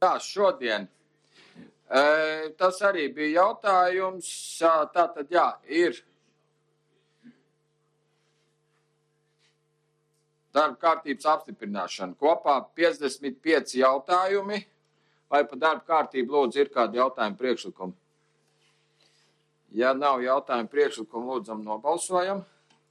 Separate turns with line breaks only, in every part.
Jā, šodien. Tas arī bija jautājums. Tātad, jā, ir darba kārtības apstiprināšana. Kopā 55 jautājumi. Vai par darba kārtību lūdzu ir kādi jautājumi priekšlikumi? Ja nav jautājumu priekšlikumu, lūdzam nobalsojam.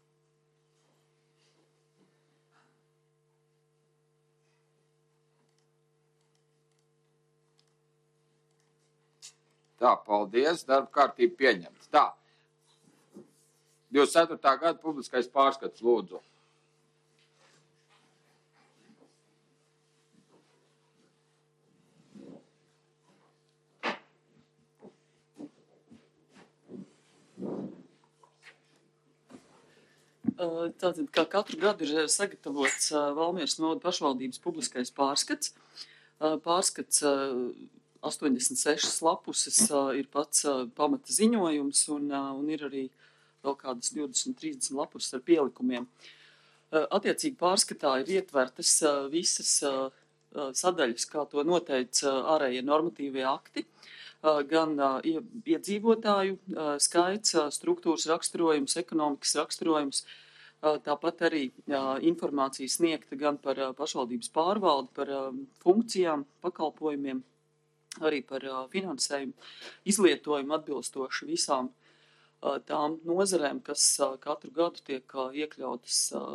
Tā, paldies. Darba kārtība pieņemts. Tā. 24. gada publiskais pārskats, lūdzu.
Tātad, kā katru gadu ir sagatavots Valmieras novada pašvaldības publiskais pārskats. Pārskats 86 lapuses ir pats pamata ziņojums un ir arī vēl kādas 20-30 lapuses ar pielikumiem. Attiecīgi pārskatā ir ietvertas visas sadaļas, kā to noteica ārējie normatīvie akti, gan iedzīvotāju skaits, struktūras raksturojums, ekonomikas raksturojums, tāpat arī informācija sniegta gan par pašvaldības pārvaldi, par funkcijām, pakalpojumiem, arī par finansējumu, izlietojumu atbilstoši visām tām nozarēm, kas katru gadu tiek iekļautas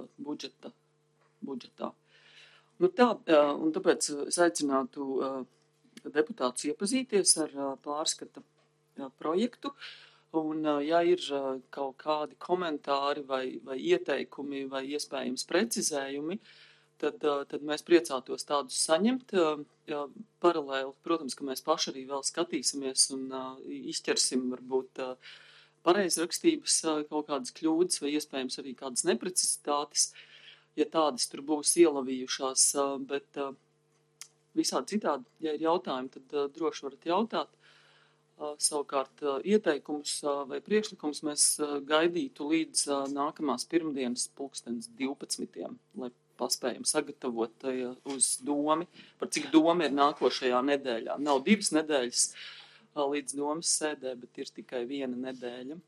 budžetā. Nu tā, un tāpēc es aicinātu deputātus iepazīties ar pārskata projektu. Un, ja ir kaut kādi komentāri vai ieteikumi vai iespējams precizējumi, tad mēs priecātos tādus saņemt. Paralēli, protams, ka mēs paši arī vēl skatīsimies un izķersim varbūt pareizrakstības kaut kādas kļūdas vai iespējams arī kādas neprecizitātes, ja tādas tur būs ielavījušās, bet visādi citādi, ja ir jautājumi, tad droši varat jautāt. Savukārt ieteikumus vai priekšlikumus mēs gaidītu līdz nākamās pirmdienas 12. lai paspējam sagatavot uz domi, par cik doma ir nākošajā nedēļā. Nav 2 nedēļas līdz domas sēdē, bet ir tikai 1 nedēļa.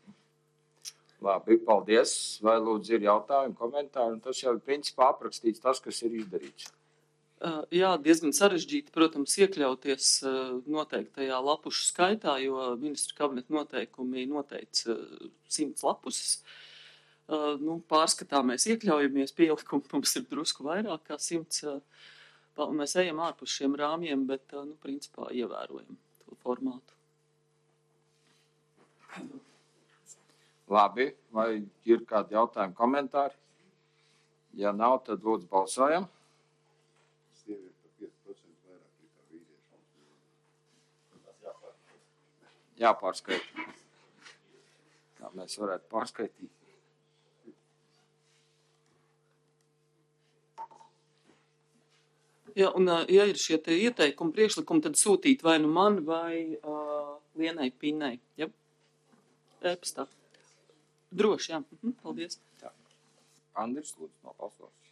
Labi, paldies. Vai lūdzu ir jautājumi, komentāri? Un tas jau ir principā aprakstīts tas, kas ir izdarīts.
Jā, diezgan sarežģīti, protams, iekļauties noteiktajā lapušu skaitā, jo ministru kabineta noteikumi noteica 100 lapuses. Pārskatā mēs iekļaujamies, pielikumi mums ir drusku vairāk kā 100. Mēs ejam ārpus šiem rāmjiem, bet, principā, ievērojam to formātu.
Labi, vai ir kādi jautājumi, komentāri? Ja nav, tad lūdzu balsojam. Jāpārskaita. Tā mēs varētu pārskaitīt.
Jā, un ja ir šie te ieteikumi, priekšlikumi, tad sūtīt vai nu man, vai Lienai Pinnei. Ja? E-pastā. Droši, jā. Paldies.
Tā. Andris, lūdzu, nobalsos.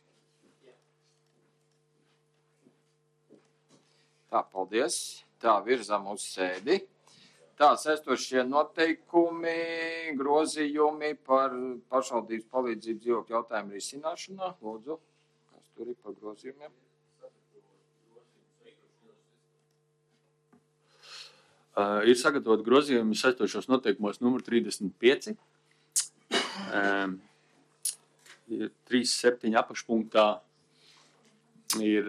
Tā, paldies. Tā, virzam uz sēdi. Tā, saistošie noteikumi, grozījumi par pašvaldības palīdzību dzīvokļu jautājumu risināšanā. Lūdzu, kas tur ir par grozījumiem?
Ir sagatavot grozījumi saistošos noteikumos numur 35. 37 apakšpunktā ir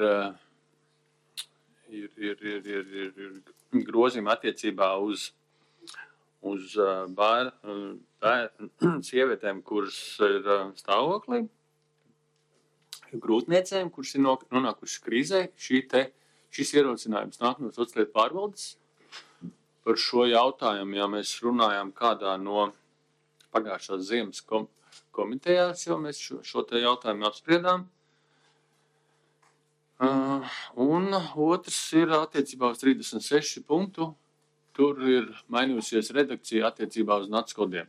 grozījumi attiecībā uz sievietēm, kuras ir stāvoklī, grūtniecēm, kuras ir nonākušas krīzē. Šis ierosinājums nāk no sociālietu pārvaldes. Par šo jautājumu, ja mēs runājām kādā no pagājušās ziemas komitejās, jo mēs šo te jautājumu apspriedām. Un otrs ir attiecībā uz 36 punktu. Tur ir mainījusies redakcija attiecībā uz NAC kodiem.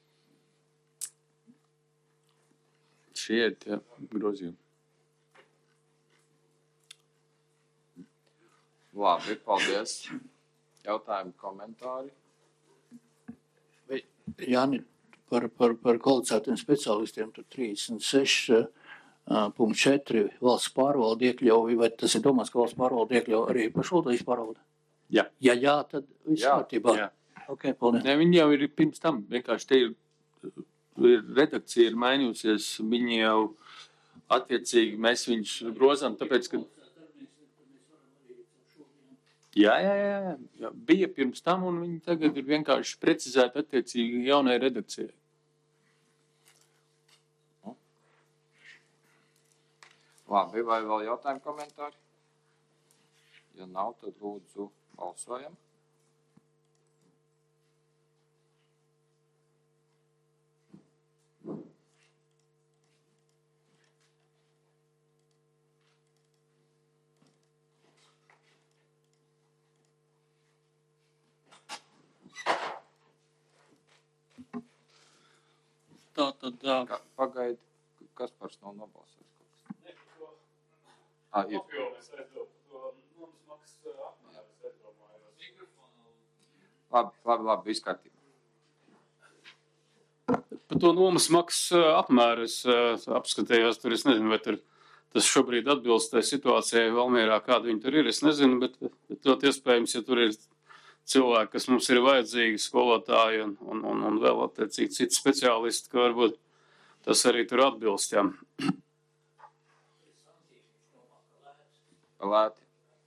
Šie ir tie grozījumi.
Labi, paldies. Jautājumi, komentāri?
Jāni, par kvalificētiem speciālistiem, tur 36.4 valsts pārvalde iekļauj, vai tas ir domāts, ka valsts pārvalde iekļauj arī pašvaldības pārvalde?
Jā.
Ja jā, tad viss kārtībā.
Jā.
Ok, paldies.
Ne, viņi jau ir pirms tam, vienkārši te ir redakcija ir mainījusies, viņi jau attiecīgi, mēs viņus grozām, tāpēc, ka... Jā, bija pirms tam, un viņi tagad ir vienkārši precizēti attiecīgi jaunai redakcijai.
Labi, vai vēl jautājumi, komentāri? Ja nav, tad lūdzu balsojam.
Tātad,
Pagaidi, kas par nav nobalsojis? Ir. Labi, viss kārtībā.
Par to nomas maksas apmēru es apskatījos, tur es nezinu, vai tas šobrīd atbilst tai situācijai Valmierā, kāda viņa tur ir, es nezinu, bet ļoti iespējams, ja tur ir cilvēki, kas mums ir vajadzīgi, skolotāji un vēl attiecīgi citi speciālisti, ka varbūt tas arī tur atbilst, jā.
Lēti.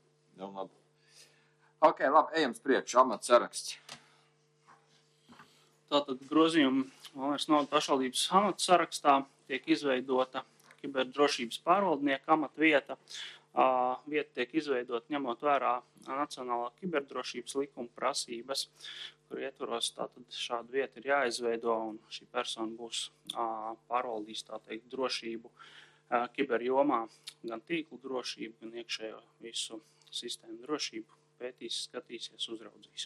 Ok, labi, ejam priekš, amats saraksts.
Tātad grozījumi Valmieras novada pašvaldības amatu sarakstā tiek izveidota kiberdrošības pārvaldnieka amata vieta. Vieta tiek izveidota ņemot vērā Nacionālā kiberdrošības likuma prasības, kur ietvaros tātad šāda vieta ir jāizveido, un šī persona būs pārvaldīs, tā teikt, drošību kiberjomā, gan tīklu drošību, gan iekšējo visu sistēmu drošību, pētīs, skatīsies, uzraudzīs.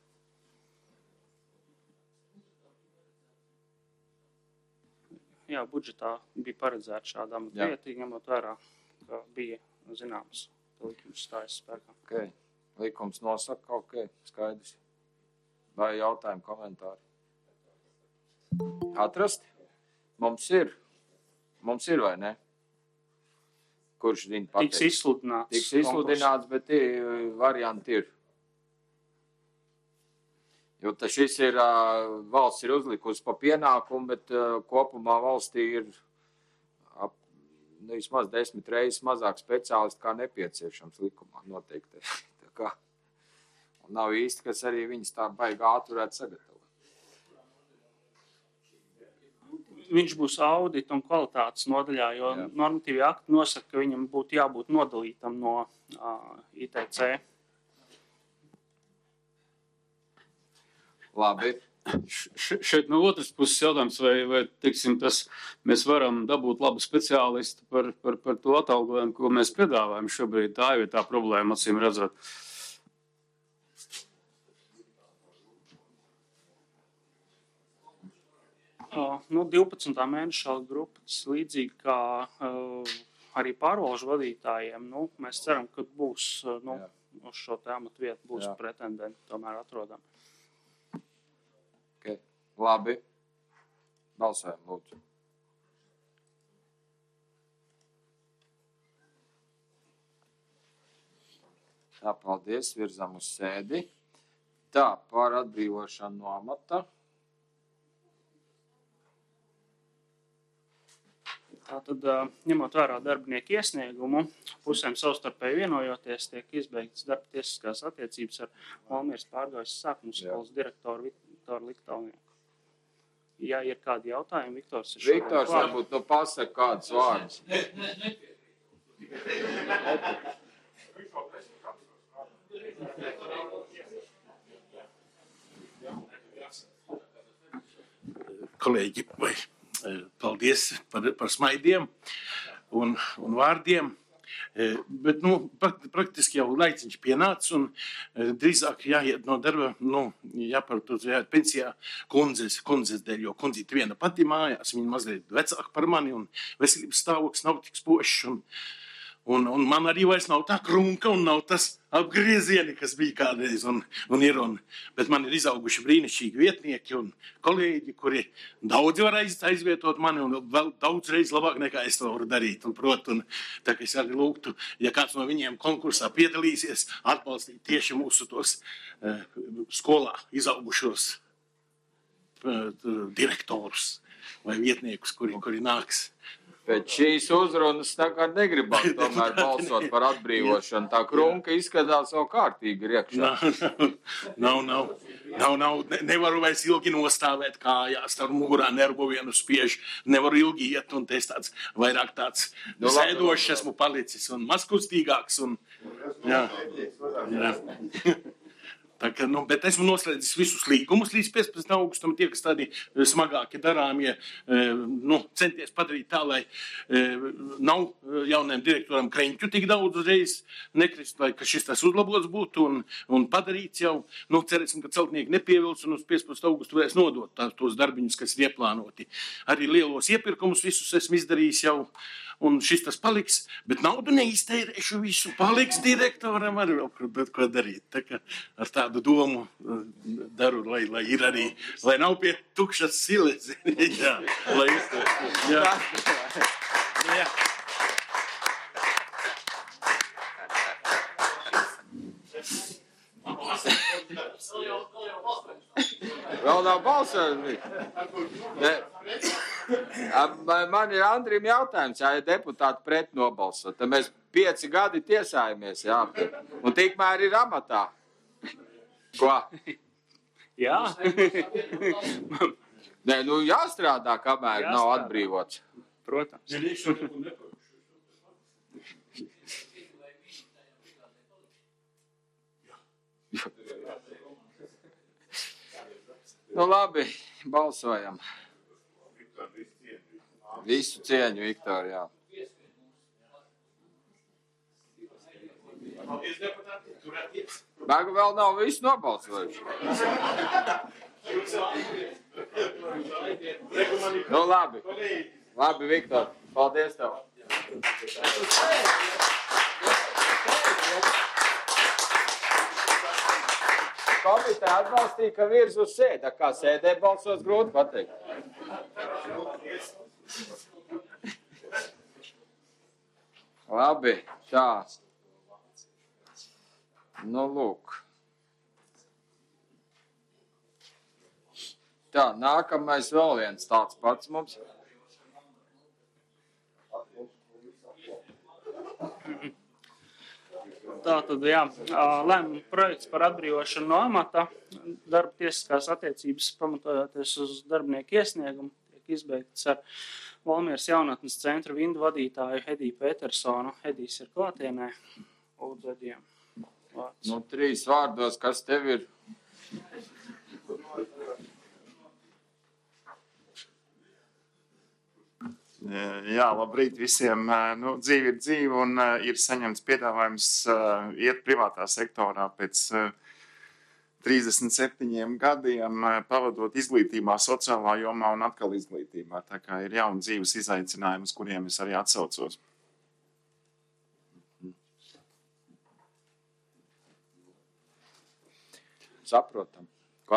Jā, budžetā bija paredzēta šāda amata vieta, ņemot vērā, ka bija zināms, ka likums stājas spēkā.
Ok, likums nosaka, ok, skaidrs. Vai jautājumi, komentāri? Atrast? Mums ir, vai ne? Kurš zina pateikt?
Tiks izsludināts.
Tiks izsludināts, bet varianti ir. Jo šis ir, valsts ir uzlikusi pa pienākumu, bet kopumā valstī ir vismaz 10 reizes mazāk speciālisti, kā nepieciešams likumā noteikti. Tā kā, un nav īsti, kas arī viņas tā baigi ātri varētu sagatavot.
Viņš būs audita un kvalitātes nodaļā, jo normatīvi akti nosaka, ka viņam būtu jābūt nodalītam no ITC.
Labi.
Šeit no otras puses jautājums, vai teiksim, mēs varam dabūt labu speciālistu par to atalgojumu, ko mēs piedāvājam šobrīd. Tā ir tā problēma, acīm redzot.
12. mēneša grupas, līdzīgi kā arī pārvalžu vadītājiem, mēs ceram, ka būs uz šo amatu vietu būs pretendenti tomēr atrodami.
Okay. Labi. Balsojam, lūdzu. Tā, paldies, virzam uz sēdi. Tā, par atbrīvošanu no amata.
Tātad, ņemot vērā darbinieku iesniegumu, pusēm savstarpēji vienojoties, tiek izbeigtas darba tiesiskās attiecības ar Valmieras pārgājas sākuma skolas direktoru Viktoru Liktalnieku. Ja ir kādi jautājumi, Viktors ir šodien
Viktors, varbūt pasaka kādus vārdus.
Kolēģi, paldies par smaidiem un vārdiem, bet, praktiski jau laiciņš pienāca un drīzāk jāiet no darba, jāiet pensijā kundzes dēļ, jo kundzīte viena pati mājās, viņa mazliet vecāka par mani un veselības stāvoklis nav tik spošs Un man arī vairs nav tā krunka un nav tas apgriezieni, kas bija kādreiz un ir. Bet man ir izauguši brīnišķīgi vietnieki un kolēģi, kuri daudzi var aizvietot mani un vēl daudz reiz labāk nekā es to varu darīt. Un, tā kā es arī lūgtu, ja kāds no viņiem konkursā piedalīsies, atbalstīt tieši mūsu tos skolā izaugušos direktorus vai vietniekus, kuri nāks.
Pēc šīs uzrunas tagad negribētu tomēr balsot par atbrīvošanu. Tā krunka izskatās vēl kārtīgi iekšā.
Nav. Nevaru vairs ilgi nostāvēt kājās, ar mugurā nervu vienu spiež. Nevaru ilgi iet, un es tāds vairāk tāds sēdošs esmu palicis un mazkustīgāks. Jā. Bet esmu noslēdzis visus līgumus līdz 15. augustam. Tie, kas tādi smagāki darāmie, centies padarīt tā, lai nav jaunajam direktoram kreņķu tik daudz uzreiz nekrist, lai ka šis tas uzlabots būtu un padarīts jau. Cerēsim, ka celtnieki nepievils un uz 15. augustu varēs nodot tos darbiņus, kas ir ieplānoti. Arī lielos iepirkumus visus esmu izdarījis jau. Un šis tas paliks, bet naudu neiztērēšu visu. Paliks direktoram arī vēl ko darīt. Tā kā ar tādu domu daru, lai ir arī, lai nav pie tukšas siles. Jā, lai jā.
Vēl nav balsojumi. Man ir Andrim jautājums, ja deputāti pret nobalsot, tad mēs 5 gadi tiesājamies, jā, un tikmēr ir amatā. Ko?
Jā.
Nē, jāstrādā, kamēr nav atbrīvots.
Protams.
Labi, balsojam. Visu cieņu, Viktor, jā. Bēgu vēl nav visu nobalsojuši. Labi. Labi, Viktor. Paldies tev. Komiteja atbalstīja, ka virz uz sēdi. Kā sēdē balsos, grūti pateikt. Labi, tā. Lūk. Tā, nākamais vēl viens tāds pats mums.
Tātad, jā, lēmuma projekts par atbrīvošanu no amata, darba tiesiskās attiecības pamatojoties uz darbinieku iesniegumu, tiek izbeigts ar Valmieras jaunatnes centra vindu vadītāju Hediju Petersonu. Hedijs ir klātienē. Lūdzu, Hedijam.
3 vārdos, kas tev ir?
Jā, labrīt visiem. Dzīve ir dzīve un ir saņemts piedāvājums iet privātā sektorā pēc 37 gadiem, pavadot izglītībā, sociālā jomā un atkal izglītībā. Tā kā ir jauni dzīves izaicinājumi, uz kuriem es arī atsaucos.
Saprotam. Ko?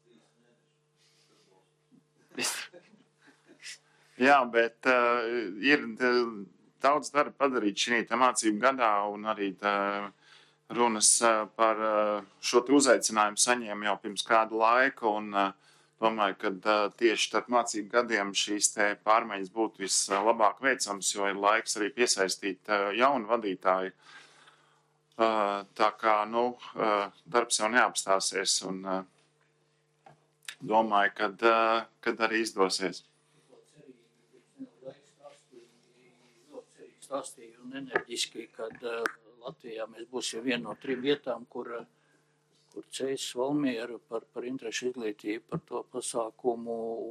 Jā, bet ir daudz darba padarīt šī mācību gadā, un arī runas par šo uzaicinājumu saņēmu jau pirms kādu laiku, un domāju, ka tieši starp mācību gadiem šīs pārmaiņas būtu vislabāk veicams, jo ir laiks arī piesaistīt jaunu vadītāju. Tā kā, darbs jau neapstāsies, un domāju, kad arī izdosies.
Stāstīju un enerģiski, kad Latvijā mēs būsim viena no 3 vietām, kur ceļš Valmiera par interešu izglītību, par to pasākumu,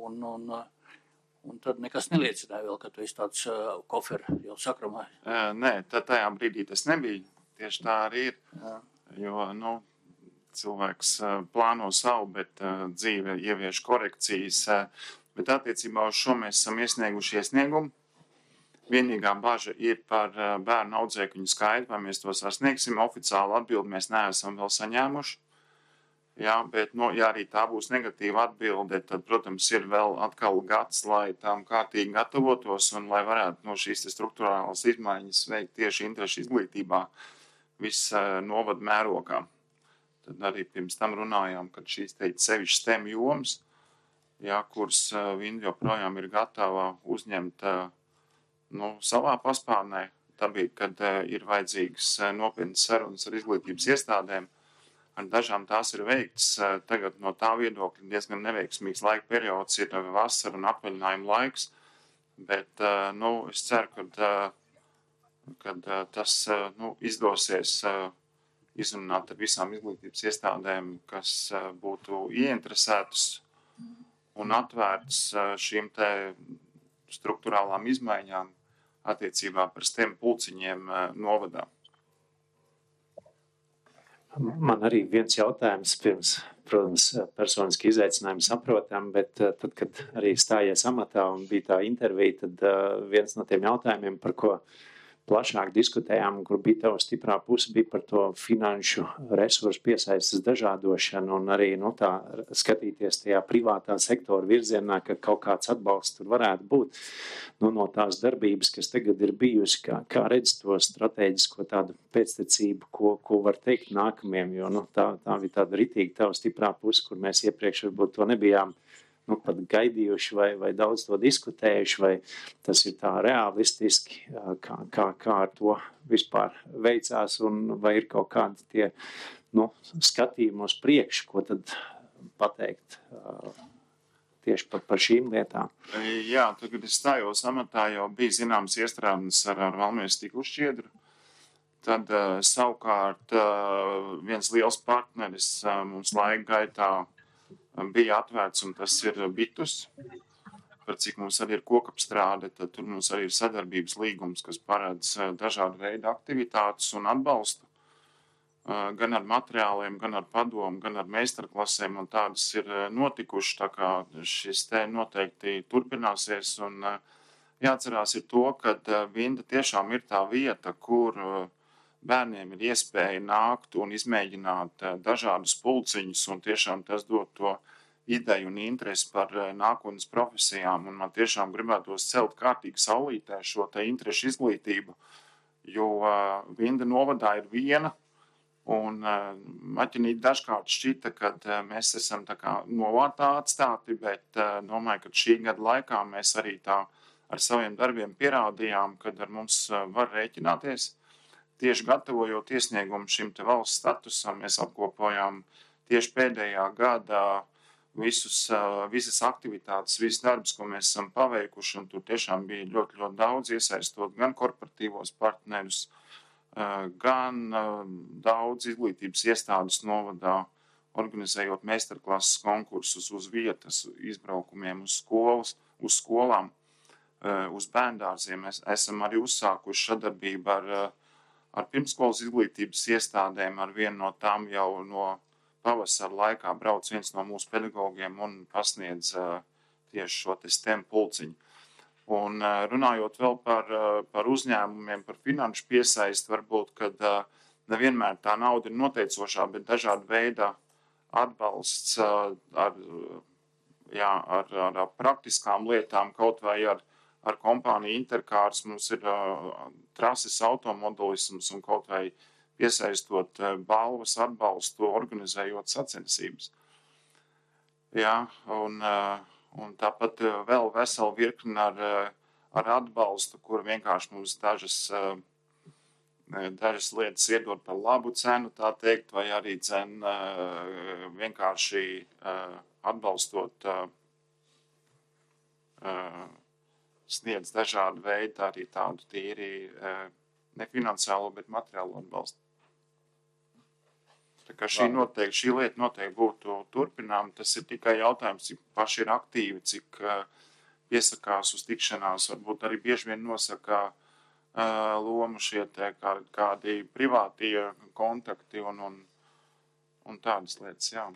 un tad nekas neliecināja vēl, ka tu esi tāds koferu jau sakramāji.
Nē, tajā brīdī tas nebija. Tieši tā arī ir, jo cilvēks plāno savu, bet dzīve ievieš korekcijas. Bet attiecībā uz šo mēs esam iesnieguši iesniegumu. Vienīgā baža ir par bērnu audzēkņu skaitu, vai mēs to sasniegsim. Oficiālu atbildi mēs neesam vēl saņēmuši. Jā, bet, ja arī tā būs negatīva atbilde, tad, protams, ir vēl atkal gads, lai tām kārtīgi gatavotos un lai varētu no šīs struktūrālās izmaiņas veikt tieši interešu izglītībā visa novada mērogā. Tad arī pirms tam runājām, kad šīs sevišķi STEM jomas, jā, kuras Vinda joprojām ir gatava uzņemt savā paspārnē, kad ir vajadzīgas nopietnas sarunas ar izglītības iestādēm. Ar dažām tās ir veikts. Tagad no tā viedokļa diezgan neveiksmīgs laika periods ir vasara un atvaļinājuma laiks, bet es ceru, ka tas izdosies izrunāt ar visām izglītības iestādēm, kas būtu ieinteresētas un atvērtas šīm te struktūrālām izmaiņām attiecībā par STEM pulciņiem novadā.
Man arī viens jautājums pirms, protams, personiski izaicinājumi saprotam, bet tad, kad arī stājies amatā un bija tā intervija, tad viens no tiem jautājumiem, par ko plašāk diskutējām, kur bija tava stiprā puse, bija par to finanšu resursu piesaistes dažādošanu un arī tā skatīties tajā privātā sektora virzienā, ka kaut kāds atbalsts tur varētu būt. No tās darbības, kas tagad ir bijusi, kā redz to strateģisko tādu pēctecību, ko var teikt nākamajam, jo tā bija tāda ritīga tava stiprā puse, kur mēs iepriekš varbūt to nebijām pat gaidījuši vai daudz to diskutējuši, vai tas ir tā realistiski, kā ar to vispār veicās, un vai ir kaut kādi tie skatījumi uz priekšu, ko tad pateikt tieši par šīm lietām.
Jā, tagad es stājos amatā, jau bija zināms iestrādnes ar Valmieras stiklu šķiedru. Tad savukārt viens liels partneris mums laika gaitā bija atvērts, un tas ir Bitus. Par cik mums arī ir kokapstrāde, tad tur mums arī ir sadarbības līgums, kas paredz dažādu veidu aktivitātes un atbalstu. Gan ar materiāliem, gan ar padomu, gan ar meistarklasēm, un tādas ir notikušas, tā kā šis te noteikti turpināsies. Un jāatcerās ir to, ka Vinda tiešām ir tā vieta, kur bērniem ir iespēja nākt un izmēģināt dažādus pulciņus, un tiešām tas dod to ideju un interesi par nākotnes profesijām. Un man tiešām gribētos celt kārtīgi saulītē šo te interešu izglītību, jo Vinda novadā ir viena, un maķinīt dažkārt šķita, ka mēs esam tā kā novārtā atstāti, bet domāju, ka šī gada laikā mēs arī tā ar saviem darbiem pierādījām, kad ar mums var rēķināties. Tieši gatavojot iesniegumu šim te valsts statusam, mēs apkopojām tieši pēdējā gadā visas aktivitātes, visas darbus, ko mēs esam paveikuši, un tur tiešām bija ļoti, ļoti daudz iesaistot gan korporatīvos partnerus, gan daudz izglītības iestādes novadā, organizējot meistarklases konkursus uz vietas, izbraukumiem uz skolām, uz bērndārziem. Mēs esam arī uzsākuši sadarbību ar pirmskolas izglītības iestādēm, ar vienu no tām jau no pavasara laikā brauc viens no mūsu pedagogiem un pasniedz tieši šo te STEM pulciņu. Un runājot vēl par uzņēmumiem, par finanšu piesaisti, varbūt, kad nevienmēr tā nauda ir noteicošā, bet dažāda veida atbalsts ar praktiskām lietām, kaut vai ar kompāniju Interkārs, mums ir trases automobilisms un kaut vai piesaistot balvas atbalstu, organizējot sacensības. Jā, un tāpat vēl vesela virkni ar atbalstu, kur vienkārši mums dažas lietas iedod par labu cenu, tā teikt, vai arī vienkārši atbalstot sniedz dažādu veidu arī tādu tīri nefinanciālo, bet materiālo atbalstu. Tā kā šī lieta noteikti būtu turpinām. Tas ir tikai jautājums, cik paši ir aktīvi, cik piesakās uz tikšanās, varbūt arī bieži vien nosaka lomu šie kādi privātie kontakti un tādas lietas, jā.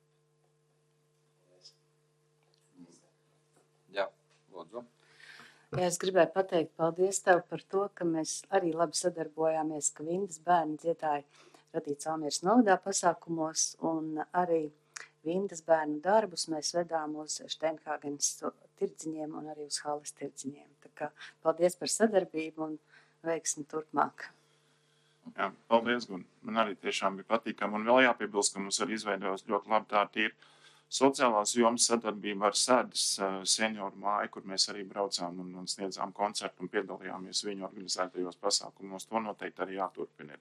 Jā, lūdzu.
Jā, es gribēju pateikt paldies tev par to, ka mēs arī labi sadarbojāmies, ka Vindas bērni dziedāja radīts Valmieras novadā pasākumos un arī Vindas bērnu darbus mēs vedām uz Steinhāgenes tirdziņiem un arī uz Halles tirdziņiem. Tā kā paldies par sadarbību un veiksmi turpmāk.
Jā, paldies, Gun. Man arī tiešām bija patīkami. Un vēl jāpiebilst, ka mums arī izveidojās ļoti labi tā tīra sociālās jomas sadarbība ar Sēdes senioru māju, kur mēs arī braucām un sniedzām koncertu un piedalījāmies viņu organizētajos pasākumos. To noteikti arī jāturpina.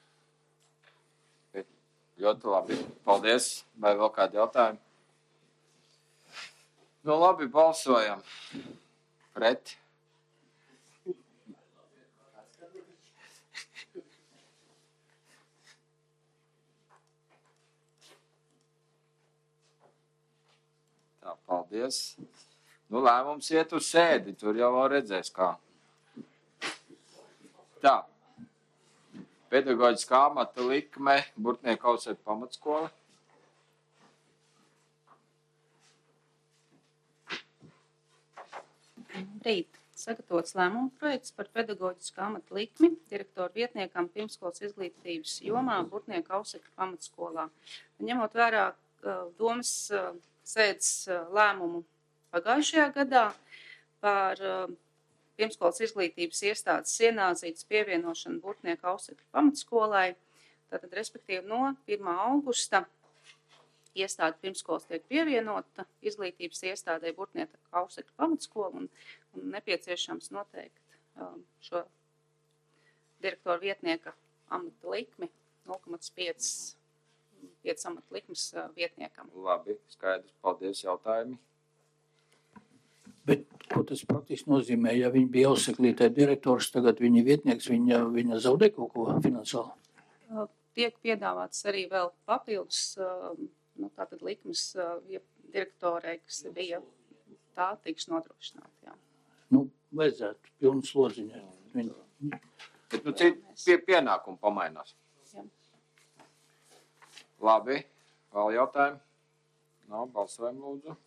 Ļoti labi. Paldies. Vai vēl kādi jautājumi? Nu labi, balsojam. Pret. Tā, paldies. Nu, lēmums iet uz sēdi, tur jau redzēs kā. Tā. Pedagoģiskā amata likme, Burtnieku Ausetu pamatskola.
Rīt sagatavots lēmuma projekts par pedagoģiskā amata likmi direktoru vietniekam pirmskolas izglītības jomā Burtnieku Ausetu pamatskolā. Ņemot vērā domas sēdes lēmumu pagājušajā gadā par pirmskolas izglītības iestādes Sienāzītes pievienošanu Burtnieku Ausetu pamatskolai, tātad respektīvi no 1. augusta iestāde pirmskolas tiek pievienota izglītības iestādē Burtnieku Ausetu pamatskola un nepieciešams noteikt šo direktoru vietnieka amata likmi 0,5 amata likmes vietniekam.
Labi, skaidrs, paldies, jautājumi.
Bet ko tas praktiski nozīmē, ja viņi bija Auseklītē direktors, tagad viņa vietnieks, viņa zaudē kaut ko finansiāli?
Tiek piedāvāts arī vēl papildus tātad likmes direktorei, kas bija tā tiks nodrošināta. Jā.
Nu, vajadzētu pilnu slodziņu.
Bet pienākumu pamainās.
Jā.
Labi, vēl jautājumi? Nav, balsojam lūdzu.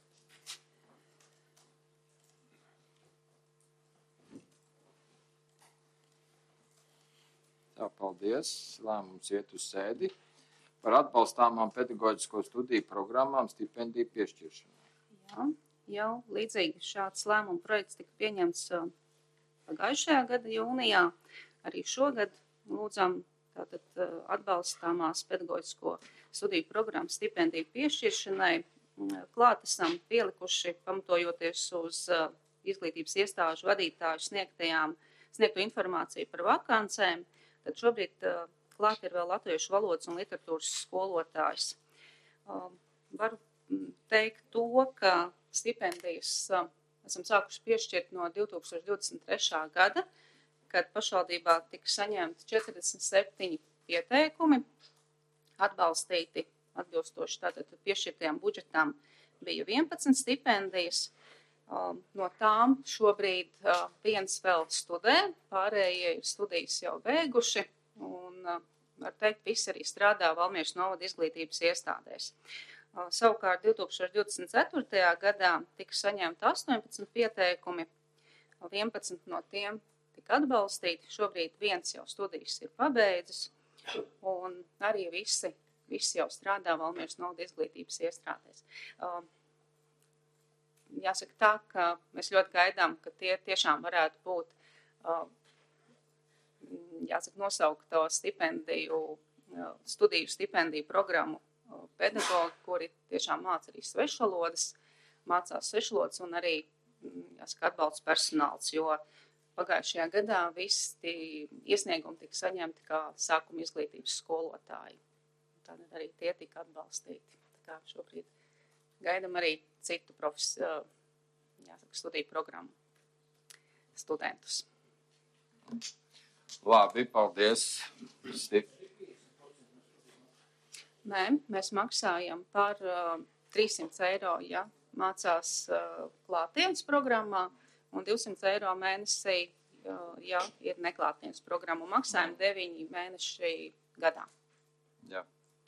Tā, paldies. Lēmums iet uz sēdi par atbalstāmām pedagoģisko studiju programmām stipendiju piešķiršanu.
Jā, jau līdzīgi šāds lēmuma projekts tika pieņemts pagājušajā gada jūnijā. Arī šogad lūdzam tātad atbalstāmās pedagoģisko studiju programmu stipendiju piešķiršanai. Klāt esam pielikuši, pamatojoties uz izglītības iestāžu vadītāju sniegto informāciju par vakancēm. Tad šobrīd klāt ir vēl latviešu valodas un literatūras skolotājs. Varu teikt to, ka stipendijas esam sākuši piešķirt no 2023. gada, kad pašvaldībā tika saņemti 47 pieteikumi, atbalstīti atbilstoši tātad piešķirtajām budžetām bija 11 stipendijas. No tām šobrīd viens vēl studē, pārējie ir studijas jau beiguši un, var teikt, visi arī strādā Valmieras novada izglītības iestādēs. Savukārt 2024. gadā tika saņemti 18 pieteikumi, 11 no tiem tika atbalstīti, šobrīd viens jau studijas ir pabeidzis un arī visi jau strādā Valmieras novada izglītības iestādēs. Jāsaka tā, ka mēs ļoti gaidām, ka tie tiešām varētu būt, nosaukto studiju stipendiju programmu pedagogi, kuri tiešām māca arī mācās svešvalodas un arī, atbalsts personāls, jo pagājušajā gadā visi iesniegumi tika saņemti kā sākuma izglītības skolotāji. Tādēļ arī tie tika atbalstīti. Tā kā šobrīd gaidam arī citu studiju programmu studentus.
Labi, paldies.
Nē, mēs maksājam par 300 eiro, ja mācās klātienes programmā, un 200 eiro mēnesī, ja ir neklātienes programma. Maksājam 9 mēneši gadā.
Jā.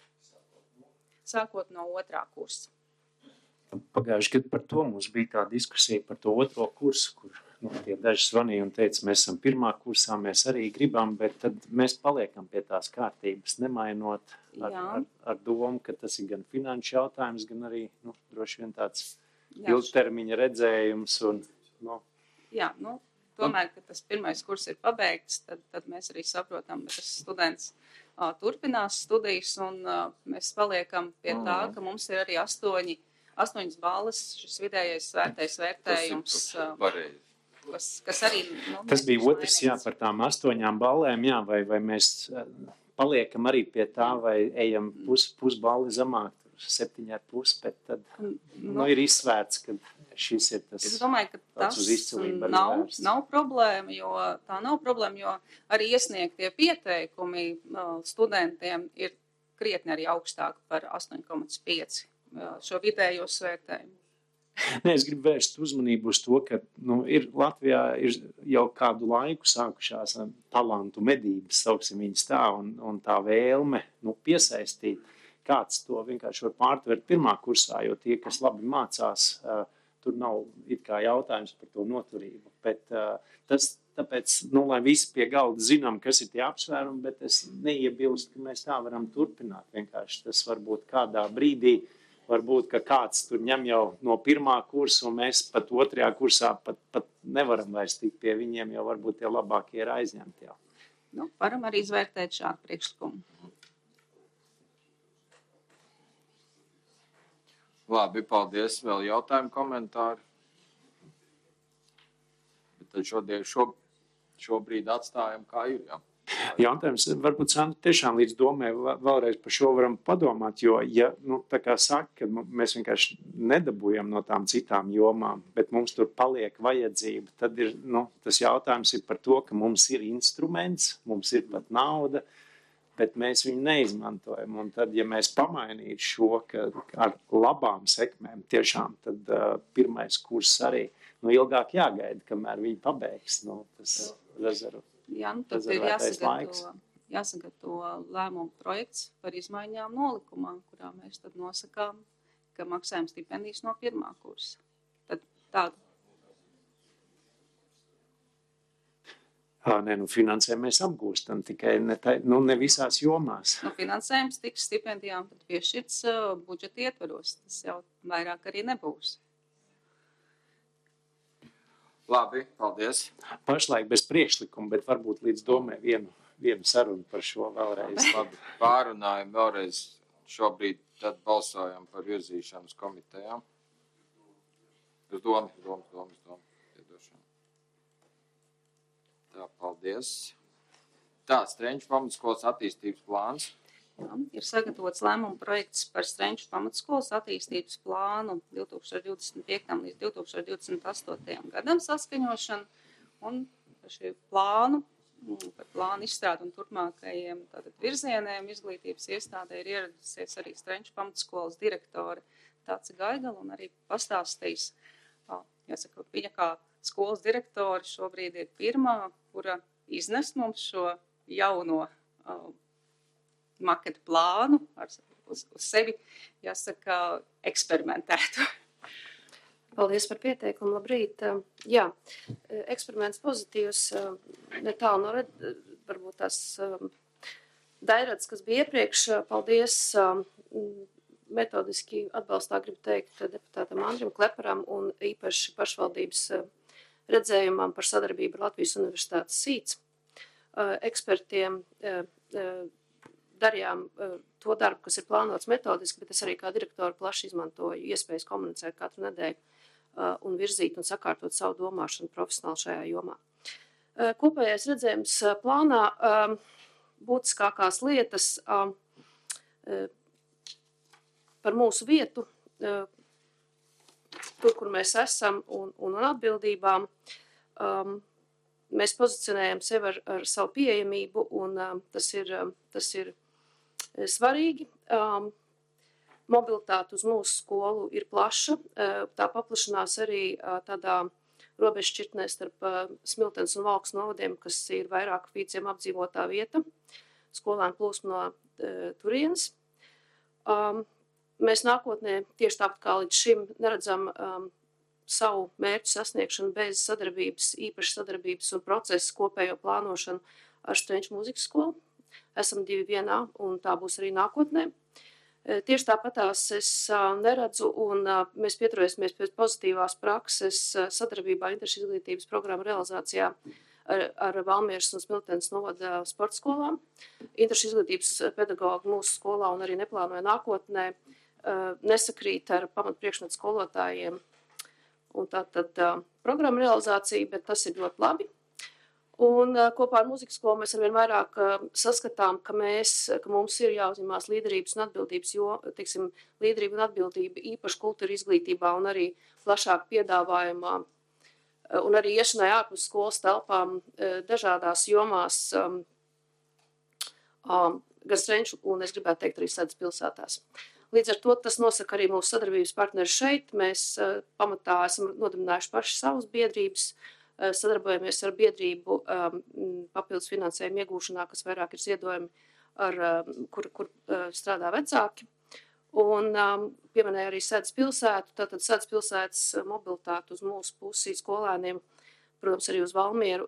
Sākot no 2. kursa.
Pagājuši gadu par to mums bija tā diskusija par to 2. kursu, kur tie daži zvanīja un teica, mēs esam pirmā kursā, mēs arī gribam, bet tad mēs paliekam pie tās kārtības, nemainot ar domu, ka tas ir gan finanšu jautājums, gan arī droši vien tāds ilgtermiņa redzējums.
Jā, tomēr, kad tas pirmais kurs ir pabeigts, tad mēs arī saprotam, ka tas students turpinās studijas, un mēs paliekam pie tā, ka mums ir arī 8 balles šis vidējais svērtais vērtējums, kas arī...
Tas bija otrs, par tām 8 ballēm, vai mēs paliekam arī pie tā, vai ejam pusballi zemāk, 7,5, bet tad ir izsvērts, ka šis ir tas.
Es domāju, ka tas nav problēma, jo arī iesniegtie pieteikumi studentiem ir krietni arī augstāki par 8,5 šo vidējo svērtējumu.
Es gribu vērst uzmanību uz to, ka Latvijā ir jau kādu laiku sākušās talantu medības, sauksim viņas tā, un tā vēlme piesaistīt. Kāds to vienkārši var pārtvert pirmā kursā, jo tie, kas labi mācās, tur nav it kā jautājums par to noturību. Bet tāpēc, lai visi pie galda zinām, kas ir tie apsvērumi, bet es neiebilstu, ka mēs tā varam turpināt. Vienkārši tas varbūt kādā brīdī, varbūt, ka kāds tur ņem jau no pirmā kursa, un mēs pat otrajā kursā pat nevaram vairs tikt pie viņiem, jo varbūt tie labākie ir aizņemti jau.
Varam arī izvērtēt šādu priekšlikumu.
Labi, paldies. Vēl jautājumu, komentāri? Bet tad šobrīd atstājam, kā ir, jā.
Jautājums, varbūt Sandra tiešām līdz domē vēlreiz par šo varam padomāt, jo, tā kā saka, ka mēs vienkārši nedabūjam no tām citām jomām, bet mums tur paliek vajadzība, tad ir, tas jautājums ir par to, ka mums ir instruments, mums ir pat nauda, bet mēs viņu neizmantojam. Un tad, ja mēs pamainītu šo, ka ar labām sekmēm tiešām, tad pirmais kurs arī ilgāk jāgaida, kamēr viņi pabeigs. Tas rezervu.
Jā, tad ir jāsagatavo lēmumu projekts par izmaiņām nolikumā, kurā mēs tad nosakām, ka maksājam stipendijas no pirmā kursa. Tad tādu.
Finansējumu mēs apgūstam, tikai ne visās jomās.
Finansējums tiks stipendijām tad piešķirts budžeta ietvaros. Tas jau vairāk arī nebūs.
Labi, paldies.
Pašlaik bez priekšlikuma, bet varbūt līdz domē vienu sarunu par šo vēlreiz.
Labi, pārunājam vēlreiz šobrīd, tad balsojam par virzīšanas komitejām. Uz domu. Tā, paldies. Tā, Strenču pamatskolas attīstības plāns.
Ir sagatavots lēmumu projekts par Strenču pamatskolas attīstības plānu 2025. līdz 2028. gadam saskaņošanu. Un par šī plānu izstrādu un turpmākajiem virzieniem izglītības iestādē ir ieradusies arī Strenču pamatskolas direktore Tāce Gaigala un arī pastāstīs, jāsaka, viņa kā skolas direktori šobrīd ir pirmā, kura iznes mums šo jauno maketu plānu uz sevi, jāsaka, eksperimentētu.
Paldies par pieteikumu, labrīt. Jā, eksperiments pozitīvs, netālu no varbūt tās dairats, kas bija iepriekš. Paldies metodiski atbalstā, gribu teikt, deputātam Andrim Kleparam un īpaši pašvaldības redzējumam par sadarbību ar Latvijas Universitātes SīC. Ekspertiem darījām to darbu, kas ir plānots metodiski, bet es arī kā direktori plaši izmantoju iespējas komunicēt katru nedēļu un virzīt un sakārtot savu domāšanu profesionāli šajā jomā. Kopējais redzējums plānā būtiskākās lietas par mūsu vietu, tur, kur mēs esam un atbildībām. Mēs pozicionējam sevi ar savu pieejamību, un tas ir svarīgi. Mobilitāte uz mūsu skolu ir plaša. Tā paplašanās arī tādā robežšķirtnē starp Smiltenes un Valkas novadiem, kas ir vairāk 5 apdzīvotā vieta. Skolēni plūst no turienes. Mēs nākotnē, tieši tāpat kā līdz šim, neredzam savu mērķu sasniegšanu bez sadarbības, īpašas sadarbības un procesu kopējo plānošanu ar Strenču mūzikas skolu. Esam 2 vienā, un tā būs arī nākotnē. Tieši tāpatās es neredzu, un mēs pieturēsimies pēc pozitīvās prakses sadarbībā interešu izglītības programmu realizācijā ar Valmieras un Smiltenes novada sporta skolām. Interešu izglītības pedagogi mūsu skolā un arī neplānoja nākotnē nesakrīt ar pamatpriekšmetu skolotājiem. Un tātad programma realizācija, bet tas ir ļoti labi. Un kopā ar mūzikas skolu mēs arvien vairāk saskatām, ka mums ir jāuzņemās līderības un atbildības, līderība un atbildība īpaši kultūra izglītībā un arī plašāk piedāvājumā un arī iešanai ārpus skolas telpām dažādās jomās, gan Strenču un, es gribētu teikt, arī Sedas pilsētās. Līdz ar to tas nosaka arī mūsu sadarbības partneri šeit. Mēs pamatā esam nodibinājuši paši savas biedrības, sadarbojamies ar biedrību papildus finansējumu iegūšanā, kas vairāk ir ziedojumi, kur strādā vecāki. Un pieminēja arī Sedas pilsētu, tātad Sedas pilsētas mobilitāte uz mūsu pusi skolēniem, protams, arī uz Valmieru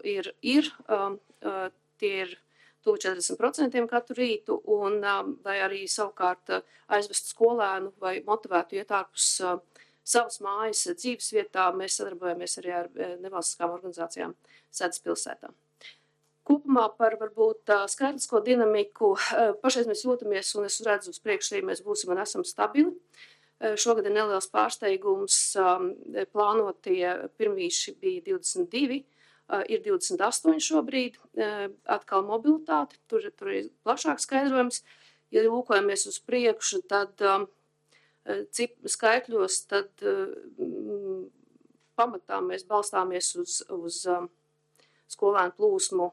tie ir tuvu 40% katru rītu, un lai arī savukārt aizvest skolēnu vai motivētu iet ārpus savas mājas dzīves vietā, mēs sadarbojamies arī ar nevalstiskām organizācijām Sedas pilsētā. Kopumā par varbūt skaitlisko dinamiku pašreiz mēs jūtamies, un es redzu uz priekšu, arī mēs būsim un esam stabili. Šogad ir neliels pārsteigums, plānotie pirmīši bija 22, ir 28 šobrīd, atkal mobilitāte, tur ir plašāks skaidrojums. Ja lūkojamies uz priekšu, tad skaitļos, tad pamatā mēs balstāmies uz skolēnu plūsmu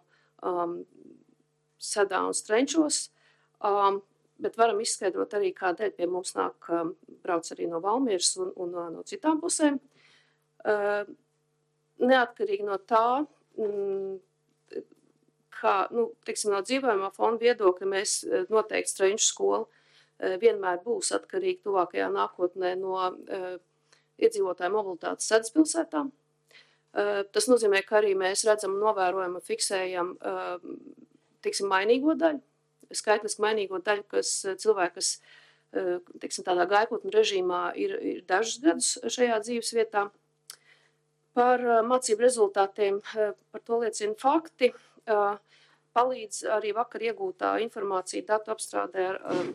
Sedā un Strenčos, bet varam izskaidrot arī, kādēļ pie mums brauc arī no Valmieras un no citām pusēm. Neatkarīgi no tā, kā, no dzīvojamā fonda viedokļa, mēs noteikti Strenču skolu vienmēr būs atkarīgi tuvākajā nākotnē no iedzīvotāju mobilitātes Sedas pilsētā. Tas nozīmē, ka arī mēs redzam, novērojam un fiksējam mainīgo daļu, skaitliski mainīgo daļu, kas cilvēki, kas tādā gaipotņu režīmā ir dažus gadus šajā dzīves vietā. Par mācību rezultātiem, par to liecina fakti, palīdz arī vakar iegūtā informācija datu apstrādē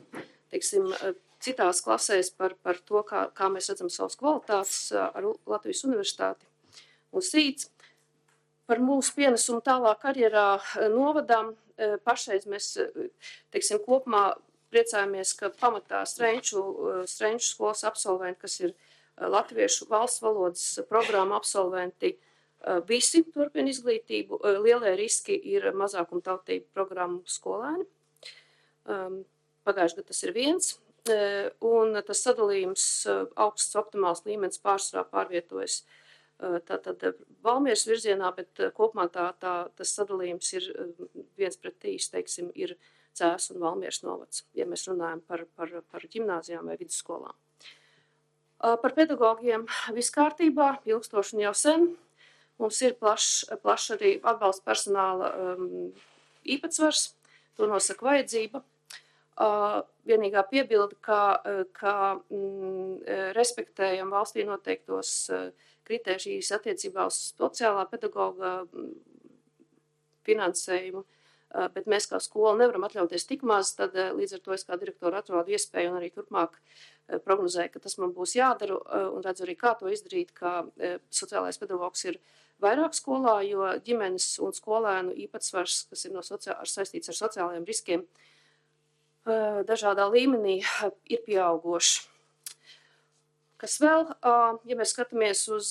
citās klasēs par to, kā mēs redzam savas kvalitātes ar Latvijas universitāti un Sīts. Par mūsu pienesumu tālāk karjerā novadām pašreiz mēs, kopumā priecājamies, ka pamatā Strenču skolas absolventi, kas ir latviešu valsts valodas programmu absolventi, visi turpina izglītību. Lielie riski ir mazākumtautību programmu skolēni. Pagājušajā gadā tas ir 1, un tas sadalījums augsts optimāls līmenis pārsvarā pārvietojas tātad Valmieras virzienā, bet kopumā tas sadalījums ir 1:3, ir Cēs un Valmieras novads, ja mēs runājam par ģimnāzijām vai vidusskolām. Par pedagogiem viss kārtībā, ilgstoši un jau sen. Mums ir plašs arī atbalsta personāla īpatsvars, to nosaka vajadzība. Vienīgā piebilde, ka respektējam valstī noteiktos kritērijus attiecībā uz sociālā pedagoga finansējumu, bet mēs kā skola nevaram atļauties tik maz, tad līdz ar to es kā direktora atrodu iespēju un arī turpmāk prognozēju, ka tas man būs jādara un redzu arī, kā to izdarīt, ka sociālais pedagogs ir vairāk skolā, jo ģimenes un skolēnu īpatsvars, kas ir saistīts ar sociālajiem riskiem, dažādā līmenī ir pieaugoši. Kas vēl, ja mēs skatāmies uz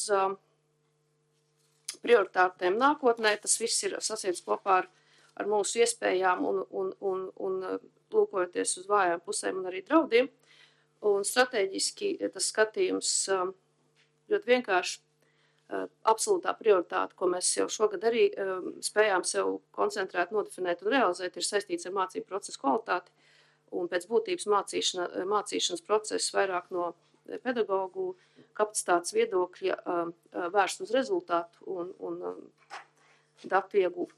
prioritātēm nākotnē, tas viss ir sasiets kopā ar mūsu iespējām un lūkojoties uz vājām pusēm un arī draudiem. Un strateģiski tas skatījums ļoti vienkārši absolūtā prioritāte, ko mēs jau šogad arī spējām sev koncentrēt, nodefinēt un realizēt, ir saistīts ar mācību procesu kvalitāti un pēc būtības mācīšanas procesu vairāk no pedagogu kapacitātes viedokļa vērst uz rezultātu un datu iegūtu.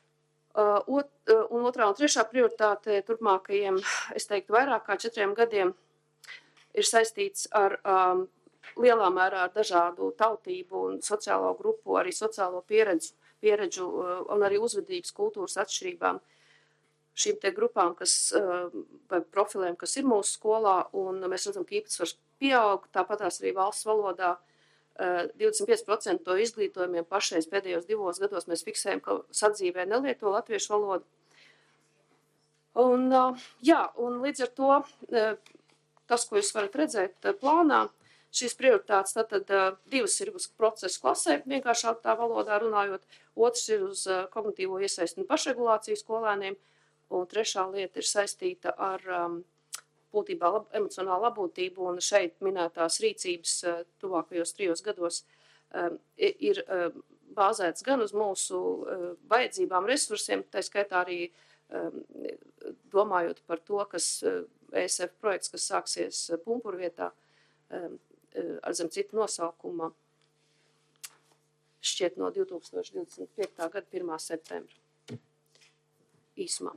Un otrā un trešā prioritāte turpmākajiem, es teiktu, vairāk kā 4 gadiem ir saistīts ar lielā mērā ar dažādu tautību un sociālo grupu, arī sociālo pieredžu un arī uzvedības kultūras atšķirībām šīm te grupām, vai profiliem, kas ir mūsu skolā, un mēs redzam, ka īpatsvars pieaug, tāpatās arī valsts valodā 25% to izglītojumiem pašreiz pēdējos 2 gados mēs fiksējam, ka sadzīvē nelieto latviešu valodu. Un līdz ar to tas, ko jūs varat redzēt plānā, šīs prioritātes tātad 2 ir uz procesu klasē, vienkāršākā valodā runājot, otrs ir uz kognitīvo iesaisti un pašregulāciju skolēniem, un trešā lieta ir saistīta ar būtībā emocionālu labklājību, un šeit minētās rīcības tuvākajos 3 gados ir bāzēts gan uz mūsu vajadzībām, resursiem, tā skaitā arī domājot par to, kas ESF projekts, kas sāksies Pumpurvietā, ar zem citu nosaukuma šķiet no 2025. Gada 1. septembra īsumā.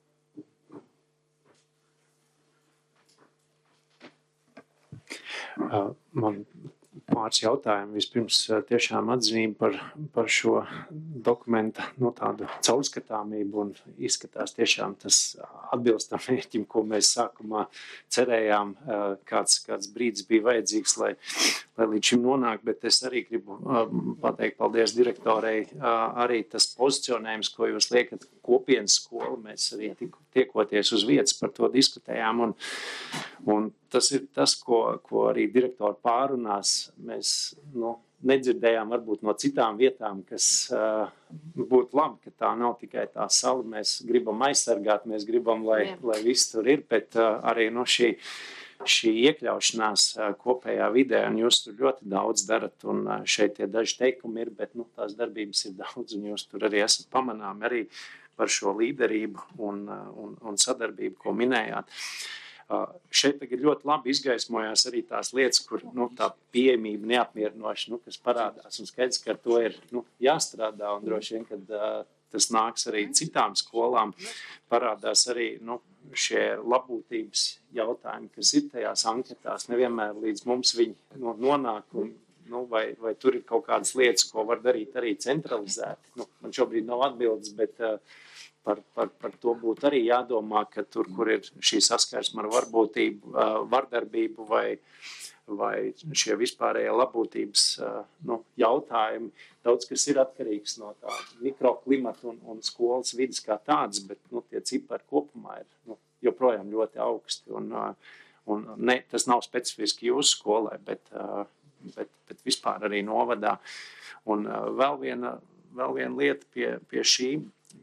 Man pāris jautājumi. Vispirms tiešām atzinība par šo dokumenta tādu caurskatāmību un izskatās tiešām tas atbilstam mērķim, ko mēs sākumā cerējām, kāds brīdis bija vajadzīgs, lai līdz šim nonāk, bet es arī gribu pateikt paldies direktorei, arī tas pozicionējums, ko jūs liekat kopienas skolu, mēs arī tiekoties uz vietas par to diskutējām, un tas ir tas, ko arī direktori pārunās. Mēs nedzirdējām varbūt no citām vietām, kas būtu labi, ka tā nav tikai tā sala. Mēs gribam aizsargāt, mēs gribam, lai viss tur ir, bet arī šī iekļaušanās kopējā vidē, un jūs tur ļoti daudz darat, un šeit tie daži teikumi ir, bet tās darbības ir daudz, un jūs tur arī esat pamanāmi arī par šo līderību un sadarbību, ko minējāt. Šeit tagad ļoti labi izgaismojās arī tās lietas, kur tā pieejamība neapmierinoša, kas parādās, un skaidrs, ka ar to ir jāstrādā, un droši vien, kad tas nāks arī citām skolām, parādās arī šie labbūtības jautājumi, kas ir tajās anketās, nevienmēr līdz mums viņi nonāk, vai tur ir kaut kādas lietas, ko var darīt arī centralizēti. Man šobrīd nav atbildes, bet par to būtu arī jādomā, ka tur, kur ir šī saskarsme ar vardarbību vai šie vispārējie labbūtības jautājumi, daudz kas ir atkarīgs no tā mikroklimata un skolas vidas kā tādas, bet tie cipari kopumā ir joprojām ļoti augsti. Un tas nav specifiski jūsu skolai, bet vispār arī novadā. Un vēl viena lieta pie šī.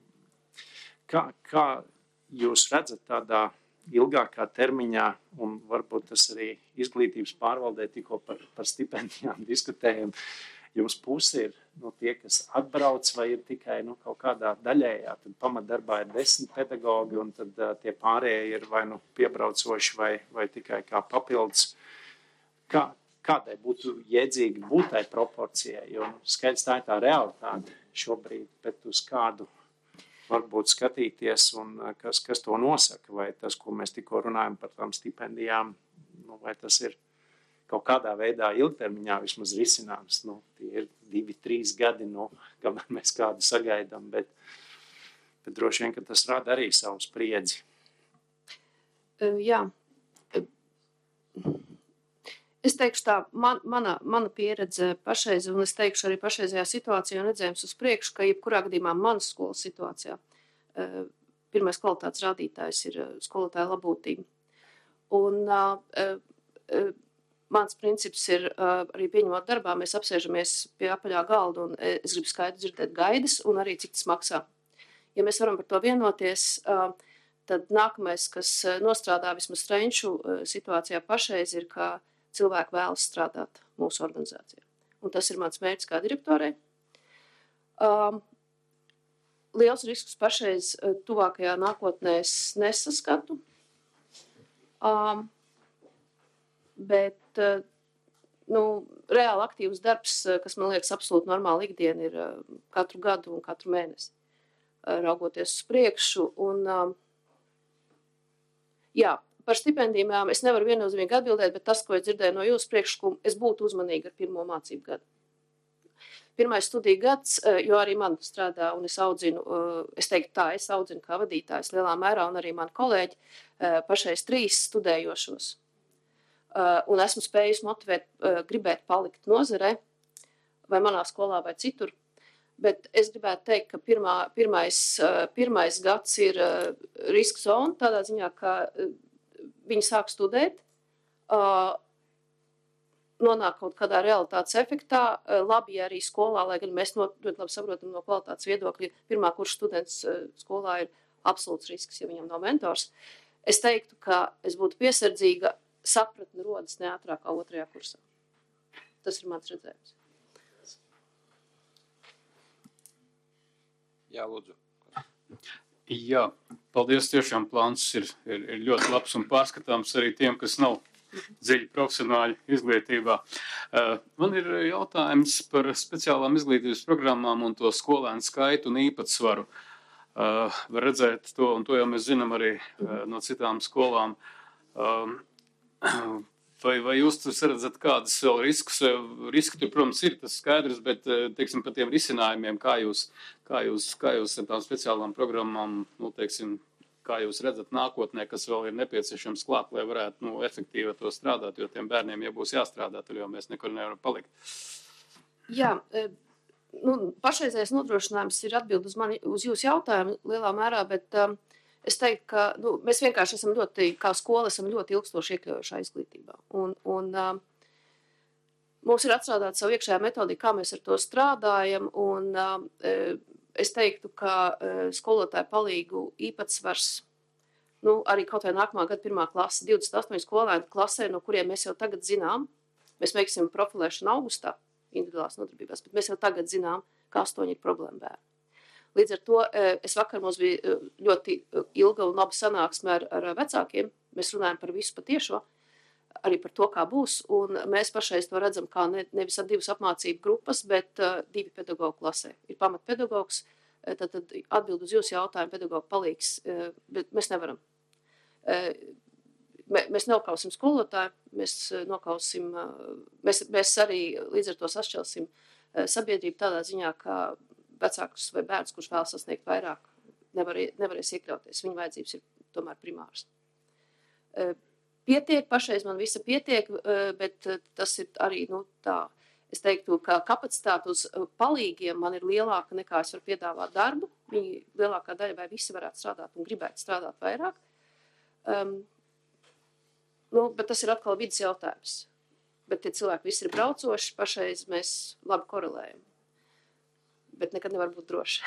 Kā jūs redzat tādā ilgākā termiņā, un varbūt tas arī izglītības pārvaldē tikko par stipendijām diskutējam, jums pusi ir tie, kas atbrauc, vai ir tikai kaut kādā daļējā, tad pamatdarbā ir 10 pedagogi, un tad tie pārējie ir vai piebraucoši, vai tikai kā papildus. Kādai būtu jēdzīgi būt tai proporcijai, jo skaidrs tā ir tā realitāte šobrīd, bet uz kādu varbūt skatīties, un kas to nosaka, vai tas, ko mēs tikko runājam par tām stipendijām, vai tas ir kaut kādā veidā ilgtermiņā vismaz risināms. Tie ir 2-3 gadi, kamēr mēs kādu sagaidām, bet droši vien, ka tas rada arī savu spriedzi.
Jā. Es teikšu tā, mana pieredze pašreiz, un es teikšu arī pašreizajā situācijā un redzējums uz priekšu, ka jebkurā gadījumā manas skolas situācijā pirmais kvalitātes rādītājs ir skolotāja labbūtība. Un mans princips ir arī pieņemot darbā, mēs apsēžamies pie apaļā galda, un es gribu skaidri dzirdēt gaidas un arī cik tas maksā. Ja mēs varam par to vienoties, tad nākamais, kas nostrādā vismaz Strenču situācijā pašreiz, ir, ka cilvēki vēlas strādāt mūsu organizācijā. Un tas ir mans mērķis kā direktorei. Liels risks pašreiz tuvākajā nākotnē es nesaskatu. Bet reāli aktīvs darbs, kas man liekas absolūti normāla ikdiena, ir katru gadu un katru mēnesi raugoties uz priekšu. Un, par stipendijām es nevaru viennozīmīgi atbildēt, bet tas, ko es dzirdēju no jūsu priekšlikuma, es būtu uzmanīga ar pirmo mācību gadu. Pirmais studiju gads, jo arī man strādā un es audzinu, es audzinu kā vadītājs lielā mērā un arī mani kolēģi, pašais 3 studējošos. Un esmu spējusi motivēt, gribēt palikt nozarē, vai manā skolā, vai citur. Bet es gribētu teikt, ka pirmais gads ir riska zona, tādā ziņā, ka viņi sāk studēt, nonāk kaut kādā realitātes efektā, labi, ja arī skolā, lai gan mēs ļoti labi saprotam no kvalitātes viedokļa, pirmā kursa students skolā ir absolūts risks, ja viņam nav mentors. Es teiktu, ka es būtu piesardzīga, sapratni rodas ne ātrāk kā 2. kursā. Tas ir mans redzējums.
Jā, lūdzu.
Jā, paldies. Tiešām plāns ir ļoti labs un pārskatāms arī tiem, kas nav dziļi profesionāļi izglītībā. Man ir jautājums par speciālām izglītības programmām un to skolēnu skaitu un īpatsvaru. Var redzēt to, un to jau mēs zinām arī no citām skolām. Vai jūs redzat kādas vēl riskus? Riski tur, protams, ir tas skaidrs, bet, teiksim, par tiem risinājumiem, kā jūs ar tām speciālām programmām, kā jūs redzat nākotnē, kas vēl ir nepieciešams klāt, lai varētu, efektīvi to strādāt, jo tiem bērniem, ja būs jāstrādā, tad jau mēs nekur nevaram palikt.
Jā, pašreizējais nodrošinājums ir atbild uz jūsu jautājumu lielā mērā, bet es teiktu, ka mēs vienkārši esam kā skola esam ļoti ilgstoši iekļaujušā izglītībā. Un mums ir atstrādāta savu iekšējā metodika, kā mēs ar to strādājam, un es teiktu, ka skolotāju palīgu īpatsvars, arī kaut vai nākamā gada 1. klase, 28 skolēnu klasē, no kuriem mēs jau tagad zinām, mēs veiksim profilēšanu augustā individuālās nodarbībās, bet mēs jau tagad zinām, ka 8 ir problēma bērni. Līdz ar to vakar mums bija ļoti ilga un laba sanāksme ar vecākiem. Mēs runājam par visu patiešo, arī par to, kā būs. Un mēs pašreiz to redzam kā nevis 2 apmācību grupas, bet 2 pedagogu klasē. Ir pamatpedagogs, tad atbild uz jūsu jautājumu pedagogu palīgs, bet mēs nevaram. Mēs nokausim skolotāju, mēs arī līdz ar to sašķelsim sabiedrību tādā ziņā, ka vecākus vai bērns, kurš vēl sasniegt vairāk, nevarēs iekļauties. Viņa vajadzības ir tomēr primāras. Pietiek, pašreiz man visa pietiek, bet tas ir arī, tā, es teiktu, ka kapacitāte uz palīgiem man ir lielāka nekā es varu piedāvāt darbu. Viņi lielākā daļa vai visi varētu strādāt un gribētu strādāt vairāk. Bet tas ir atkal vidas jautājums. Bet tie cilvēki visi ir braucoši, pašreiz mēs labi korelējam. Bet nekad nevar būt droši.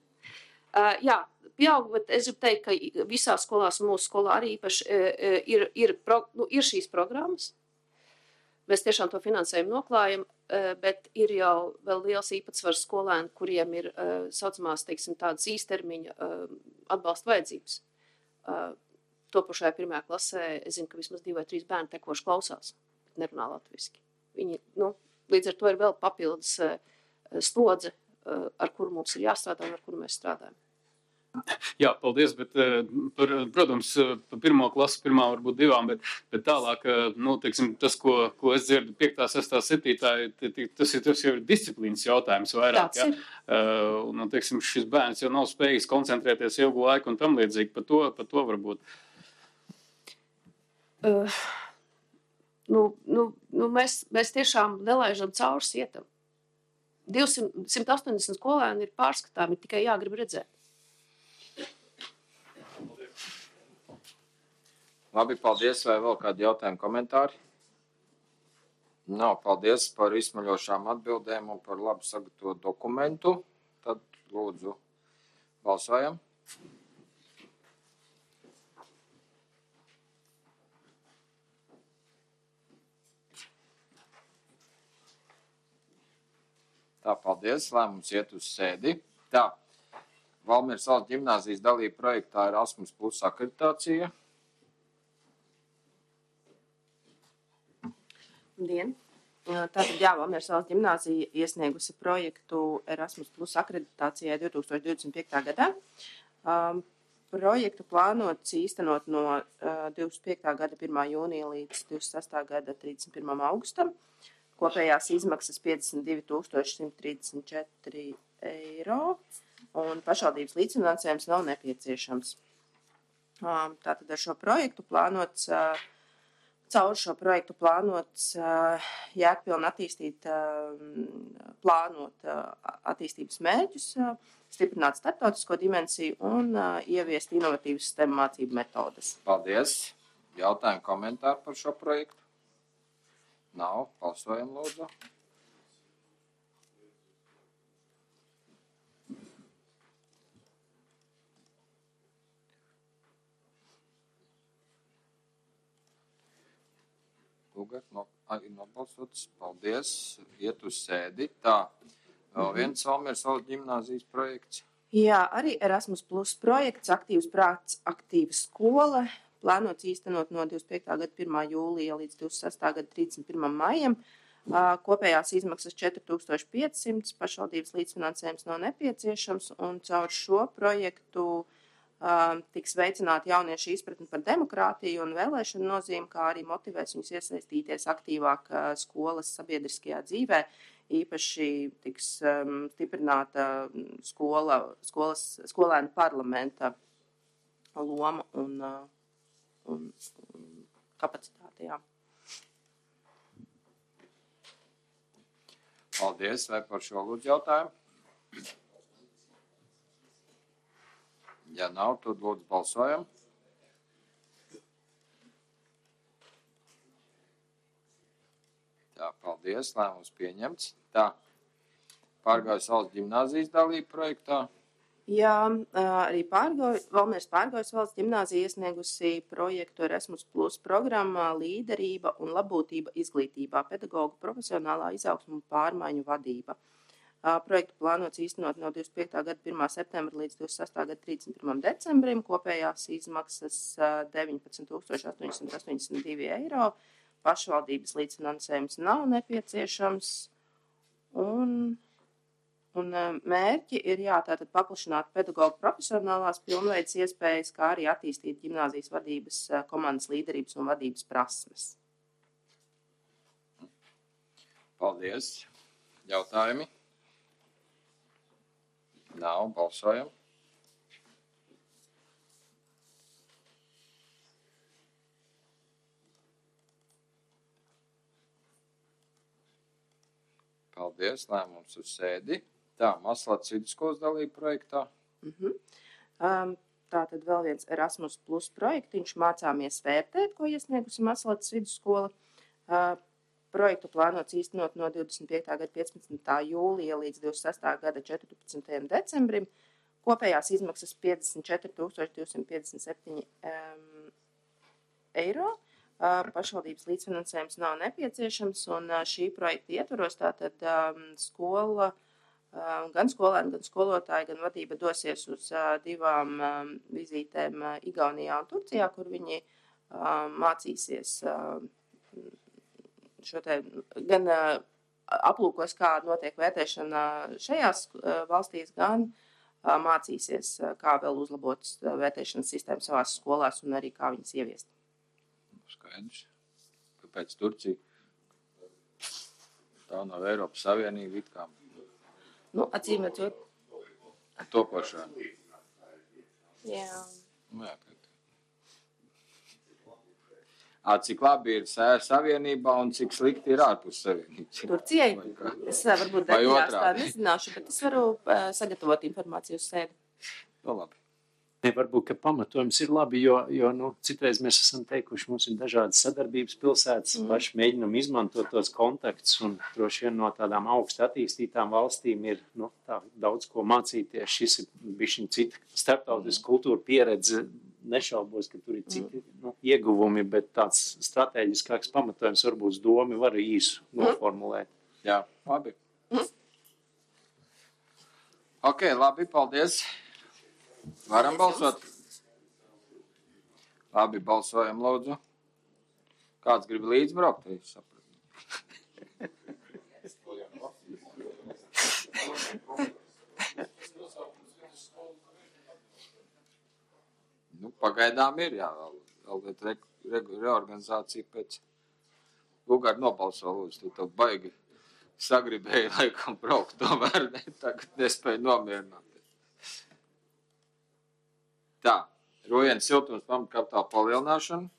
Pieaug, bet es gribu teikt, ka visās skolās un mūsu skolā arī īpaši ir šīs programmas. Mēs tiešām to finansējumu noklājam, bet ir jau vēl liels īpatsvars skolēni, kuriem ir saucamās, teiksim, tādas īstermiņa atbalsta vajadzības. Topošajā 1. klasē, es zinu, ka vismaz 2 vai 3 bērni tekoši klausās, bet nerunā latviski. Viņi, līdz ar to ir vēl papildus slodze, ar kuru mums ir jāstrādā un ar kuru mēs strādājam.
Jā, paldies, bet, protams, par 1. klasi, varbūt 2, bet tālāk, teiksim, tas, ko es dzirdu 5., 6., 7., tas jau ir disciplīnas jautājums vairāk, ja? Un, teiksim, šis bērns jau nav spējīgs koncentrēties ilgu laiku un tam līdzīgi, par to varbūt.
Mēs tiešām nelaižam cauri sietam. 180 skolēni ir pārskatāmi, tikai jāgrib redzēt.
Labi, paldies. Vai vēl kādi jautājumi, komentāri? Nav, paldies par izsmaļošām atbildēm un par labi sagatavotu dokumentu. Tad lūdzu balsojam. Tā, paldies. Lēmums iet uz sēdi. Tā, Valmieras valsts ģimnāzijas dalība projektā Erasmus+ akreditācija.
Labdien! Tātad, jā, Valmieras valsts ģimnāzija iesniegusi projektu Erasmus Plus akreditācijai 2025. gadā. Projektu plānots īstenot no 25. gada 1. jūnija līdz 26. gada 31. augustam. Kopējās izmaksas 52 134 eiro un pašvaldības līdzfinansējums nav nepieciešams. Tātad ar šo projektu plānots, caur šo projektu plānots jēgpilni attīstīt, plānot attīstības mērķus, stiprināt starptautisko dimensiju un ieviest inovatīvas STEM mācību metodes.
Paldies! Jautājumi, komentāri par šo projektu? Nav. Balsojam, lūdzu. Nobalsots. Paldies. Iet uz sēdi. Tā. Vēl viens Valmieras valsts ģimnāzijas projekts.
Jā, arī Erasmus Plus projekts Aktīvs prāts, aktīva skola. Plānots īstenot no 25. gada 1. jūlija līdz 26. gada 31. maijam. Kopējās izmaksas 4500, pašvaldības līdzfinansējums nav nepieciešams, un caur šo projektu tiks veicināta jauniešu izpratne par demokrātiju un vēlēšanu nozīmi, kā arī motivēs viņus iesaistīties aktīvāk skolas sabiedriskajā dzīvē. Īpaši tiks stiprināta skolēnu parlamenta loma un kapacitāte, jā.
Paldies. Vai par šo lūdzu jautājumu? Ja nav, tad lūdzu balsojam. Tā, paldies. Lēmums pieņemts. Tā. Pārgājas valsts ģimnāzijas dalība projektā.
Jā, arī Valmieras Pārgājas valsts ģimnāzija iesniegusi projektu Erasmus Plus programmā Līderība un labūtība izglītībā, pedagogu profesionālā izaugsma un pārmaiņu vadība. Projektu plānots īstenot no 25. gada 1. septembra līdz 26. gada 31. decembrim. Kopējās izmaksas 19 882 eiro. Pašvaldības līdzfinansējums nav nepieciešams. Un mērķi ir tātad paplašināt pedagogu profesionālās pilnveidas iespējas, kā arī attīstīt ģimnāzijas vadības komandas līderības un vadības prasmes.
Paldies. Jautājumi? Nav. Balsojam. Paldies. Lēmums uz sēdi. Tā, Maslats vidusskolas dalība projektā.
Tātad vēl viens Erasmus Plus projektiņš Mācāmies vērtēt, ko iesniegusi Maslats vidusskola. Projektu plānots īstenot no 25. gada 15. jūlija līdz 26. gada 14. decembrim. Kopējās izmaksas 54 257 eiro. Pašvaldības līdzfinansējums nav nepieciešams, un šī projekta ietvaros tātad skola, gan skolēni, gan skolotāji, gan vadība dosies uz 2 vizītēm Igaunijā un Turcijā, kur viņi mācīsies gan aplūkos, kā notiek vērtēšana šajās valstīs, gan mācīsies, kā vēl uzlabot vērtēšanas sistēmu savās skolās un arī kā viņas ieviest.
Skaidrs. Kāpēc Turcija? Tā nav Eiropas Savienība it kā.
Acīmredzot.
Topošā.
Jā.
Cik labi ir Savienībā un cik slikti ir ārpus Savienības?
Turcijai? Es varbūt detaļās tā nezināšu, bet es varu sagatavot informāciju uz sēdi.
Labi.
Varbūt, ka pamatojums ir labi, jo citreiz mēs esam teikuši, mums ir dažādas sadarbības pilsētas, paši mēģinam izmantot tos kontaktus, un droši vien no tādām augstu attīstītām valstīm ir tā, daudz ko mācīties. Šis ir bišķiņ cita starptautiska kultūra pieredze, nešaubos, ka tur ir citi ieguvumi, bet tāds strateģiskāks pamatojums varbūt domi var īsu noformulēt.
Jā, labi. Ok, labi, paldies. Varam balsot? Labi, balsojam, lūdzu. Kāds grib līdzbraukt? Nu, pagaidām ir, jā, vēl reorganizācija pēc. Lugāri nobalso, lūdzu, tu tev baigi sagribēji laikam braukt, tomēr ne, tagad nespēju nomierināties. Tā, Rojens siltums pamatkapitāla palielināšana.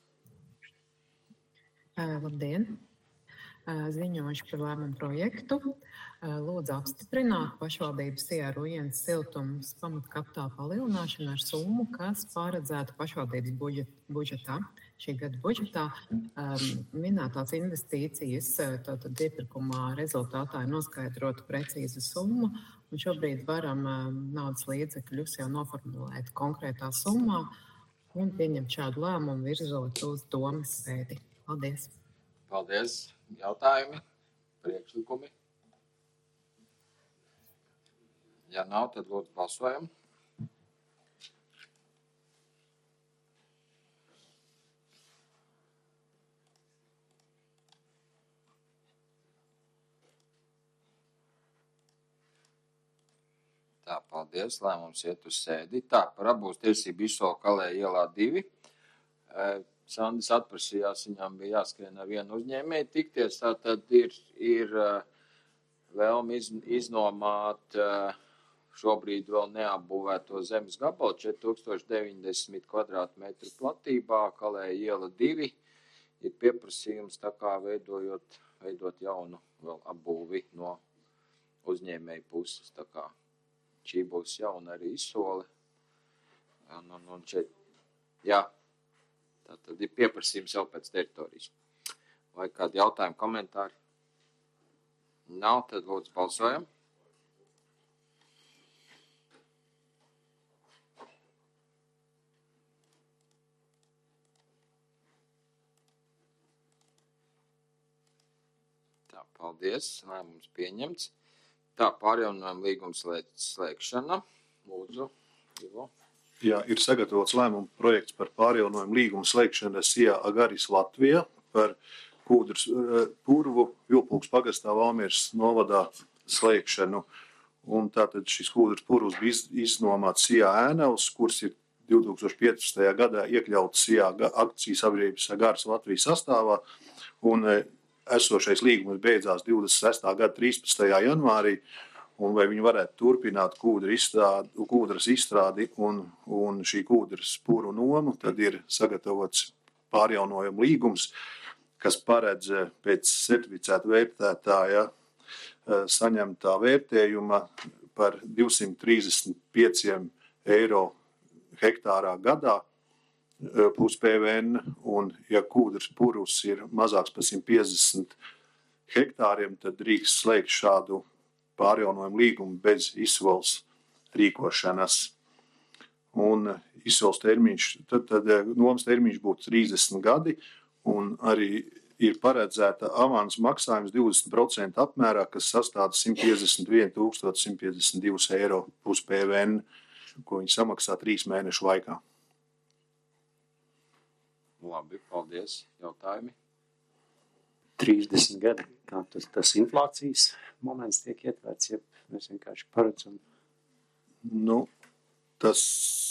Labdien! Ziņojuši par lēmumu projektu. Lūdzu apstiprināt pašvaldības Sijā Rojens siltums pamatkapitāla palielināšanu ar summu, kas paredzēta pašvaldības budžetā. Šī gada budžetā minētās investīcijas tātad iepirkumā rezultātā ir noskaidrota precīza summa, un šobrīd varam naudas līdzekļus jau noformulēt konkrētā summā un pieņemt šādu lēmumu virzot uz domas sēdi. Paldies!
Paldies! Jautājumi? Priekšlikumi? Ja nav, tad lūdzu balsojam. Tā, paldies, lēmums iet uz sēdi. Tā, par apbūves tiesību izsolu Kalēja ielā 2. Sandis atprasījās, viņām bija jāskrien ar vienu uzņēmēju tikties, tātad ir vēlme iznomāt šobrīd vēl neapbūvēto zemes gabalu 4090 kvadrātmetru platībā, Kalēja iela 2. Ir pieprasījums tā kā veidot jaunu vēl apbūvi no uzņēmēju puses, tā kā. Šī būs jauna arī izsole. Un šeit, jā, tad ir pieprasījums jau pēc teritorijas. Vai kādi jautājumi, komentāri? Nav, tad lūdzu balsojam. Tā, paldies, lēmums pieņemts. Tā, pārjauninājuma līguma slēgšana. Lūdzu, Ivo.
Jā, ir sagatavots lēmuma projekts par pārjauninājuma līguma slēgšanu Sijā Agaris Latvijā par Kūdras purvu Vilpulks pagastā Valmieras novadā slēgšanu. Un tātad šis Kūdras purvs bija iznomāts Sijā ēnavs, kurs ir 2015. gadā iekļauts Sijā akcijas sabiedrības Agaris Latvijas sastāvā. Un esošais līgums beidzās 26. gada 13. janvārī, un vai viņi varētu turpināt kūdras izstrādi un šī kūdras puru nomu, tad ir sagatavots pārjaunojuma līgums, kas paredz pēc certificēta vērtētāja saņemtā vērtējuma par 235 eiro hektārā gadā, plus PVN, un ja kūdras purvs ir mazāks par 150 hektāriem, tad drīkst slēgt šādu pārjaunojumu līgumu bez izsoles rīkošanas. Un izsoles termiņš, tad nomas termiņš būtu 30 gadi, un arī ir paredzēta avans maksājums 20% apmērā, kas sastāda 151 152 eiro plus PVN, ko viņi samaksā 3 mēnešu laikā.
Labi, paldies. Jautājumi?
30 gadi, kā tas inflācijas moments tiek ietverts, ja mēs vienkārši paredzam?
Nu, tas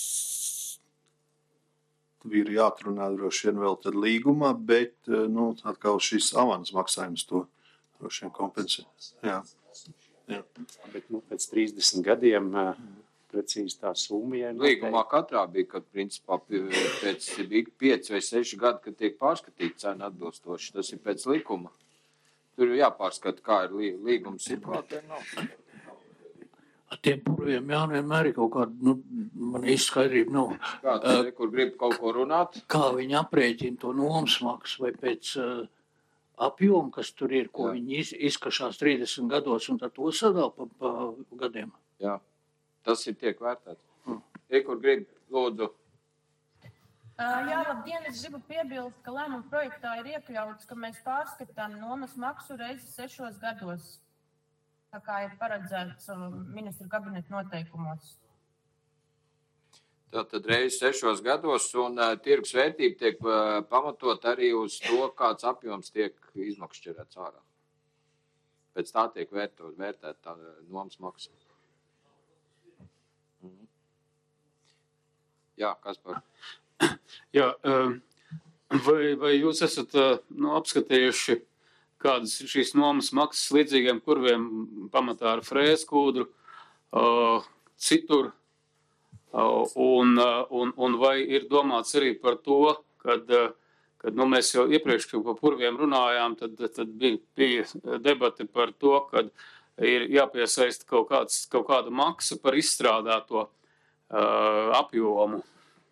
ir jāatrunā droši vien vēl tad līgumā, bet, atkal šis avans maksājums to droši vien kompensē. Jā.
Bet, pēc 30 gadiem precīzi tā summa.
Līgumā katrā bija, kad principā pēc 5 vai 6 gadi, kad tiek pārskatīta cena atbilstoši. Tas ir pēc likuma. Tur ir jāpārskata, kā ir līguma situācija.
Ar tiem purviem jānevienmēr ir kaut kāda, man izskaidrība nav.
Kāds, kur grib kaut ko runāt?
Kā viņi aprēķina to nomas maksu vai pēc apjomu, kas tur ir, ko viņi izkašās 30 gados un tad to sadala pa gadiem?
Jā. Tas ir tiek vērtēts. Kur grib, lūdzu.
Jā, labdien, es gribu piebilst, ka lēmuma projektā ir iekļauts, ka mēs pārskatām nomas maksu reizi 6 gados, tā kā ir paredzēts ministru kabineta noteikumos.
Tātad reizi 6 gados, un tirgus vērtība tiek pamatot arī uz to, kāds apjoms tiek izmakšķerēts ārā. Pēc tā tiek vērtēta tā nomas maksa. Jā, Kaspar.
Jā, vai jūs esat apskatījuši, kādas ir šīs nomas maksas līdzīgiem kurviem pamatā ar frēskūdru, citur, un vai ir domāts arī par to, kad mēs jau iepriekš par kurviem runājām, tad bija debati par to, kad ir jāpiesaista kaut kāda maksa par izstrādāto apjomu.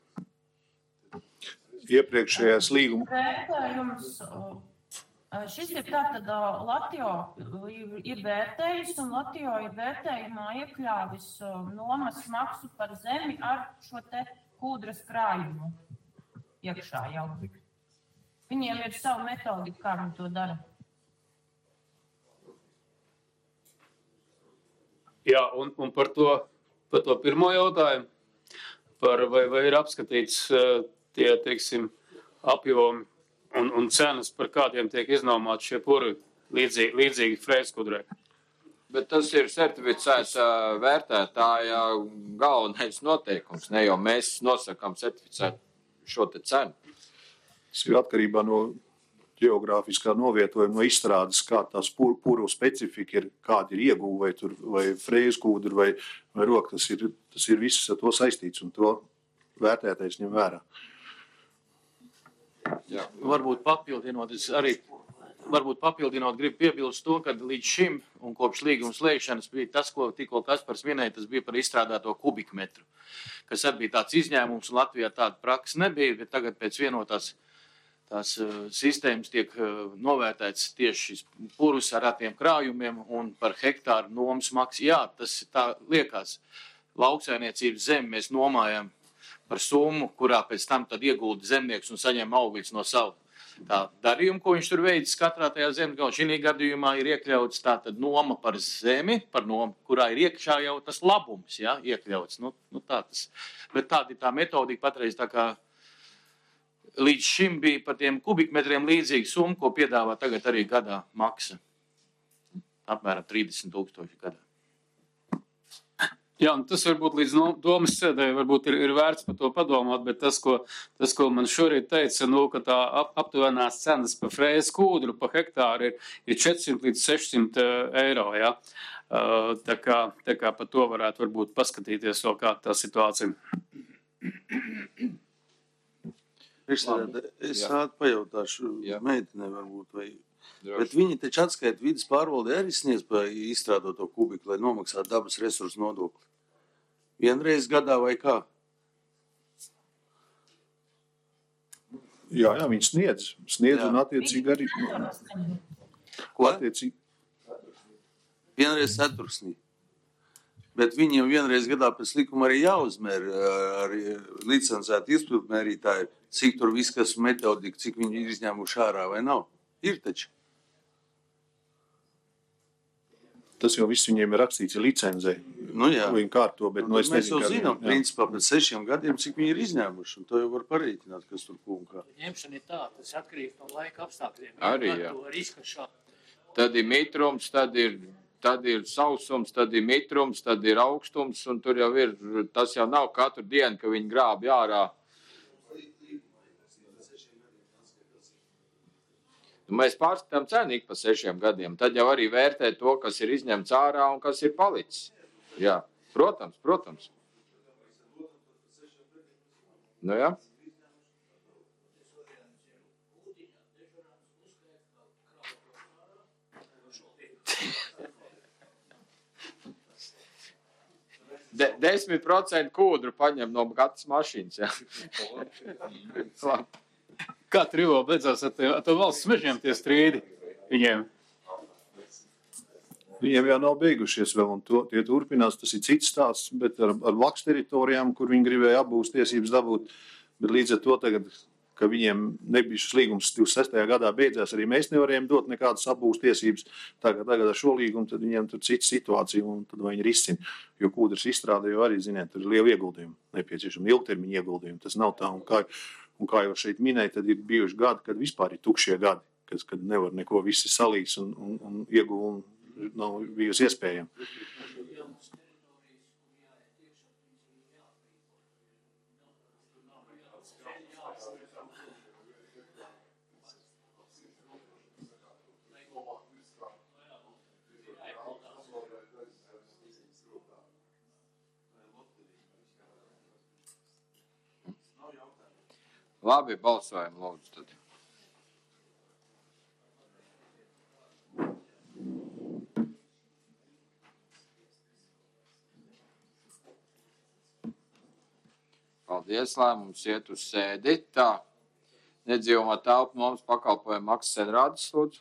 Iepriekšējais līguma.
Vērtējums, šis ir tātad Latio ir vērtējis, un Latio ir vērtējumā iekļāvis nomas maksu par zemi ar šo te kūdras krājumu iekšā jau. Viņiem ir savu metodiku, kā viņi to dara.
Jā, un par to pirmo jautājumu, vai ir apskatīts tie, teiksim, apjomi un cenas, par kādiem tiek iznomāti šie purvi līdzīgi frēskudrē.
Bet tas ir certificēta vērtētāja galvenais noteikums, ne jau mēs nosakām certificēt šo te cenu.
Tas ir atkarībā no ģeogrāfiskā novietojuma, no izstrādes, kā tās puru specifika ir, kāda ir ieguva, vai frēskūdra, vai roka. Tas ir viss ar to saistīts, un to vērtētais ņem vērā.
Jā. Varbūt papildinot, gribu piebilst to, ka līdz šim un kopš līguma slēgšanas bija tas, ko tikko Kaspars minēja, tas bija par izstrādāto kubikmetru, kas arī bija tāds izņēmums, un Latvijā tāda praksa nebija, bet tagad pēc vienotās tās sistēmas tiek novērtēts tieši šis purus ar tiem krājumiem un par hektāru nomas maksu. Jā, tas tā liekas. Lauksainiecības zemi mēs nomājam par summu, kurā pēc tam tad iegulda zemnieks un saņem augļus no savu tā darījumu, ko viņš tur veids katrā tajā zemes galā. Šī gadījumā ir iekļauts tātad noma par zemi, par nomu, kurā ir iekšā jau tas labums, ja, iekļauts. Tā tas. Bet tāda ir tā metodika patreiz tā kā līdz šim bija par tiem kubikmetriem līdzīga summa, ko piedāvā tagad arī gadā maksa. Apmēram 30,000 gadā.
Jā, tas varbūt līdz domas sēdē varbūt ir vērts par to padomāt, bet tas, ko man šorīt teica, ka tā aptuvenās cenas par frēzes kūdru pa hektāru ir 400 līdz 600 eiro, jā. Tā kā par to varētu varbūt paskatīties vēl kā tā situācija.
Es pajautāšu meitenei varbūt, bet viņi taču atskaita vidas pārvaldē arī sniedz par izstrādāto kubiku, lai nomaksātu dabas resursu nodokli. Vienreiz gadā vai kā?
Jā, viņi sniedz un attiecīgi arī.
Ko? Vienreiz ceturksnī. Bet viņiem vienreiz gadā pēc likuma arī jāuzmēr ar licencētu izpildmērītāju, cik tur viss, kas metodika, cik viņi ir izņēmuši ārā vai nav. Ir taču.
Tas jau viss viņiem ir rakstīts licenzē.
Jā.
Viņi kārto, bet es
mēs jau
nezinu,
zinām, principā pēc 6 gadiem, cik viņi ir izņēmuši, un to jau var parēķināt, kas tur kā.
Ņemšana ir tā, tas atkarīgs no laika apstākļiem.
Arī, jā. Tad ir mitrums, tad ir sausums, tad ir mitrums, tad ir augstums, un tur jau ir, tas jau nav katru dienu, ka viņi grābi ārā. Mēs pārskatām cenu ik pa 6 gadiem, tad jau arī vērtē to, kas ir izņemts ārā un kas ir palicis. Jā, protams. Jā. De 10% kūdru paņem no katras mašīnas, jā.
Kā Trivo beidzās ar to valsts mežiem tie strīdi viņiem?
Viņiem jau nav beigušies vēl, un tie turpinās, tas ir cits stāsts, bet ar vlaks teritorijām, kur viņi gribēja apbūst tiesības dabūt, bet līdz ar to tagad, ka viņiem nebija šis līgums 26. gadā beidzās, arī mēs nevarējām dot nekādas apbūst tiesības. Tagad ar šo līgumu, tad viņiem tur cita situācija, un tad viņi risina, jo kūdras izstrāde jau arī, ziniet, tur ir liela ieguldījuma, nepieciešama ilgtermiņa ieguldījuma, tas nav tā, un kā jau šeit minēja, tad ir bijuši gadi, kad vispār ir tukšie gadi, kad nevar neko visi salīs un ieguva un nav bijusi iespējama.
Labi, balsojam, lūdzu tad. Paldies, lēmums iet uz sēdi. Tā, nedzīvumā telpu nomas pakalpojumu maksas Senrādes, lūdzu.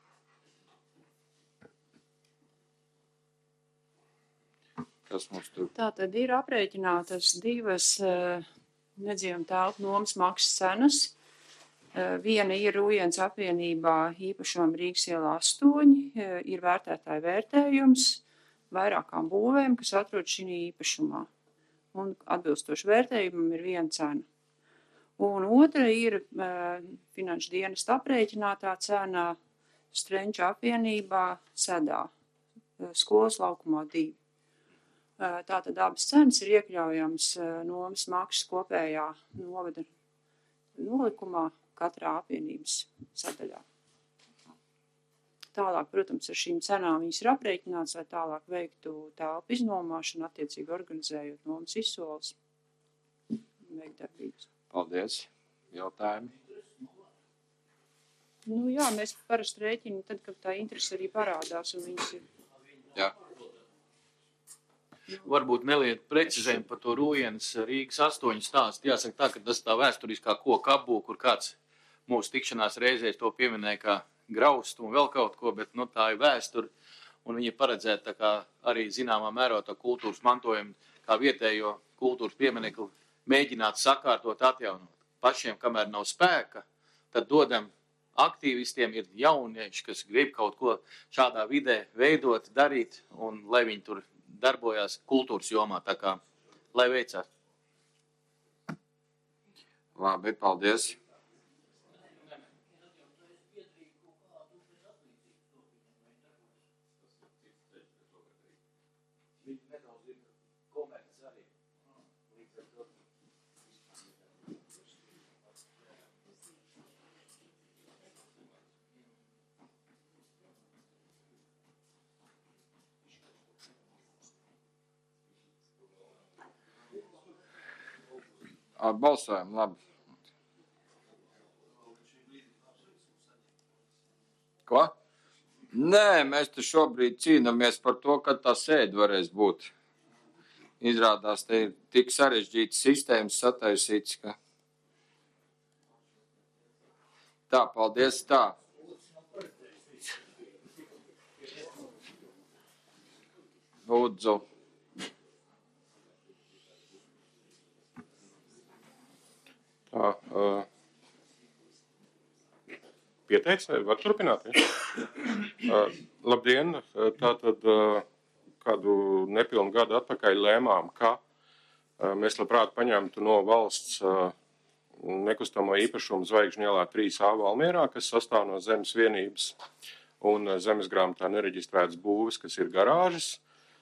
Kas mums tur?
Tā tad ir aprēķinātas divas nedzīvuma telpu nomas maksas cenas. Viena ir Rūjens apvienībā īpašuma Rīgas ielā 8, ir vērtētāja vērtējums vairākām būvēm, kas atrodas šī īpašumā. Un atbilstoši vērtējumam ir viena cena. Un otra ir finanšu dienesta aprēķinātā cena Strenča apvienībā Sedā, skolas laukumā 2. Tātad abas cenas ir iekļaujams nomas maksas kopējā novada nolikumā katrā apvienības sadaļā. Tālāk, protams, ar šīm cenām viņas ir aprēķināts, lai tālāk veiktu telpu iznomāšanu, attiecīgi organizējot nomas izsoles, veikt darbības.
Paldies. Jautājumi?
Nu jā, mēs parasti rēķinām tad, kad tā interese arī parādās un viņas ir.
Jā.
Varbūt neliet precizējumu par to Rūjens Rīgas 8 stāstu. Jāsaka tā, ka tas tā vēsturiskā koka apbūve, kur kāds mūsu tikšanās reizēs to pieminēja kā graustu un vēl kaut ko, bet tā ir vēsture. Un viņi paredzēta tā kā arī zināmā mērā tā kultūras mantojumu, kā vietējo kultūras pieminekli mēģināt sakārtot, atjaunot. Pašiem, kamēr nav spēka, tad dodam aktīvistiem, ir jaunieši, kas grib kaut ko šādā vidē veidot, darīt, un lai viņi tur darbojās kultūras jomā, tā kā, lai veicās.
Labi, paldies. Balsojam, labi. Ko? Nē, mēs te šobrīd cīnāmies par to, kad tā sēde varēs būt. Izrādās, te ir tik sarežģītas sistēmas sataisīts, ka... Tā, paldies, tā. Lūdzu.
Tā, pieteiks, vai var turpināt? Ja? Labdien, tātad kādu nepilnu gadu atpakaļ lēmām, ka mēs labprāt paņemtu no valsts nekustamo īpašumu Zvaigžņu ielā 3A Valmierā, kas sastāv no zemes vienības un zemes grāmatā nereģistrētas būves, kas ir garāžas.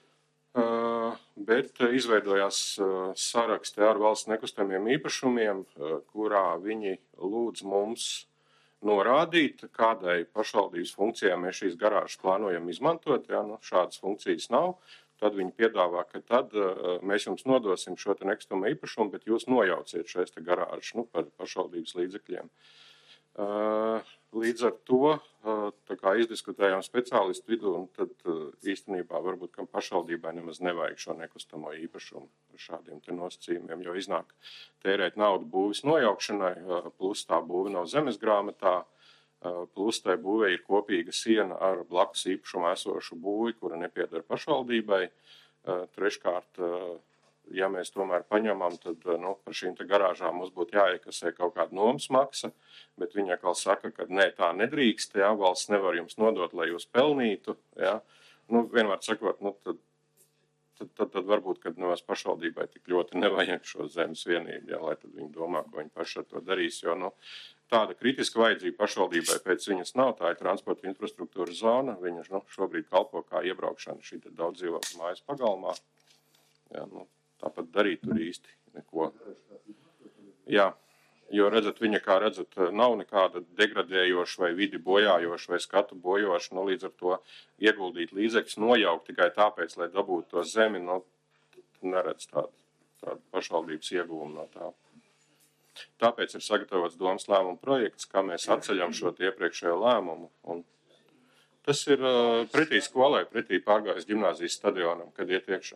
Bet izveidojās saraksti ar valsts nekustamiem īpašumiem, kurā viņi lūdz mums norādīt, kādai pašvaldības funkcijai mēs šīs garāžas plānojam izmantot. Ja, šādas funkcijas nav, tad viņi piedāvā, ka tad mēs jums nodosim šo te nekustamo īpašumu, bet jūs nojauciet šais te garāžas par pašvaldības līdzekļiem. Līdz ar to tā kā izdiskutējām speciālistu vidū, un tad īstenībā varbūt, ka pašvaldībai nemaz nevajag šo nekustamo īpašumu ar šādiem te nosacījumiem, jo iznāk tērēt naudu būvis nojaukšanai, plus tā būve nav zemes grāmatā, plus tai būvei ir kopīga siena ar blakus īpašumu esošu būvi, kura nepieder pašvaldībai. Treškārt, ja mēs tomēr paņemam, tad par šīm te garāžām mums būtu jāiekasē kaut kāda nomas maksa, bet viņi atkal saka, ka nē, tā nedrīkst, ja, valsts nevar jums nodot, lai jūs pelnītu. Ja. Vienmēr sakot, tad varbūt, kad nemaz pašvaldībai tik ļoti nevajag šo zemes vienību, ja, lai tad viņi domā, ko viņi paši ar to darīs, jo tāda kritiska vajadzība pašvaldībai pēc viņas nav. Tā ir transporta infrastruktūra zona. Viņa šobrīd kalpo kā iebraukšana šī daudz dzīvokļu mājas pagalmā. Jā, tāpat darīt tur īsti neko. Jā, jo redzat, viņa, kā redzat, nav nekāda degradējoša vai vidi bojājoša vai skatu bojoša. Līdz ar to ieguldīt līdzekļus, nojaukt tikai tāpēc, lai dabūtu to zemi, neredz tādu pašvaldības ieguvumu no tā. Tāpēc ir sagatavots domas lēmuma projekts, kā mēs atceļam šo iepriekšējo lēmumu. Un tas ir pretī skolai, pretī Pārgājas ģimnāzijas stadionam, kad iet iekšā.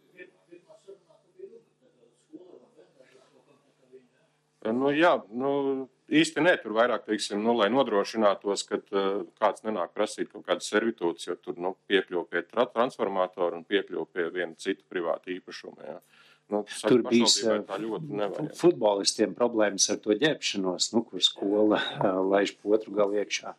Jā, īsti ne, tur vairāk, teiksim, lai nodrošinātos, kad kāds nenāk prasīt kaut kādas servitūtas, jo tur piekļuv pie transformātora un piekļuv pie viena cita privāta īpašuma, jā.
Tur bija futbolistiem problēmas ar to ģērbšanos, kur skola laiž pa otru galu iekšā.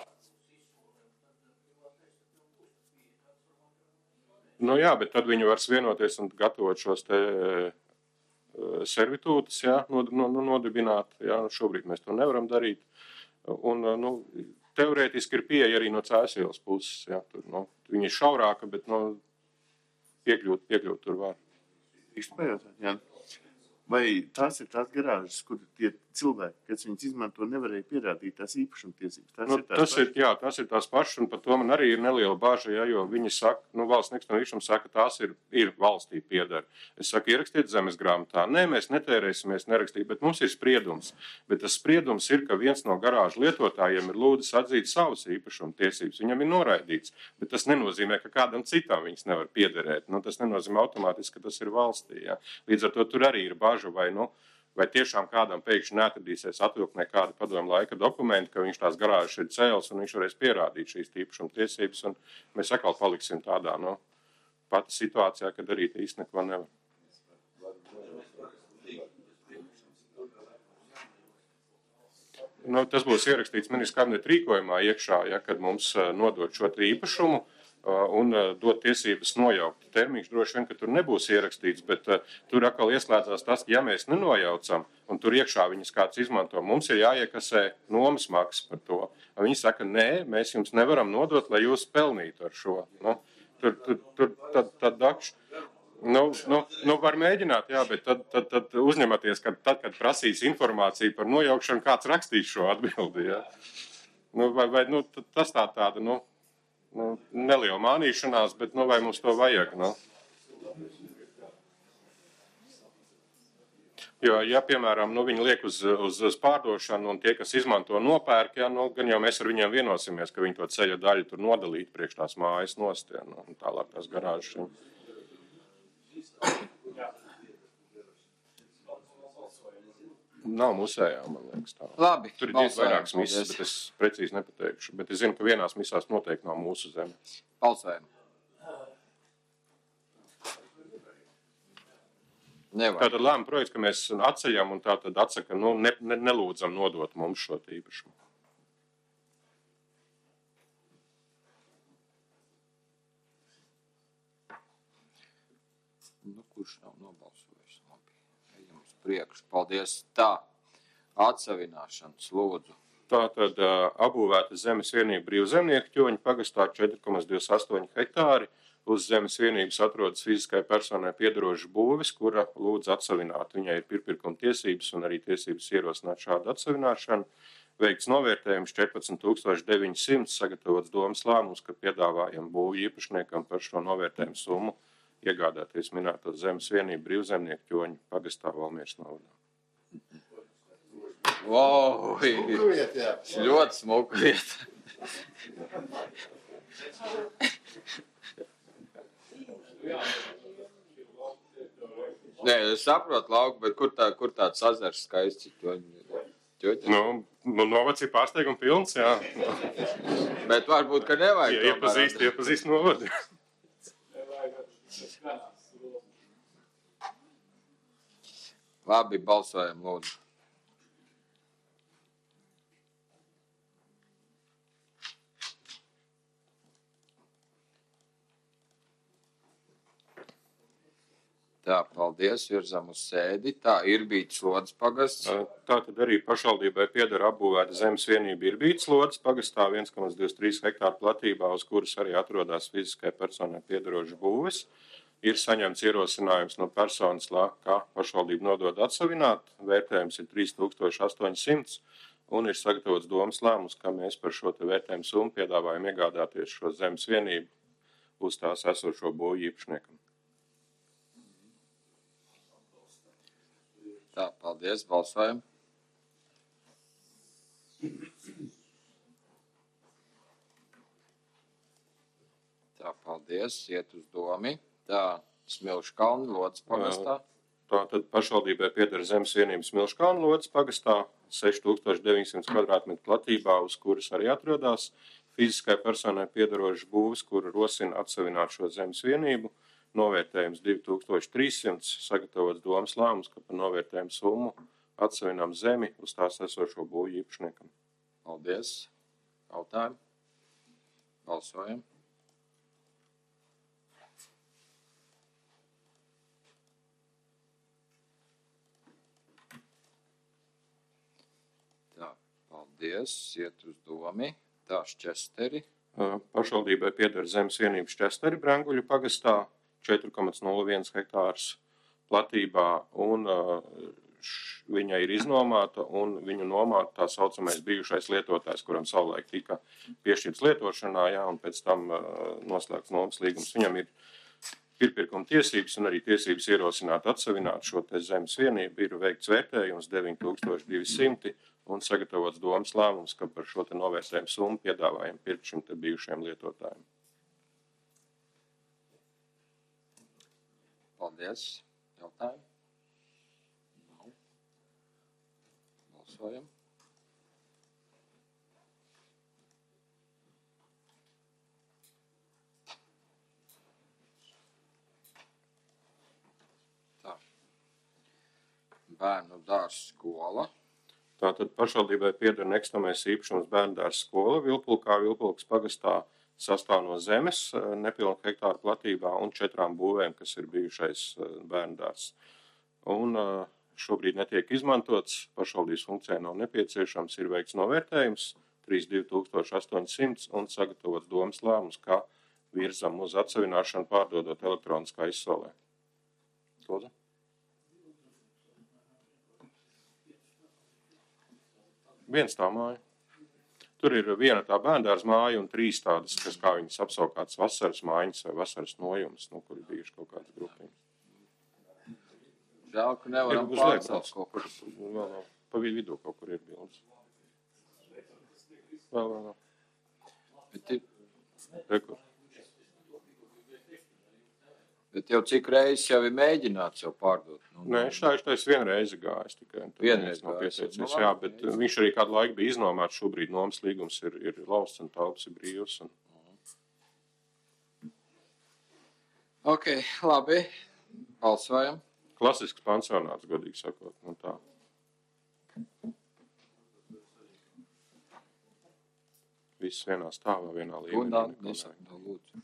Jā, bet tad viņi var vienoties un gatavot šos te servitūtas, jā, nodibināt. Jā, šobrīd mēs to nevaram darīt. Un, teorētiski ir pieeja arī no Cēsielas puses. Jā, tur, viņa ir šaurāka, bet piekļūt tur var.
Īsti pajautāt, jā. Vai tās ir tās garāžas, kur tie cilvēki, kas viņas izmanto, nevarēja pierādīt tās īpašumtiesības?
Tas ir tās pašas, un par to man arī ir neliela bāža, ja, jo viņi saka, valsts nekustamā īpašuma saka, tās ir valstī pieder. Es saku, ierakstiet zemes grāmatā. Nē, mēs netērēsimies nerakstīt, bet mums ir spriedums. Bet tas spriedums ir, ka viens no garāžu lietotājiem ir lūdzis atzīt savas īpašumtiesības. Viņam ir noraidīts, bet tas nenozīmē, ka kādam citam viņas nevar piederēt. Tas nenozīmē automātiski, ka tas ir valstī. Ja. Līdz ar to tur arī ir bāža. Vai tiešām kādam pēkšņi neatradīsies atvilkt kādu padomu laika dokumentu, ka viņš tās garāžas ir cēlis un viņš varēs pierādīt šīs īpašuma tiesības, un mēs atkal paliksim tādā pati situācijā, kad darīt īsti neko nevar. Tas būs ierakstīts ministra kabineta rīkojumā iekšā, ja, kad mums nodod šo īpašumu un dot tiesības nojaukt. Termiņš droši vien, ka tur nebūs ierakstīts, bet tur atkal ieslēdzās tas, ka ja mēs nenojaucam un tur iekšā viņas kāds izmanto, mums ir jāiekasē nomas maksa par to. Un viņi saka, nē, mēs jums nevaram nodot, lai jūs pelnītu ar šo. Tad dakš. Var mēģināt, jā, bet tad uzņematies, ka tad, kad prasīs informāciju par nojaukšanu, kāds rakstīs šo atbildi, jā. Tas tāda, neliela mānīšanās, bet vai mums to vajag? Jo, ja, piemēram, viņi liek uz pārdošanu un tie, kas izmanto nopērk, ja, gan jau mēs ar viņiem vienosimies, ka viņi to ceļa daļu tur nodalīt priekš tās mājas nost, ja, un tālāk tās garāžas. Nav musējā, man liekas tā.
Labi,
tur ir vairākas misas, bet es precīzi nepateikšu. Bet es zinu, ka vienās misās noteikti nav mūsu zeme.
Balsojam.
Tātad lēma projekts, ka mēs atceļam un tātad atsaka, nelūdzam nodot mums šo īpašumu.
Kurš nav nobalsojis? Labi. Ejam uz priekšu. Paldies. Tā. Atsavināšanas lūdzu.
Tātad apbūvēta zemes vienība brīvzemnieku ķoņa pagastā 4,28 hektāri. Uz zemes vienības atrodas fiziskai personai piederošas būvis, kura lūdz atsavināt. Viņai ir pirpirkuma tiesības un arī tiesības ierosināt šādu atsavināšanu. Veikts novērtējums 14,900, sagatavots domas lēmums, ka piedāvājam būvu īpašniekam par šo novērtējumu summu iegādāties minēto zemes vienību brīvzemnieku ķoņu pagastā Valmieras novadā.
Wow, ļoti smuka vieta. Nē, es saprotu lauku, bet kur tāds azars skaists ķoķis?
Novads ir pārsteiguma pilns, jā.
Bet varbūt, ka nevajag.
Iepazīst novadu.
Labi, balsojam, lūdzu. Tā, paldies, virzam uz sēdi. Tā, Irbītas Lodes pagasts.
Tātad arī pašvaldībai pieder apbūvēta zemes vienība Irbītas Lodes pagastā 1,23 hektāru platībā, uz kuras arī atrodas fiziskai personai piederošas būves. Ir saņemts ierosinājums no personas, kā pašvaldība nodod atsavināt. Vērtējums ir 3800 un ir sagatavots domas lēmums, ka mēs par šo te vērtējumu summu piedāvājam iegādāties šo zemes vienību uz tās esošo būvu īpašniekam.
Tā, paldies, balsojam. Tā, paldies, iet uz domi. Tā, Smilškalna Lodes pagastā.
Tātad pašvaldībai pieder zemes vienības Smilškalna Lodes pagastā 6900 kvadrātmetru platībā, uz kuras arī atrodas fiziskai personai piederošas būves, kura rosina atsavināt šo zemes vienību. Novērtējums 2300, sagatavots domas lēmums, ka par novērtējumu summu atsavinām zemi uz tās esošo būvu īpašniekam.
Paldies. Jautājumi? Balsojam. Tā, paldies. Iet uz domi. Tā, Šķesteri.
Pašvaldībai pieder zemes vienības Šķesteri Brenguļu pagastā 4,01 hektārs platībā, un viņa ir iznomāta, un viņu nomāta tā saucamais bijušais lietotājs, kuram savulaik tika piešķirts lietošanā, un pēc tam noslēgts nomas līgums. Viņam ir pirkuma tiesības un arī tiesības ierosināt atsavināt šo te zemes vienību. Ir veikts vērtējums 9200 un sagatavots domas lēmums, ka par šo te novērtējumu summu piedāvājam pirkt šim te bijušajam lietotājiem.
Paldies. Jautājumi? Nav. Balsojam. Tā. Bērnu dārzs skola.
Tātad pašvaldībai pieder nekustamais īpašums bērnu dārzs skola Vilpulkā, Vilpulkas pagastā sastāv no zemes, nepilnu hektāru platībā un 4 būvēm, kas ir bijušais bērnu dārzs. Un šobrīd netiek izmantots, pašvaldības funkcijai nav nepieciešams, ir veikts novērtējums 32,800 un sagatavots domas lēmums, kā virzam uz atsavināšanu pārdodot elektroniskā izsolē. Lūdzu. Viens tā māja. Tur ir viena tā bērndārza māja un 3 tādas, kas kā viņas apsaukātas vasaras mājas vai vasaras nojumas, kur ir bijuši kaut kādas grupiņas.
Žēl, ka nevaram pārcelt kaut kur.
Vēl nav. Pa vidū kaut kur ir bildes. Vēl nav.
Bet jau cik reizes jau ir mēģināts jau pārdot?
Nē, štais vienreiz gājis tikai.
Vienreiz
gājis. Jā, bet viņš arī kādu laiku bija iznomāts. Šobrīd nomas līgums ir lausts un telpas ir brīvs.
Ok, labi. Balsojam.
Klasisks pansionāts, godīgi sakot. Un tā. Viss vienā stāvā, vienā līmenī.
Gundā, nesaka, lūdzu.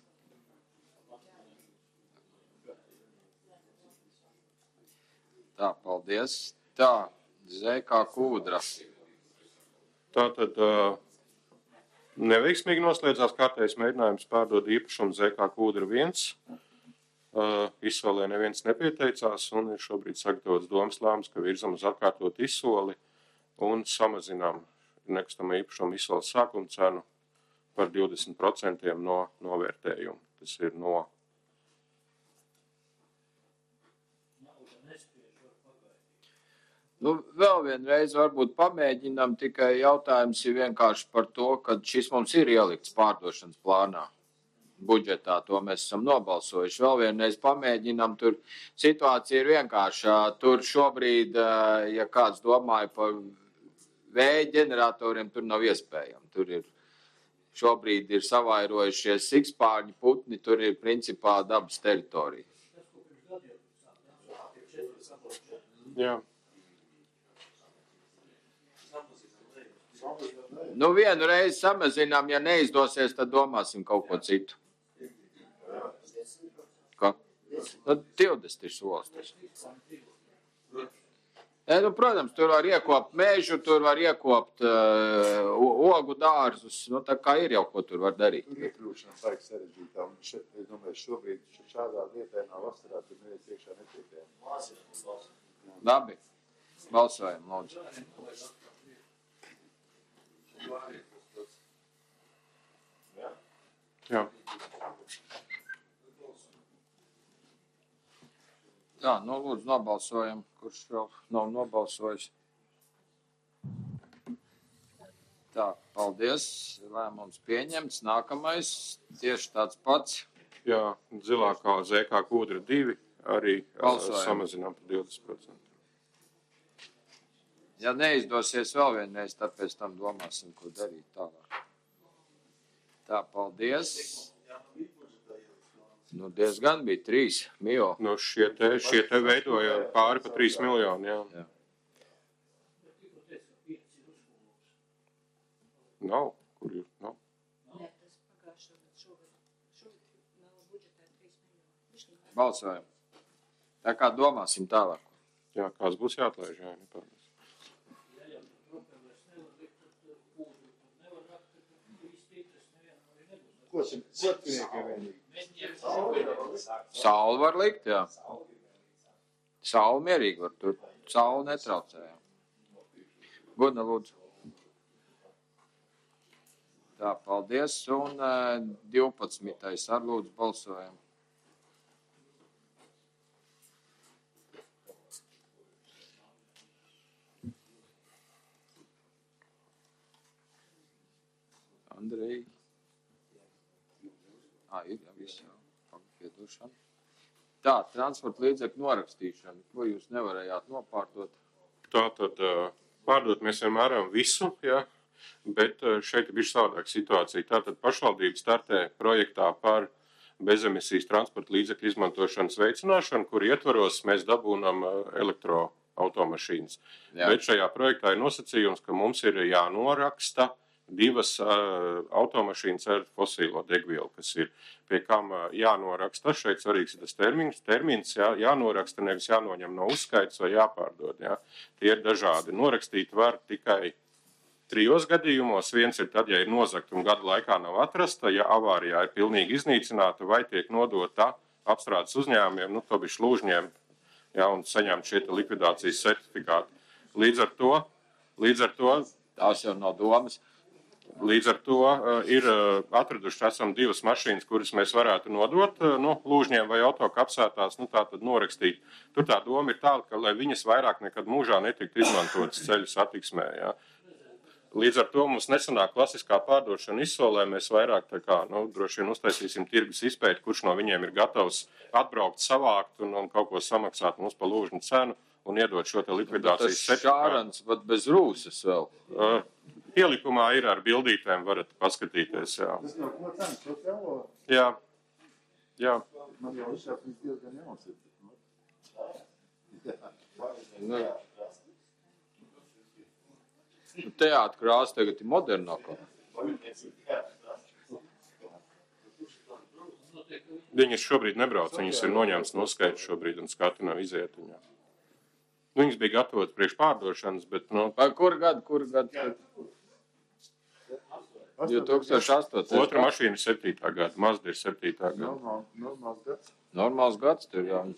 Tā, paldies. Tā, ZK Kūdra.
Tātad neveiksmīgi noslēdzās kārtējs mēģinājums pārdot īpašumu ZK Kūdra 1. Izsolē neviens nepieteicās un ir šobrīd sagatavots domas lēmums, ka virzam uz atkārtot izsoli un samazinām nekustamā īpašuma izsoles sākuma cenu par 20% no novērtējuma. Tas ir no
Vēl vienreiz varbūt pamēģinām, tikai jautājums ir vienkārši par to, ka šis mums ir ielikts pārdošanas plānā. Budžetā to mēs esam nobalsojuši. Vēl vienreiz pamēģinām, tur situācija ir vienkāršā. Tur šobrīd, ja kāds domāja par vēja ģeneratoriem, tur nav iespējami. Tur ir šobrīd ir savairojušies sikspārņu putni, tur ir principā dabas teritorija.
Jā.
Vienu reizi samazinām, ja neizdosies, tad domāsim kaut ko citu. Ko? 20 ir solis. Protams, tur var iekopt mežu, tur var iekopt ogu dārzus. Tā kā ir jau, ko tur var darīt.
Tur iekļūšana baigi sarežģītā. Un es domāju, šobrīd šādā vietā nav vasarā, tur neviens iekšā netiek.
Labi. Balsojam, lūdzu.
Jā.
Tā, lūdzu, nobalsojam. Kurš vēl nav nobalsojis? Tā, paldies. Lēmums pieņemts. Nākamais tieši tāds pats.
Jā, zilākā ZK kūdra 2 arī
Balsojam.
samazinām par 20%.
Ja neizdosies vēl vienreiz, tad pēc tam domāsim, ko darīt tālāk. Tā, paldies. Diezgan bija 3 miljoni.
Šie te veidoja pāri pa 3 miljoni, jā. Nav, kur jūs nav?
Balsojam. Tā kā domāsim tālāk.
Jā, kāds būs jāatlaiž, jā, nepārmēs.
Ko ciniekiem vienīgi?
Sauli var likt, jā. Sauli mierīgi var tur. Sauli netraucē, jā. Gudna, lūdzu. Tā, paldies. Un 12. ar lūdzu balsojam. Andrei. Ir jau viss jau piedošana. Tā, transporta līdzekļu norakstīšana. Ko jūs nevarējāt nopārdot?
Tātad pārdot mēs vienmēr visu, jā, bet šeit ir bijusi savādāka situācija. Tātad pašvaldība startē projektā par bezemisijas transporta līdzekļu izmantošanas veicināšanu, kur ietvaros mēs dabūnam elektroautomašīnas. Bet šajā projektā ir nosacījums, ka mums ir jānoraksta 2 automašīnas ar fosīlo degvielu, kas ir pie kam jānoraksta. Šeit svarīgs ir tas termins, jānoraksta, nevis jānoņem no uzskaitas vai jāpārdod. Jā. Tie ir dažādi. Norakstīt var tikai 3 gadījumos. Viens ir tad, ja ir nozagta un gada laikā nav atrasta, ja avārijā ir pilnīgi iznīcināta vai tiek nodota apstrādes uzņēmumiem, to bišķi lūžņiem, jā, un saņemt šie likvidācijas certifikāti. Līdz ar to
tās jau nav domas.
Līdz ar to ir atraduši, esam 2 mašīnas, kuras mēs varētu nodot lūžņiem vai autokapsētās, tātad norakstīt. Tur tā doma ir tāda, ka lai viņas vairāk nekad mūžā netiktu izmantotas ceļu satiksmē. Jā. Līdz ar to mums nesanāk klasiskā pārdošana izsolē, mēs vairāk droši vien uztaisīsim tirgus izpēti, kurš no viņiem ir gatavs atbraukt, savākt un kaut ko samaksāt mums pa lūžņu cenu un iedot šo te likvidācijas certifikātu.
Tas šārans, bet bez rūsas vēl.
Pielikumā ir ar bildītēm, varat paskatīties, jā.
Tas nav ko cenas, sociālo?
Jā. Jā.
Man jau uzsākums diezgan jauns ir.
Teātra krāsa tagad ir modernākā.
Viņas šobrīd nebrauc, viņas ir noņemts no skaita šobrīd un skati nav izietiņā. Viņas bija gatavotas priekš pārdošanas, bet,
Kur gadu? 2008.
Otra mašīna ir 7. gada, Mazda ir 7. gada.
Normāls gads.
Normāls gads tur, jā.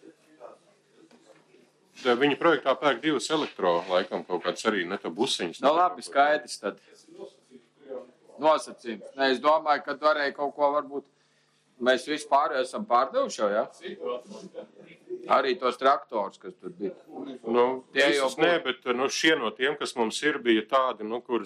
Viņa projektā pērk 2 elektro, laikam kaut kāds arī ne tā busiņas.
Labi, skaidrs tad. Nosacījums. Ne, es domāju, ka varēja kaut ko varbūt. Mēs vispār esam pārdevuši jau, jā? Arī tos traktors, kas tur bija.
Visus nē, bet šie no tiem, kas mums ir, bija tādi,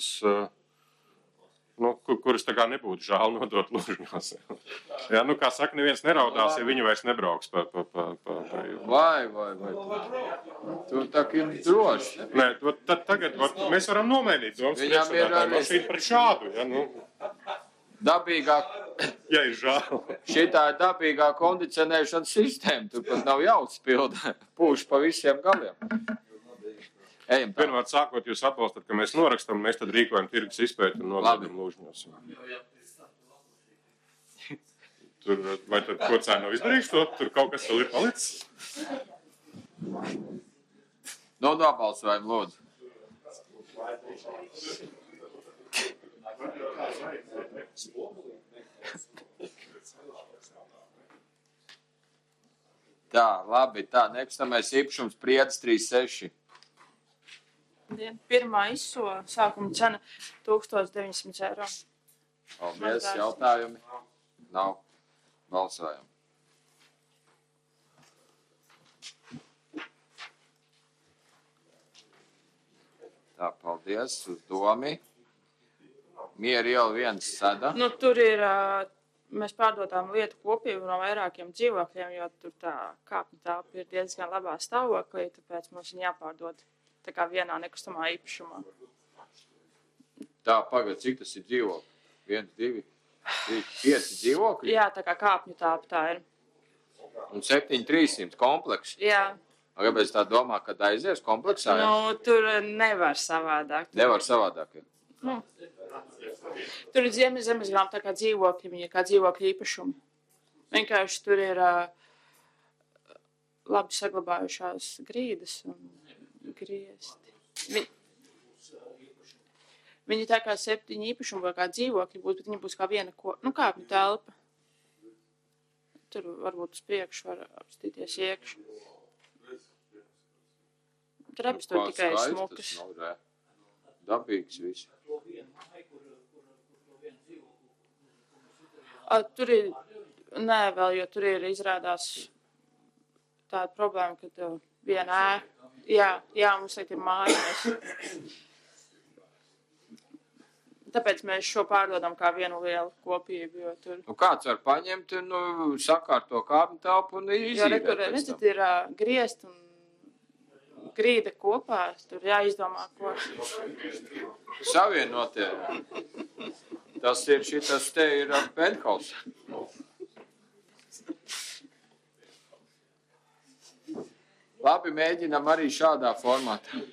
kuras tā kā nebūtu žēl nodot lūžņos. Jā, kā saka, neviens neraudās, ja viņi vairs nebrauks pa.
Vai. Tu tā kā ir droši.
Nē, tagad mēs varam nomainīt domas priekšsēdētāju mašīnu par šādu, ja,
Dabīgā,
ja ir žēl.
Šitā ir dabīgā kondicionēšanas sistēma, tur pat nav jāuzpilda, pūš pa visiem galiem. Ejam tā.
Vienmēr sākot jūs atbalstat, ka mēs norakstam, mēs tad rīkojam tirgus izpēti un nododam lūžņos. Tur, vai tad Kocēni nav izdarījuši to? Tur kaut kas vēl ir palicis?
No nobalsojumu, lūdzu. Tā, labi, tā, nekustamais īpašums Priedes 36.
Pirmā izsola sākuma cena 1900 eiro.
Paldies, jautājumi? Nav. Balsojam. Tā, paldies uz domi. Miera iela 1 Seda.
Nu, tur ir, mēs pārdodām lietu kopību no vairākiem dzīvokļiem, jo tur tā kāpņu telpa ir diezgan labā stāvoklī, tāpēc mums viņa jāpārdod tā kā vienā nekustamā īpašumā.
Tā, pagad, cik tas ir dzīvokļi? 1, 2, 3, 5 dzīvokļi?
Jā, tā kā kāpņu telpa tā ir.
Un 7300 kompleks?
Jā.
Kāpēc tā domā, kad aizies kompleksā? Ja?
Nu, tur nevar savādāk.
Nevar savādāk. Ja?
Nu. Tur ir zemesgrām tā kā dzīvokļi, viņi ir kā dzīvokļi īpašumi. Vienkārši tur ir labi saglabājušās grīdas un griesti. Viņi tā kā 7 īpašumi vai kā dzīvokļi būs, bet viņi būs kā viena kāpņu telpa. Tur varbūt uz priekšu var apstīties iekšā. Trepas tur tikai smukas.
Dabīgs viss.
Tur ir, nē, vēl, jo tur ir izrādās tāda problēma, ka viena jā, mums tagad ir māja. Tāpēc mēs šo pārdodam kā vienu lielu kopību, jo tur...
Nu, kāds var paņemt, sakārto kāpņu telpu un izīrēt?
Jo, redzat, ir griest un grīda kopā, tur jāizdomā, ko...
Savienotie. Šitas te ir penthouse. Labi, mēģinam arī šādā formātā.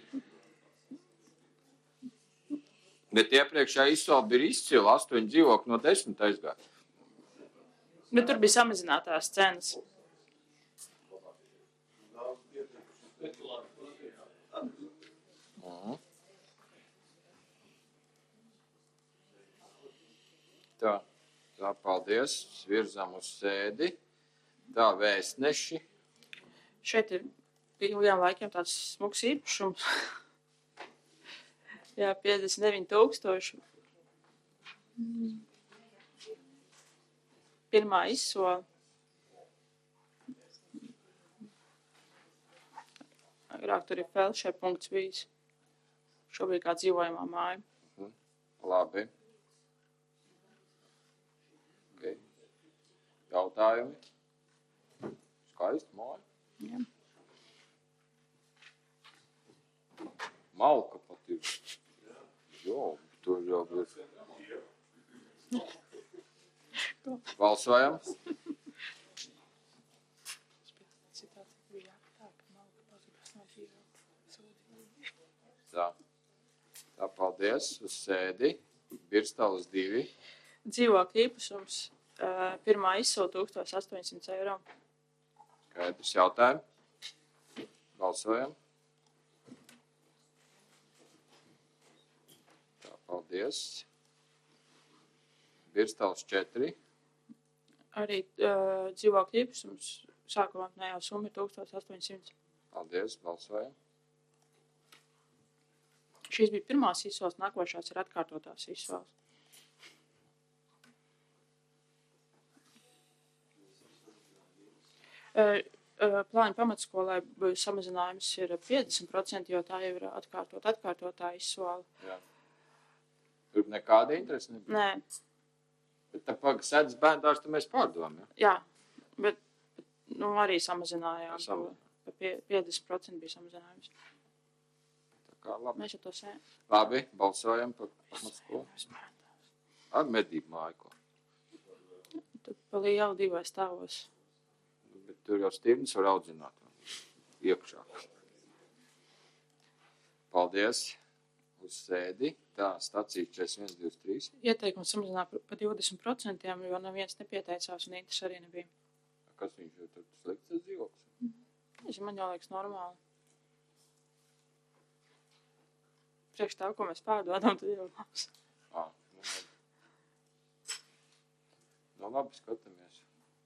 Bet iepriekšējā izsola bija izcila, 8 dzīvokļi no 10 aizgāja.
Bet tur bija samazinātās cenas. Tā, paldies. Virzām uz sēdi. Tā, vēstneši. Šeit ir ilgiem laikiem tāds smuks īpašums. Jā, 59,000. Pirmā izsola. Agrāk tur ir Felšē punkts bijis. Šobrīd kā dzīvojamā māja.
Labi. Okay. Jautājumi? Skaisti māja?
Jā.
Malka pat ir. Jo, tur jau ir. Balsojam. Tā, paldies. Uz sēdi. Birstaus 2.
Dzīvokļu īpašums. Pirmā izsola 1800 eiro.
Skaidrs jautājumi. Balsojam. Tā, paldies. Birstaus 4.
Arī dzīvokļu īpašums sākumā jau summa ir 1800.
Paldies, balsojam.
Šīs bija pirmās izsoles, nākošās ir atkārtotās izsoles. Plāņu pamatskolai samazinājums ir 50%, jo tā jau ir atkārtotā izsole.
Jā. Tur nekāda interese nebija?
Nē.
Bet tā sēdz bērndārs, tad mēs pārdomām, ja?
Jā, bet arī samazinājām. 50% bija samazinājums.
Labi.
Mēs jau to sēm.
Labi, balsojam par pamatskolu. Ar medību māju.
Tad pa lielu 2 stāvos.
Bet tur jau stirnas var audzināt iekšā. Paldies. uz sēdi. Tā, stacija 4123.
Ieteikums samazināt pa 20%, jo neviens nepieteicās un intereses arī nebija.
Kas viņš ir tad slikts tas dzīvoklis?
Man jau liekas normāli. Priekš tā, ko mēs pārdodam, tad jau labs.
Nu labi, skatāmies.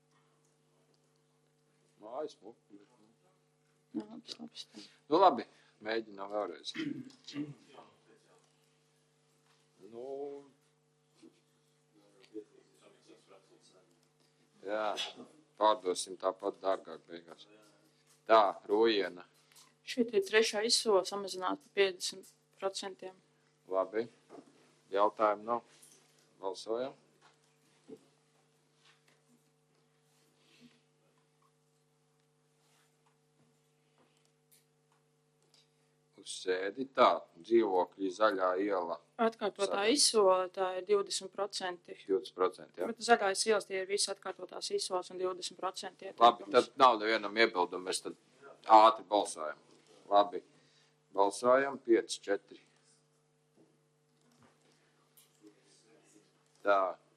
Mājas muku.
Labs.
Nu labi, mēģinām vēlreiz. Jā, pārdosim tāpat dārgāk beigās. Tā, Rojiena.
Šeit ir trešā izsola samazināt par 50%.
Labi, jautājumu nav. Balsojam. Uz sēdi. Tā, dzīvokļi Zaļā iela.
Atkārtotā izsola, tā ir 20%.
20%, jā.
Bet zaļās ielas tie ir visi atkārtotās izsoles un 20% ieteikums.
Labi, tad nav nevienam iebildumu, mēs tad ātri balsojam. Labi, balsojam 5-4. Tā,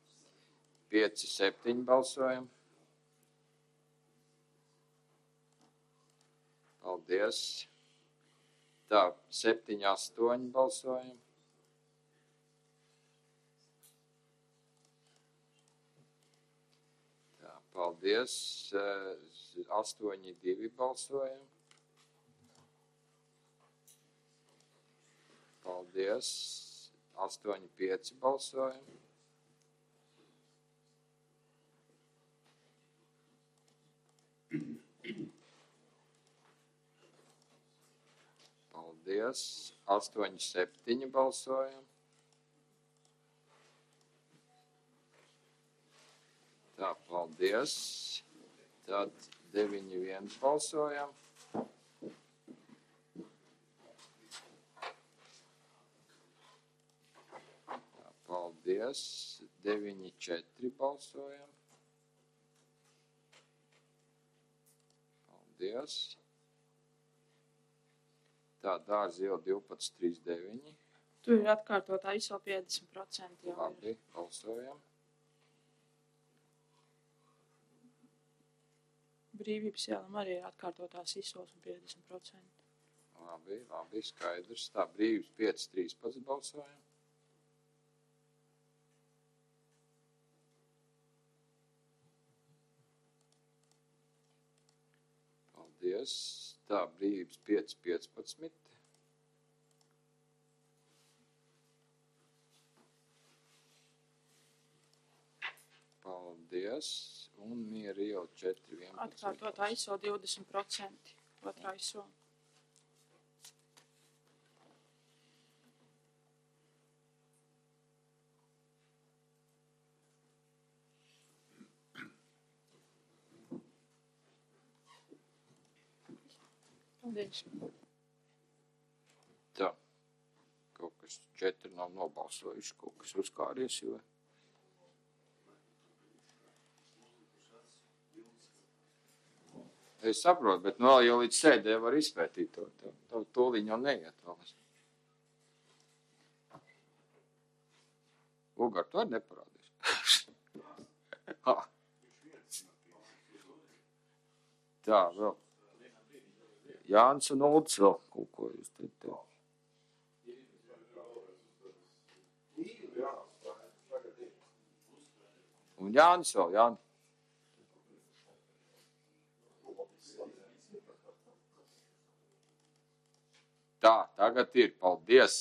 5-7 balsojam. Paldies. Tā, 7-8 balsojam. Tā, paldies. 8-2 balsojam. Paldies. 8-5 balsojam. Paldies. 8-7 balsojam. Tā, paldies. Tad 9-1 balsojam. Tā, paldies. 9-4 balsojam. Paldies. Tā, Dārza iela 12-39.
Tur ir atkārtotā izsola 50%.
Labi, balsojam.
Brīvības ielam arī ir atkārtotās izsoles un 50%.
Labi, skaidrs. Tā, Brīvības 5-13 balsojam. Paldies. Tā, Brīvības 5-15. Paldies. Un Miera iela 4-11.
Atkārtotā izsola 20%. Otrā izsola. Paldies.
Tā. Kaut kas 4 nav nobalsojuši, kaut kas uzkāries, jo. Es saprotu, bet nu vēl jau līdz sēdē var izpētīt to. Tūliņ jau neiet vēl. Ugar, tu arī neparādīsi. Tā, vēl. Jānis un Ulds vēl kaut ko jūs te. Un Jānis vēl, Jānis. Tā, tagad ir. Paldies.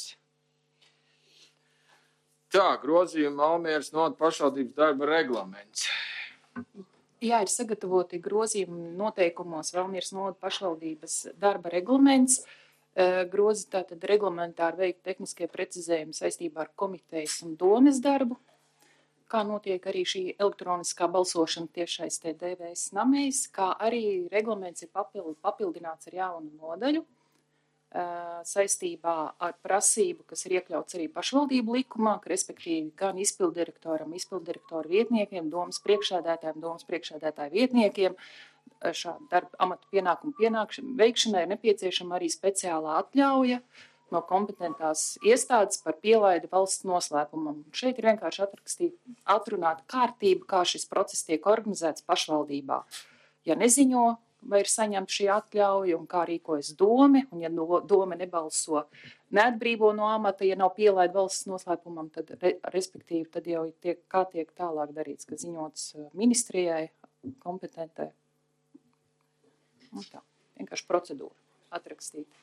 Tā, grozījuma Almieras novada pašvaldības darba reglaments.
Jā, ir sagatavoti grozījumi noteikumos Valmieras novada pašvaldības darba reglaments. Grozi tātad reglamentā veikt tehniskie precizējumi saistībā ar komitejas un domes darbu, kā notiek arī šī elektroniskā balsošana tiešais DVS namēs, kā arī reglaments ir papildināts ar jaunu nodaļu saistībā ar prasību, kas ir iekļauts arī pašvaldību likumā, ka respektīvi gan izpildirektoram, izpildirektoru vietniekiem, domas priekšsēdētāju vietniekiem, šādu darba amatu pienākumu veikšanai ir nepieciešama arī speciālā atļauja no kompetentās iestādes par pielaidi valsts noslēpumam. Šeit ir vienkārši atrunāta kārtība, kā šis process tiek organizēts pašvaldībā. Ja neziņo, vai ir saņemta šī atļauja un kā rīkojas dome, un ja dome nebalso neatbrīvo no amata, ja nav pielaida valsts noslēpumam, tad, respektīvi, tad jau tiek tālāk darīts, ka ziņots ministrijai kompetentai. Un tā, vienkārši procedūra atrakstīta.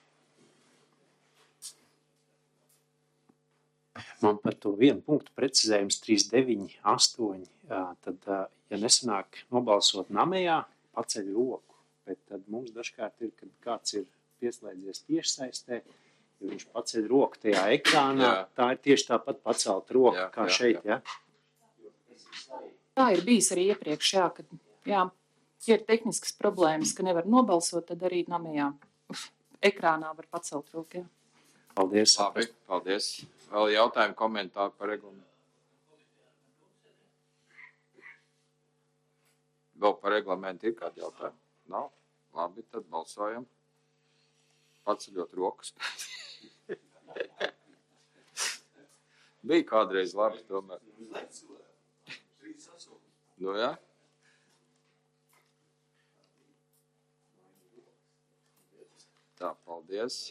Man par to vienu punktu precizējums 398, tad, ja nesanāk nobalsot namējā, paceļ roku, bet tad mums dažkārt ir, kad kāds ir pieslēdzies tiešsaistē, ja viņš paceļ roku tajā ekrānā, tā ir tieši tāpat pacelt roku, kā šeit, ja?
Tā ir bijis arī iepriekš, kad, ja ir tehniskas problēmas, ka nevar nobalsot, tad arī namējā ekrānā var pacelt roku,
Paldies.
Labi, paldies. Vēl jautājumi, komentāri par reglamentu? Vēl par reglamentu ir kādi jautājumi? Nav? Labi, tad balsojam. Paceļot rokas. Bija kādreiz labi tomēr. Nu, jā? Tā, paldies.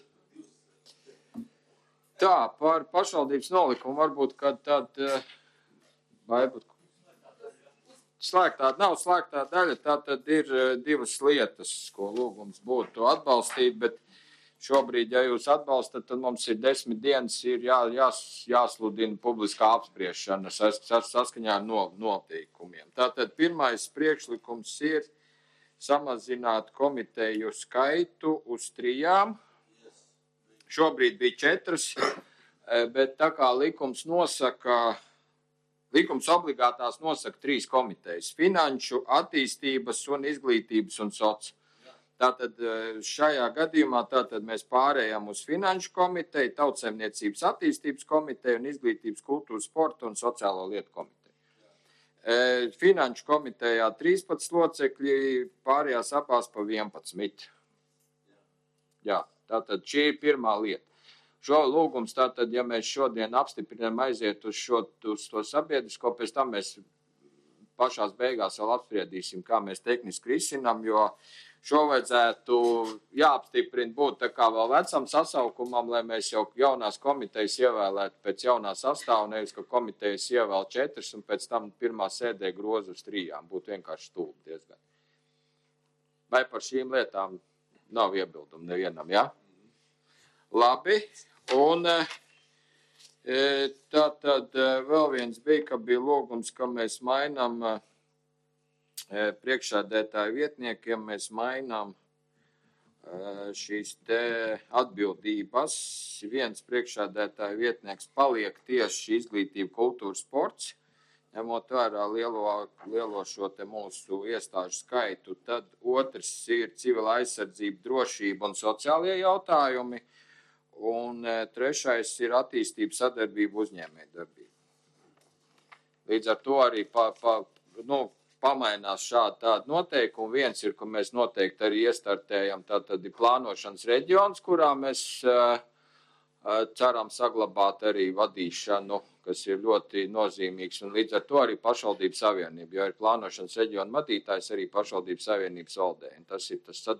Tā, par pašvaldības nolikumu varbūt, kad tad, vai būt slēgtā, nav slēgtā daļa, tā tad ir divas lietas, ko lūgums būtu atbalstīt, bet šobrīd, ja jūs atbalstat, tad mums ir 10 dienas, ir jāsludina publiskā apspriešana saskaņā ar noteikumiem. Tātad pirmais priekšlikums ir samazināt komiteju skaitu uz 3. Šobrīd bija 4, bet tā kā likums obligātās nosaka 3 komitejas – finanšu, attīstības un izglītības un soci. Tātad šajā gadījumā mēs pārējām uz finanšu komiteju, tautsaimniecības attīstības komiteju un izglītības, kultūras, sporta un sociālo lietu komiteju. Finanšu komitejā 13 locekļi, pārējās abās pa 11. Jā. Tātad šī ir pirmā lieta. Šo lūgums, tātad, ja mēs šodien apstiprinām aiziet uz to sabiedrisko, pēc tam mēs pašās beigās vēl apspriedīsim, kā mēs tehniski risinām, jo šo vajadzētu jāapstiprina būt tā kā vēl vecam sasaukumam, lai mēs jau jaunās komitejas ievēlētu pēc jaunā sastāva, nevis, ka komitejas ievēl 4 un pēc tam pirmā sēdē groza uz 3. Būtu vienkārši stulbi diezgan. Vai par šīm lietām nav iebildumu nevienam, jā? Labi, un tātad vēl viens bija, ka bija lūgums, ka mēs mainām priekšsēdētāju vietniekiem, mēs mainām šīs te atbildības. Viens priekšsēdētāju vietnieks paliek tieši izglītība, kultūra, sports, ņemot vērā lielo šo te mūsu iestāžu skaitu. Tad otrs ir civila aizsardzība, drošība un sociālie jautājumi. Un trešais ir attīstība, sadarbība, uzņēmējdarbība. Līdz ar to arī pamainās tādi noteikumi. Viens ir, ka mēs noteikti arī iestartējam tātad plānošanas reģions, kurā mēs ceram saglabāt arī vadīšanu, kas ir ļoti nozīmīgs. Un līdz ar to arī pašvaldības savienība, jo ir plānošanas reģiona vadītājs arī pašvaldības savienības valdē. Un tas ir tas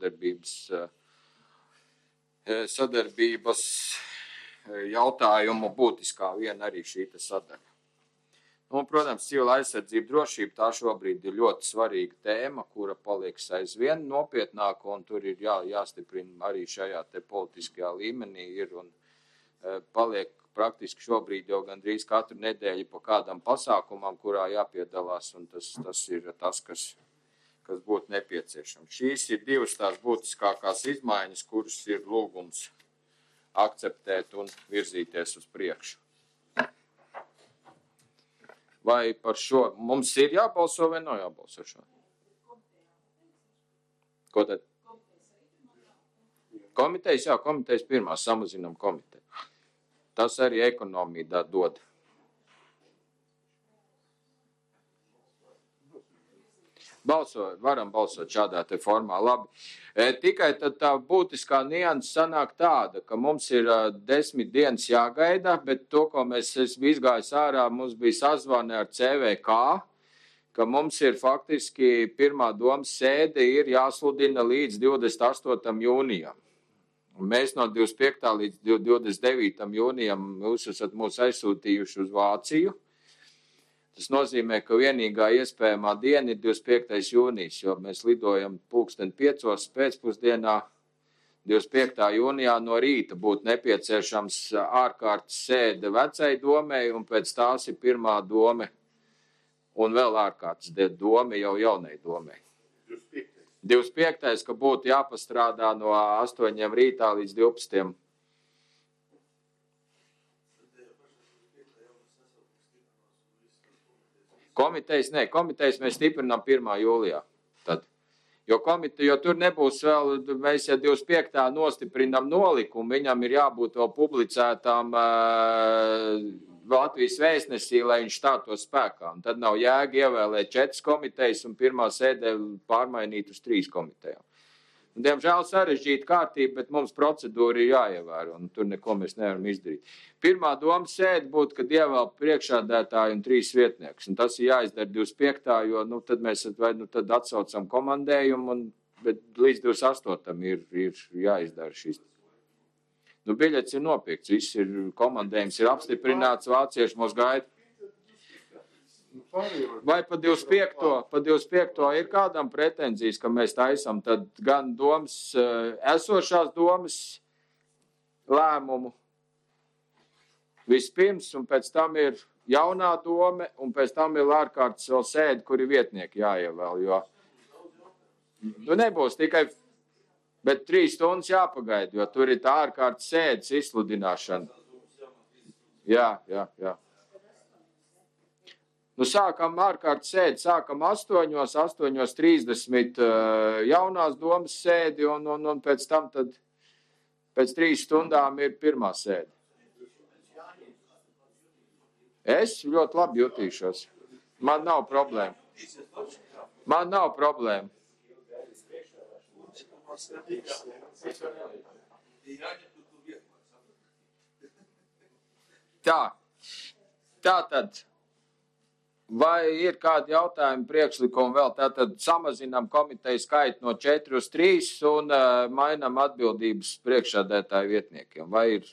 sadarbības jautājumu būtiskā viena arī šī sadaļa. Un, protams, civila aizsardzība, drošība tā šobrīd ir ļoti svarīga tēma, kura paliek aizvien nopietnāka, un tur ir jāstiprina arī šajā te politiskajā līmenī ir un paliek praktiski šobrīd jau gandrīz katru nedēļu pa kādam pasākumam, kurā jāpiedalās, un tas ir tas, kas būtu nepieciešams. Šīs ir divas tās būtiskākās izmaiņas, kuras ir lūgums akceptēt un virzīties uz priekšu. Vai par šo mums ir jābalso vai nav jābalso šo? Ko tad? Komitejas, jā, komitejas pirmā samazinām komiteju. Tas arī ekonomija dod. Varam balsot šādā te formā. Labi. Tikai tad tā būtiskā nianses sanāk tāda, ka mums ir 10 dienas jāgaida, bet to, ko es biju izgājis ārā, mums bija sazvane ar CVK, ka mums ir faktiski pirmā domas sēde ir jāsludina līdz 28. jūnijam. Un mēs no 25. līdz 29. jūnijam jūs esat mūs aizsūtījuši uz Vāciju. Tas nozīmē, ka vienīgā iespējamā diena ir 25. jūnijas, jo mēs lidojam 5:00 pēcpusdienā. 25. jūnijā no rīta būtu nepieciešams ārkārtas sēde vecai domei, un pēc tās ir pirmā dome. Un vēl ārkārtas doma jau jaunai domai. 25. ka būtu jāpastrādā no 8 rītā līdz 12. Komitejas mēs stiprinām 1. jūlijā. Tad. Jo tur nebūs vēl, mēs ja 25. nostiprinām nolikumu, viņam ir jābūt vēl publicētām Latvijas vēstnesī, lai viņš stātos spēkā. Un tad nav jēga ievēlēt 4 komitejas un pirmā sēdē pārmainīt uz 3 komitejām. Un, diemžēl sarežģīta kārtība, bet mums procedūra ir jāievēro, un tur neko mēs nevaram izdarīt. Pirmā domas sēde būtu, kad ievēl priekšādētāju un 3 vietniekus. Un tas ir jāizdara 25. jo tad mēs tad atsaucam komandējumu, bet līdz 28. ir jāizdara šis. Biļets ir nopirkts, viss ir komandējums, ir apstiprināts, vācieši mūs gaida. Vai pa 25. Ir kādam pretenzijas, ka mēs taisam tad gan domas, esošās domas lēmumu vispirms, un pēc tam ir jaunā dome, un pēc tam ir ārkārtas vēl sēde, kur ir vietnieki jāievēl, jo nebūs tikai. Bet 3 stundas jāpagaida, jo tur ir tā ārkārtas sēdes izsludināšana. Jā. Sākam ārkārtas sēdi, sākam 8:30 jaunās domas sēdi, un pēc tam tad, pēc 3 stundām ir pirmā sēde. Es ļoti labi jutīšos. Man nav problēma. Tātad, vai ir kādi jautājumi, priekšlikumi vēl? Tātad samazinām komiteju skaitu no 4 uz 3 un mainām atbildības priekšsēdētāju vietniekiem. Vai ir?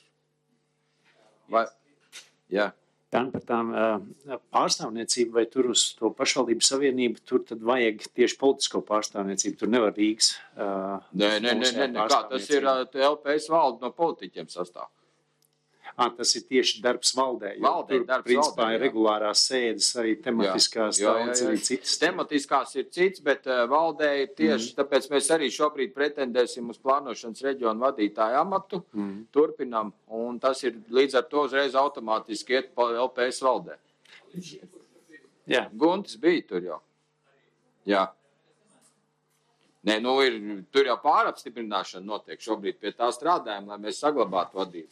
Jā.
Par tām pārstāvniecību vai tur uz to pašvaldību savienību, tur tad vajag tieši politisko pārstāvniecību, tur nevar Rīgas.
Nē, kā tas ir LPS valde no politiķiem sastāv.
Tas ir tieši darbs valdē, jo tur principā ir regulārās sēdes, arī tematiskās, daudz arī citas.
Tematiskās ir cits, bet valdē ir tieši, tāpēc mēs arī šobrīd pretendēsim uz plānošanas reģionu vadītāju amatu, turpinām, un tas ir līdz ar to uzreiz automātiski iet pa LPS valdē.
Jā.
Guntis bija tur jau. Jā. Nē, tur jau pārapstiprināšana notiek šobrīd, pie tā strādājam, lai mēs saglabātu vadību.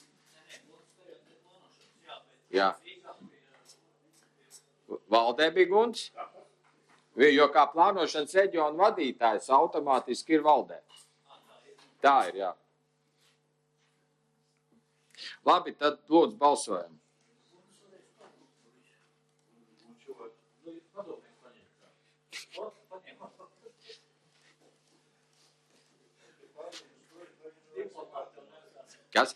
Jā. Valdē bija Guntis, jo kā plānošanas reģionu vadītājs automātiski ir valdē. Tā ir, jā. Labi, tad lūdzu balsojam. Kas?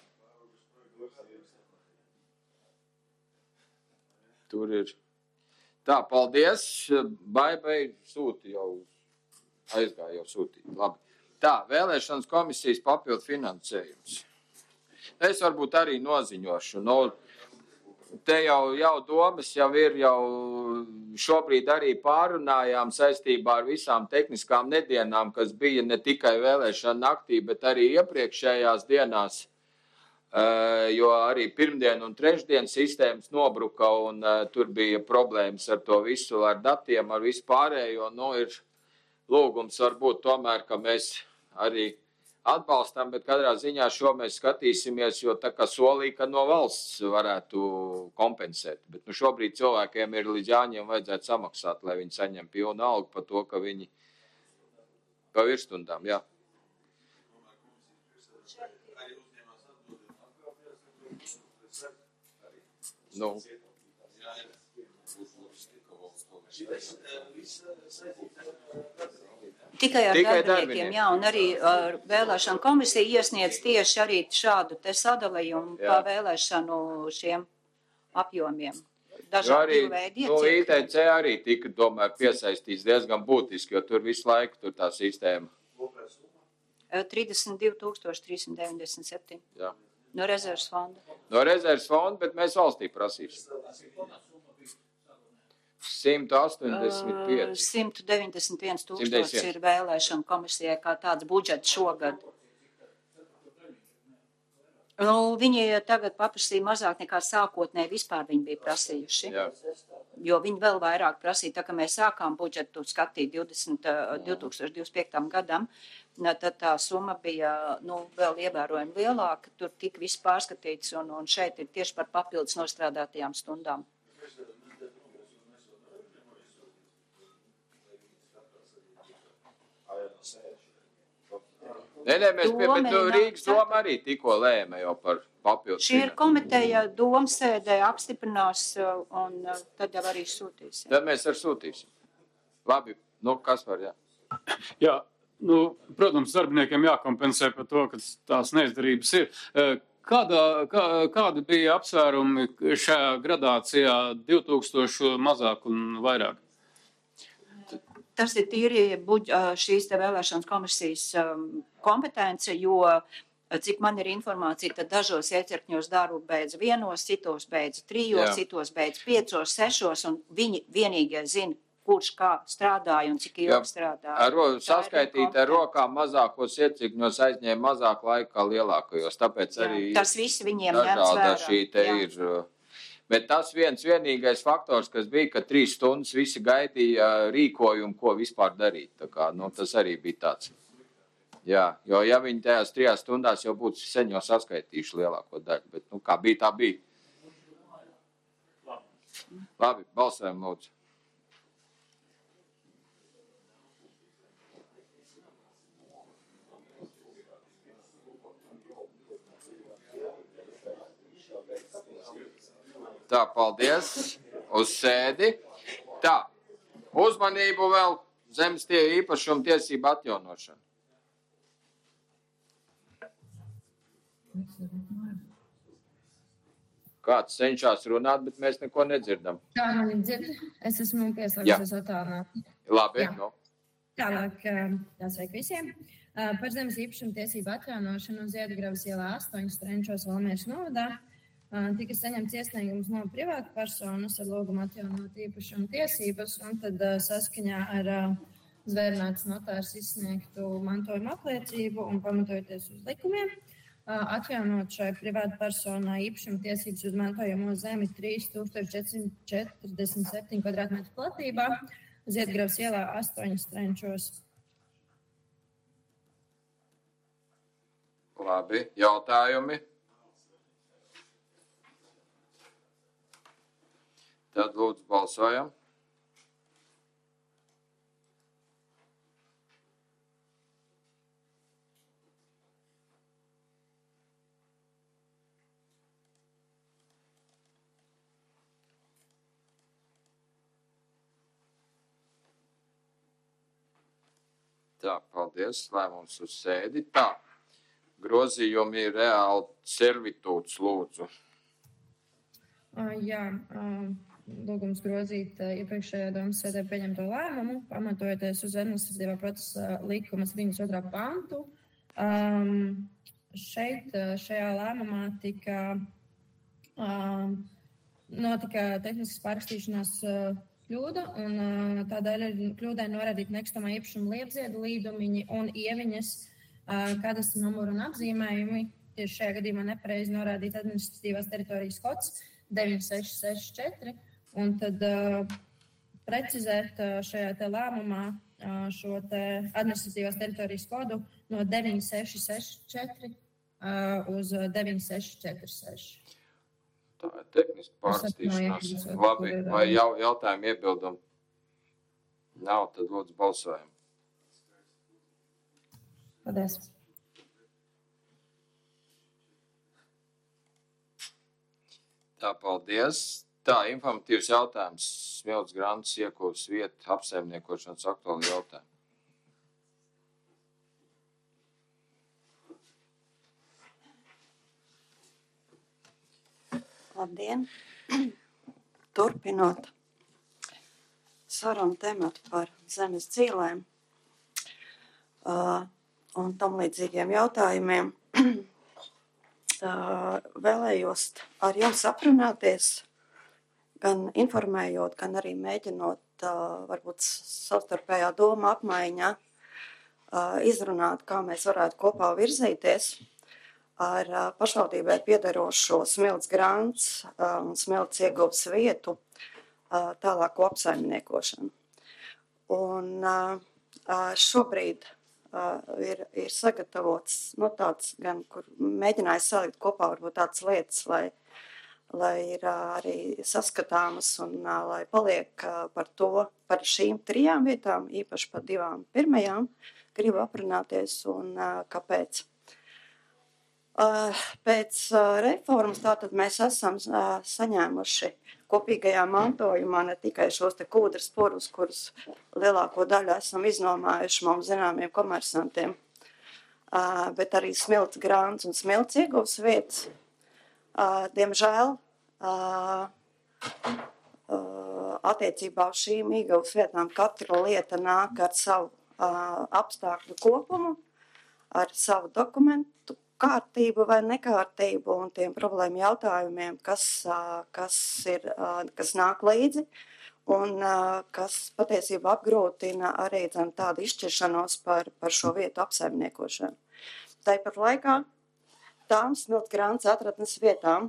Tur ir. Tā, paldies. Baibai sūti jau. Aizgāja jau sūtīt. Labi. Tā, vēlēšanas komisijas papildu finansējums. Es varbūt arī noziņošu. Te jau domas jau ir, jau šobrīd arī pārunājām saistībā ar visām tehniskām nedienām, kas bija ne tikai vēlēšana naktī, bet arī iepriekšējās dienās. Jo arī pirmdien un trešdien sistēmas nobruka un tur bija problēmas ar to visu, ar datiem, ar visu pārējo. Ir lūgums varbūt tomēr, ka mēs arī atbalstam, bet katrā ziņā šo mēs skatīsimies, jo tā kā solīja, ka no valsts varētu kompensēt. Bet nu, šobrīd cilvēkiem ir līdz jāņem vajadzētu samaksāt, lai viņi saņem pilnu algu par to, ka viņi pa virsstundām, jā. Nu.
Tikai ar darbiniekiem, jā, un arī vēlēšana komisija iesniedz tieši arī šādu te sadalījumu pa vēlēšanu šiem apjomiem. Dažādi veidi iecirkņi.
ITC arī tika, domāju, piesaistīts diezgan būtiski, jo tur visu laiku tur tā sistēma.
32,397.
Jā.
No rezerves fonda.
No rezerves fonda, bet mēs valstī prasīsim. 185.
191 tūkstoši ir vēlēšana komisijai kā tāds budžets šogad. Nu, viņi tagad paprasīja mazāk nekā sākotnēji vispār viņi bija prasījuši. Jā. Jo viņi vēl vairāk prasīja, tā kā mēs sākām budžetu skatīt 2025. gadam, tad tā summa bija vēl ievērojami lielāka. Tur tika viss pārskatīts un šeit ir tieši par papildus nostrādātajām stundām.
Nē, mēs Rīgas doma arī tikko lēma jau par papildus.
Šī ir komiteja domsēdē apstiprinās un tad jau arī sūtīsim.
Tad mēs arī sūtīsim. Labi, kas var, jā?
Jā, protams, darbiniekiem jākompensē par to, ka tās neizdarības ir. Kādi bija apsvērumi šajā gradācijā 2000 mazāk un vairāk?
Tas ir tīri šīs te vēlēšanas komisijas kompetence, jo, cik man ir informācija, tad dažos iecirkņos darbu beidz 1, citos beidz 3, citos beidz 5, 6, un viņi vienīgie zina, kurš kā strādāja un cik ilgi strādāja.
Saskaitīt ar rokām mazākos iecirkņos aizņēma mazāk laika kā lielākajos, tāpēc arī
tas viss viņiem ņemts vērā.
Šī te ir... Bet tas vienīgais faktors, kas bija, ka 3 stundas visi gaidīja rīkojumu, ko vispār darīt. Tā kā, tas arī bija tāds. Jā, jo ja viņi tajās 3 stundās jau būtu sen jau saskaitījuši lielāko daļu, bet kā bija, tā bija. Labi, balsojam lūdzu. Tā, paldies. Uz sēdi. Tā, uzmanību vēl zemes īpašuma tiesību atjaunošana. Kāds cenšas runāt, bet mēs neko nedzirdam.
Kā mani dzird? Es esmu pieslēgusies attālināt.
Labi,
Tālāk, jāsveik visiem. Par zemes īpašuma tiesību atjaunošanu uz Ziedgravas ielā 8 Strenčos Valmieras novadā tika saņemts iesniegums no privāta personas ar lūgumu atjaunot īpašuma tiesības, un tad saskaņā ar Zvērnātas notārs izsniegtu mantojuma apliecību un pamatojoties uz likumiem, atjaunot šai privāta personā īpašuma tiesības uz mantojamo zemi 3447 kvadrātmetru platībā Ziedgravas ielā 8 Strenčos.
Labi, jautājumi? Tad lūdzu balsojam. Tā, paldies, lēmums uz sēdi. Tā, grozījumi ir reāli servitūts, lūdzu.
Jā, lūgums grozīt iepriekšējā domas sēdē pieņemto lēmumu, pamatojoties uz administratīvā procesa likuma 72. pantu. Šajā lēmumā notika tehniskas pārrakstīšanās kļūda, un tādēļ ir kļūdai norādīt nekustamā īpašuma liepziedu līdumiņi un ieviņas kadastra numuru un apzīmējumi. Tieši šajā gadījumā nepareizi norādīt administratīvās teritorijas kods 9664, un tad precizēt šajā te lēmumā šo te administratīvās teritorijas kodu no 9664 uz 9646.
Tā ir tehniska pārrakstīšanās. Labi, vai jautājumi iebildumi? Nav, tad lūdzu balsojam.
Paldies.
Tā, paldies. Tā, informatīvs jautājums. Smilts grants iekūs vietu apsaimniekošanas aktuāli jautājumu.
Labdien! Turpinot sarunu tematu par zemes dzīlēm un tam līdzīgiem jautājumiem, vēlējos ar jums aprunāties, gan informējot, gan arī mēģinot varbūt savstarpējā doma apmaiņā izrunāt, kā mēs varētu kopā virzīties ar pašvaldībai piederošo Smilts grants un Smilts ieguvas vietu tālāko apsaimniekošanu. Un šobrīd ir sagatavots tāds, gan kur mēģināju salikt kopā varbūt tādas lietas, lai ir arī saskatāmas un lai paliek par šīm 3 vietām, īpaši par 2 pirmajām, gribu aprunāties un kāpēc. Pēc reformas tātad mēs esam saņēmuši kopīgajā mantojumā ne tikai šos te kūdras porus, kurus lielāko daļu esam iznomājuši mums zināmiem komersantiem, bet arī Smilts grants un Smilts ieguvas vietas. Diemžēl attiecībā uz šīm ieguvas vietām katra lieta nāk ar savu apstākļu kopumu, ar savu dokumentu kārtību vai nekārtību un tiem problēmu jautājumiem, kas nāk līdzi un kas patiesībā apgrūtina arī tādu izšķiršanos par šo vietu apsaimniekošanu. Tāpat laikā tām Smilts grants atradnes vietām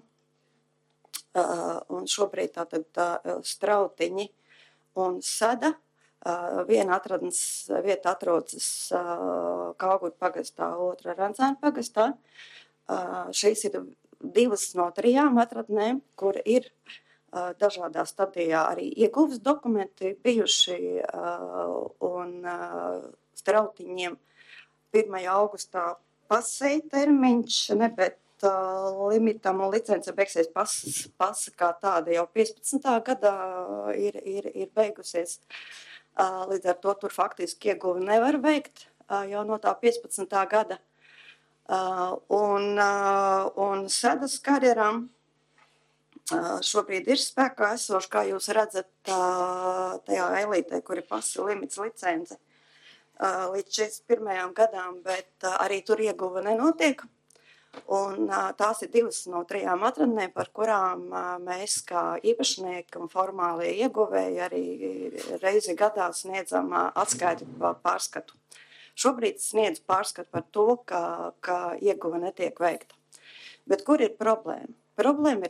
un šobrīd tātad Strautiņi un Seda. Viena atradnes vieta atrodas Kauguru pagastā, otra Randzēnu pagastā. Šīs ir 2 no 3 atradnēm, kur ir dažādā stadijā arī ieguvas dokumenti bijuši un Strautiņiem 1. augustā pasēja termiņš, bet limitam un licence beigsies pasa kā tāda jau 15. gadā ir beigusies. Līdz ar to tur faktiski ieguvi nevar veikt jau no tā 15. gada. Un Sedas karjeram šobrīd ir spēkā esoši, kā jūs redzat, tajā elītē, kur ir pasa limits licence līdz 41. gadām, bet arī tur ieguva nenotiek. Un tās ir 2 no 3 atradnēm, par kurām mēs kā īpašnieki un formālie ieguvēji arī reizi gadā sniedzam atskaiti pārskatu. Šobrīd sniedz pārskatu par to, ka ieguva netiek veikta. Bet kur ir problēma? Problēma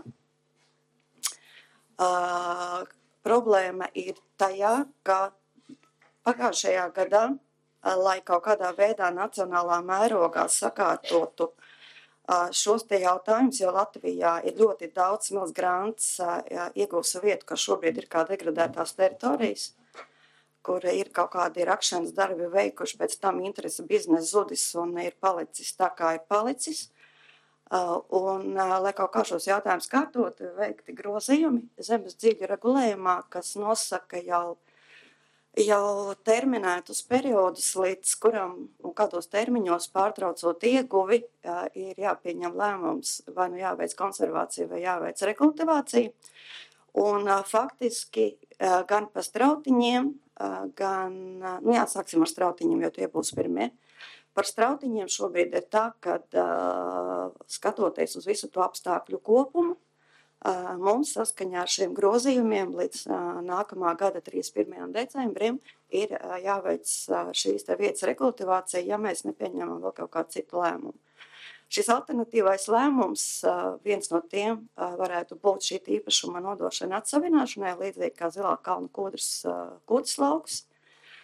ir tajā, ka pagājušajā gadā, lai kaut kādā veidā nacionālā mērogā sakārtotu šos te jautājumus, jo Latvijā ir ļoti daudz Smilts grants iegūsa vietu, kas šobrīd ir kā degradētās teritorijas, kur ir kaut kādi rakšanas darbi veikuši, pēc tam interesa biznesa zudis un ir palicis tā, kā ir palicis. Un, lai kaut kā šos jautājumus kārtot, veikti grozījumi zemes dziļu regulējumā, kas nosaka jau terminētus periodus, līdz kuram un kādos termiņos pārtraucot ieguvi, ir jāpieņem lēmums, vai nu jāveic konservācija vai jāveic rekultivācija. Un faktiski gan pa Strautiņiem, sāksim ar Strautiņiem, jo tie būs pirmie. Par Strautiņiem šobrīd ir tā, ka skatoties uz visu to apstākļu kopumu, mums saskaņā ar šiem grozījumiem līdz nākamā gada 31. decembrim ir jāveic šīs te vietas rekultivācija, ja mēs nepieņemam vēl kaut kādu citu lēmumu. Šis alternatīvais lēmums, viens no tiem varētu būt šī īpašuma nodošana atsavināšanai, līdzīgi kā Zilā kalna kūdras lauks.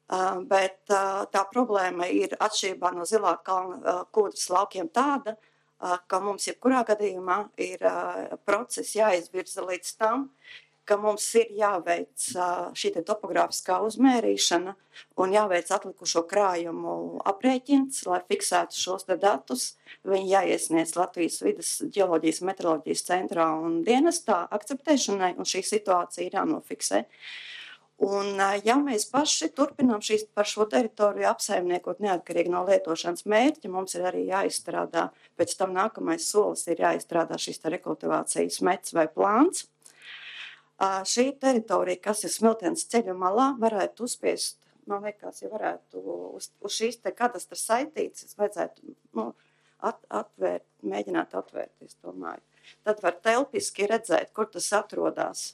Bet tā problēma ir atšķirībā no Zilā kalna kūdras laukiem tāda, ka mums jebkurā gadījumā ir process jāizvirza līdz tam, ka mums ir jāveic šī topogrāfiskā uzmērīšana un jāveic atlikušo krājumu aprēķins, lai fiksētu šos datus. Viņi jāiesniedz Latvijas vides ģeoloģijas meteoroloģijas centrā un dienestā akceptēšanai, un šī situācija ir jānofiksē. Un, ja mēs paši turpinām par šo teritoriju apsaimniekot neatkarīgi no lietošanas mērķa, mums ir arī jāizstrādā, pēc tam nākamais solis ir jāizstrādā šis rekultivācijas mets vai plāns. Šī teritorija, kas ir Smiltenes ceļa malā, varētu uzspiest, man liekas, ja varētu uz šīs te kadastra saitītes, vajadzētu atvērt, mēģināt atvērt, es domāju. Tad var telpiski redzēt, kur tas atrodas.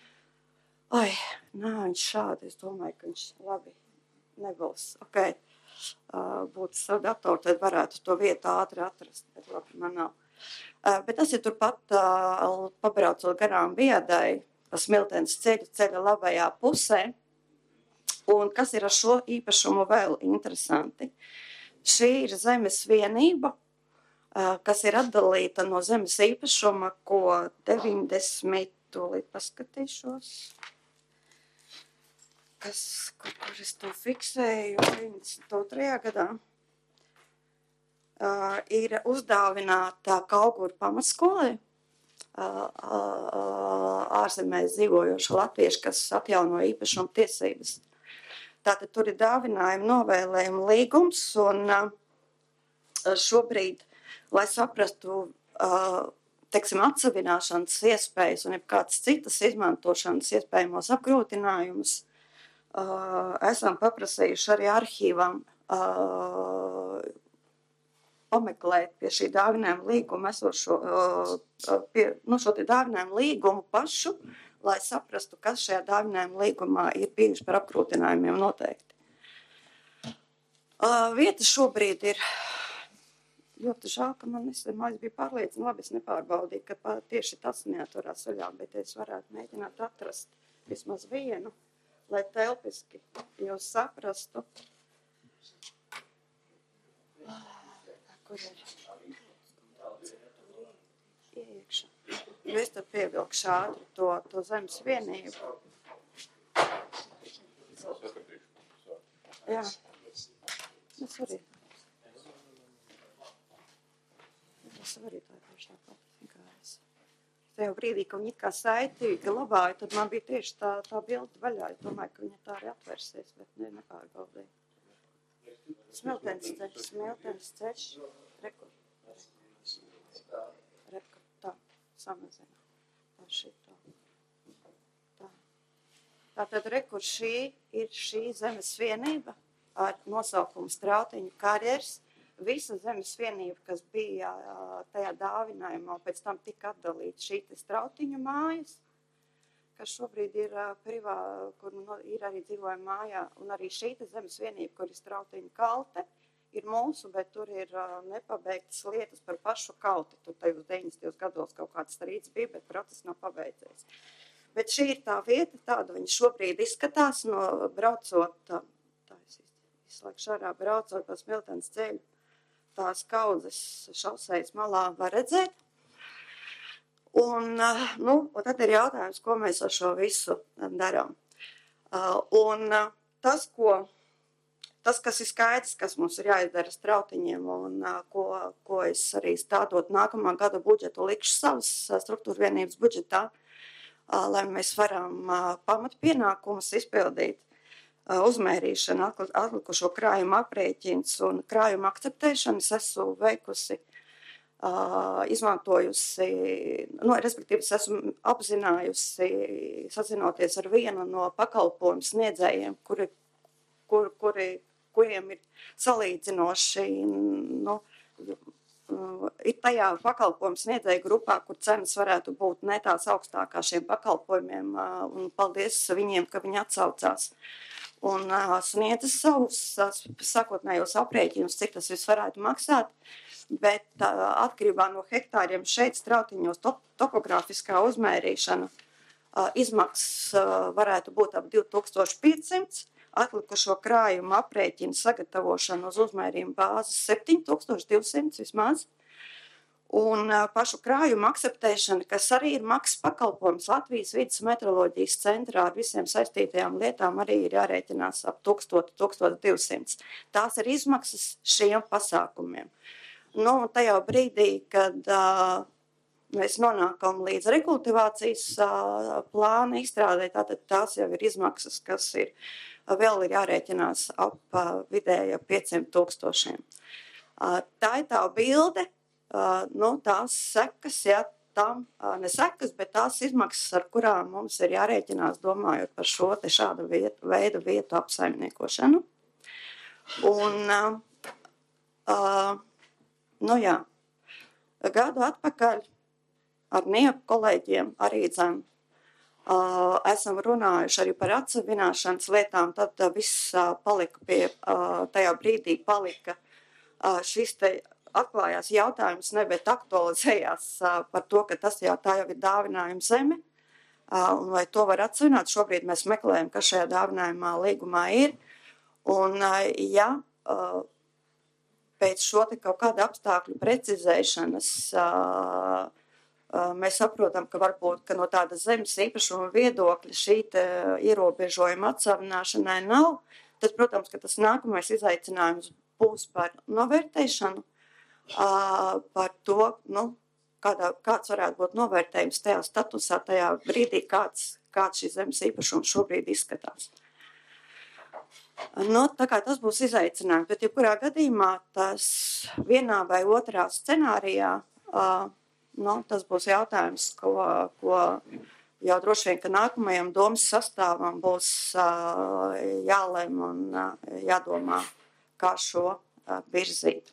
Viņš šādi, es domāju, ka viņš labi nebūs. Būtu savu datoru, tad varētu to vietu ātri atrast, bet labi, man nav. Bet tas ir turpat pabraucot garām viedai, pa Smiltenes ceļa labajā pusē. Un kas ir ar šo īpašumu vēl interesanti? Šī ir zemes vienība, kas ir atdalīta no zemes īpašuma, ko 90, tūlīt paskatīšos. Kur es to fiksēju 92. gadā, ir uzdāvināta Kauguru pamatskolai ārzemēs dzīvojoši latvieši, kas atjauno īpašuma tiesības. Tātad tur ir dāvinājuma novēlējuma līgums, un šobrīd, lai saprastu, atsavināšanas iespējas un kādas citas izmantošanas iespējamos apgrūtinājumus, esam paprasījuši arī arhīvam pameklēt pie šī dāvinājuma līguma esošo, šo te dāvinājuma līgumu pašu, lai saprastu, kas šajā dāvinājuma līgumā ir bijuši par apgrūtinājumiem noteikti. Vieta šobrīd ir ļoti žēl, ka man bija pārliecina, labi, es nepārbaudīju, ka tieši tas neaturās vaļā, bet es varētu mēģināt atrast vismaz vienu, lai telpiski jūs saprastu. Kur ir? Iekšā. Es tad pievilkšu ātri to zemes vienību. Jā. Es arī. Es arī tā pašā pat. Tajā brīdī, ka viņi kā saitīgi labāja, tad man bija tieši tā bilde vaļā. Es domāju, ka viņa tā arī atversies, bet nepārbaudīju. Smiltenes ceļš. Rekur. Tā, samazina. Tā šitā. Tā. Tātad rekur šī ir šī zemes vienība ar nosaukumu Strautiņu karjers. Visa zemes vienība, kas bija tajā dāvinājumā, pēc tam tika atdalīta šī Strautiņu mājas, kas šobrīd ir kur ir arī dzīvojama mājā, un arī šī zemes vienība, kur ir Strautiņu kalte, ir mūsu, bet tur ir nepabeigtas lietas par pašu kalti. Tur tajos 90. gados kaut kāds strīds bija, bet process nav pabeidzies. Bet šī ir tā vieta, tāda viņa šobrīd izskatās, no braucot, izslēgšu ārā, braucot pa Smiltenes ceļu. Tās kaudzes šosejas malā var redzēt. Un tad ir jautājums, ko mēs ar šo visu darām. Un tas, kas ir skaidrs, kas mums ir jāizdara Strautiņiem, un ko es arī stādot nākamā gada budžetu likšu savas struktūra vienības budžetā, lai mēs varam pamatpienākumus izpildīt. Uzmērīšana, atlikušo krājumu aprēķins un krājumu akceptēšanu es esmu veikusi, izmantojusi, respektīvi es esmu apzinājusi, sazinoties ar vienu no pakalpojumu sniedzējiem, kuriem ir salīdzinoši, ir tajā pakalpojumu sniedzēju grupā, kur cenas varētu būt ne tās augstākā šiem pakalpojumiem, un paldies viņiem, ka viņi atsaucās. Un sniedza savus sākotnējos aprēķinus, cik tas viss varētu maksāt, bet atkarībā no hektāriem šeit Strautiņos topogrāfiskā uzmērīšana izmaksas varētu būt ap 2500, atlikušo krājumu aprēķinu sagatavošanu uz uzmērījumu bāzes 7200 vismaz. Un pašu krājumu akceptēšana, kas arī ir maksas pakalpojums Latvijas vides meteoroloģijas centrā ar visiem saistītajām lietām, arī ir jārēķinās ap 1000–1200. Tās ir izmaksas šiem pasākumiem. Nu, tajā brīdī, kad mēs nonākam līdz rekultivācijas plāna izstrādē, tātad tās jau ir izmaksas, kas ir vēl ir jārēķinās ap vidēja 500 000. Tā ir tā bilde. Tās sekas, ja, tam ne sekas, bet tās izmaksas, ar kurām mums ir jārēķinās, domājot par šo te šādu veidu vietu apsaimniekošanu. Un, gadu atpakaļ ar Nieku kolēģiem arī esam runājuši arī par atsevināšanas lietām, tad viss palika tajā brīdī palika šis te atklājās jautājums, bet aktualizējās par to, ka tā jau ir dāvinājuma zeme, un vai to var atsevināt. Šobrīd mēs meklējam, kas šajā dāvinājumā līgumā ir, un ja pēc šo te kaut kāda apstākļu precizēšanas mēs saprotam, ka varbūt ka no tāda zemes īpašuma viedokļa šī ierobežojuma atsavināšanai nav, tad, protams, ka tas nākamais izaicinājums būs par novērtēšanu, par to, kāds varētu būt novērtējums tajā statusā, tajā brīdī, kāds šis zemes īpašums šobrīd izskatās. Tā kā tas būs izaicinājums, bet jebkurā gadījumā tas vienā vai otrā scenārijā, tas būs jautājums, ko jau droši vien, ka nākamajam domas sastāvam būs jālem un jādomā, kā šo virzīt.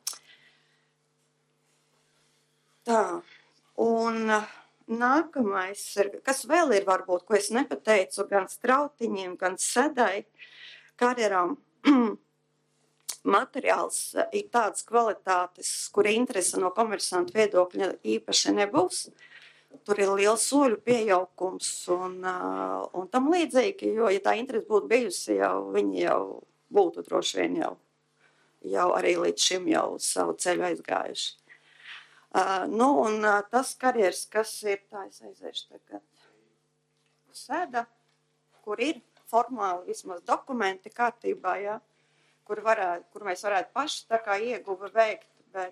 Tā, un nākamais, kas vēl ir varbūt, ko es nepateicu, gan Strautiņiem, gan Sedai karjeram, materiāls ir tāds kvalitātes, kura interese no komersantu viedokļa īpaši nebūs. Tur ir liels soļu piejaukums un tam līdzīgi, jo, ja tā interese būtu bijusi, viņi jau būtu droši vien jau arī līdz šim jau savu ceļu aizgājuši. Un tas karjers, kas ir, tā es aiziešu tagad, Seda, kur ir formāli vismaz dokumenti kārtībā, ja, kur mēs varētu paši tā kā ieguva veikt,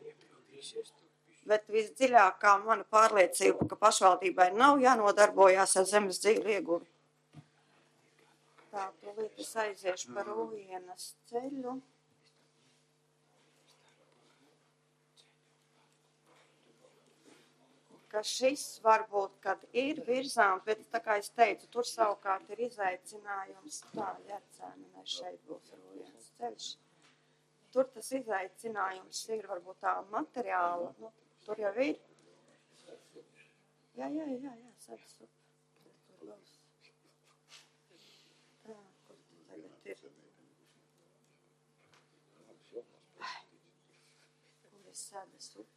bet visdziļākā mana pārliecība, ka pašvaldībai nav jānodarbojās ar zemes dzīvi ieguvi. Tā, tūlīt es aiziešu par Uvienas ceļu. Ka šis varbūt, kad ir virzām, bet tā kā es teicu, tur savukārt ir izaicinājums, tā Ģercēni, šeit būs Uvienas ceļš. Tur tas izaicinājums ir varbūt tā materiāla, tur jau ir. Jā, sēdz up. Tur būs. Tā, kur tu tagad ir? Kur ir sēdas upe?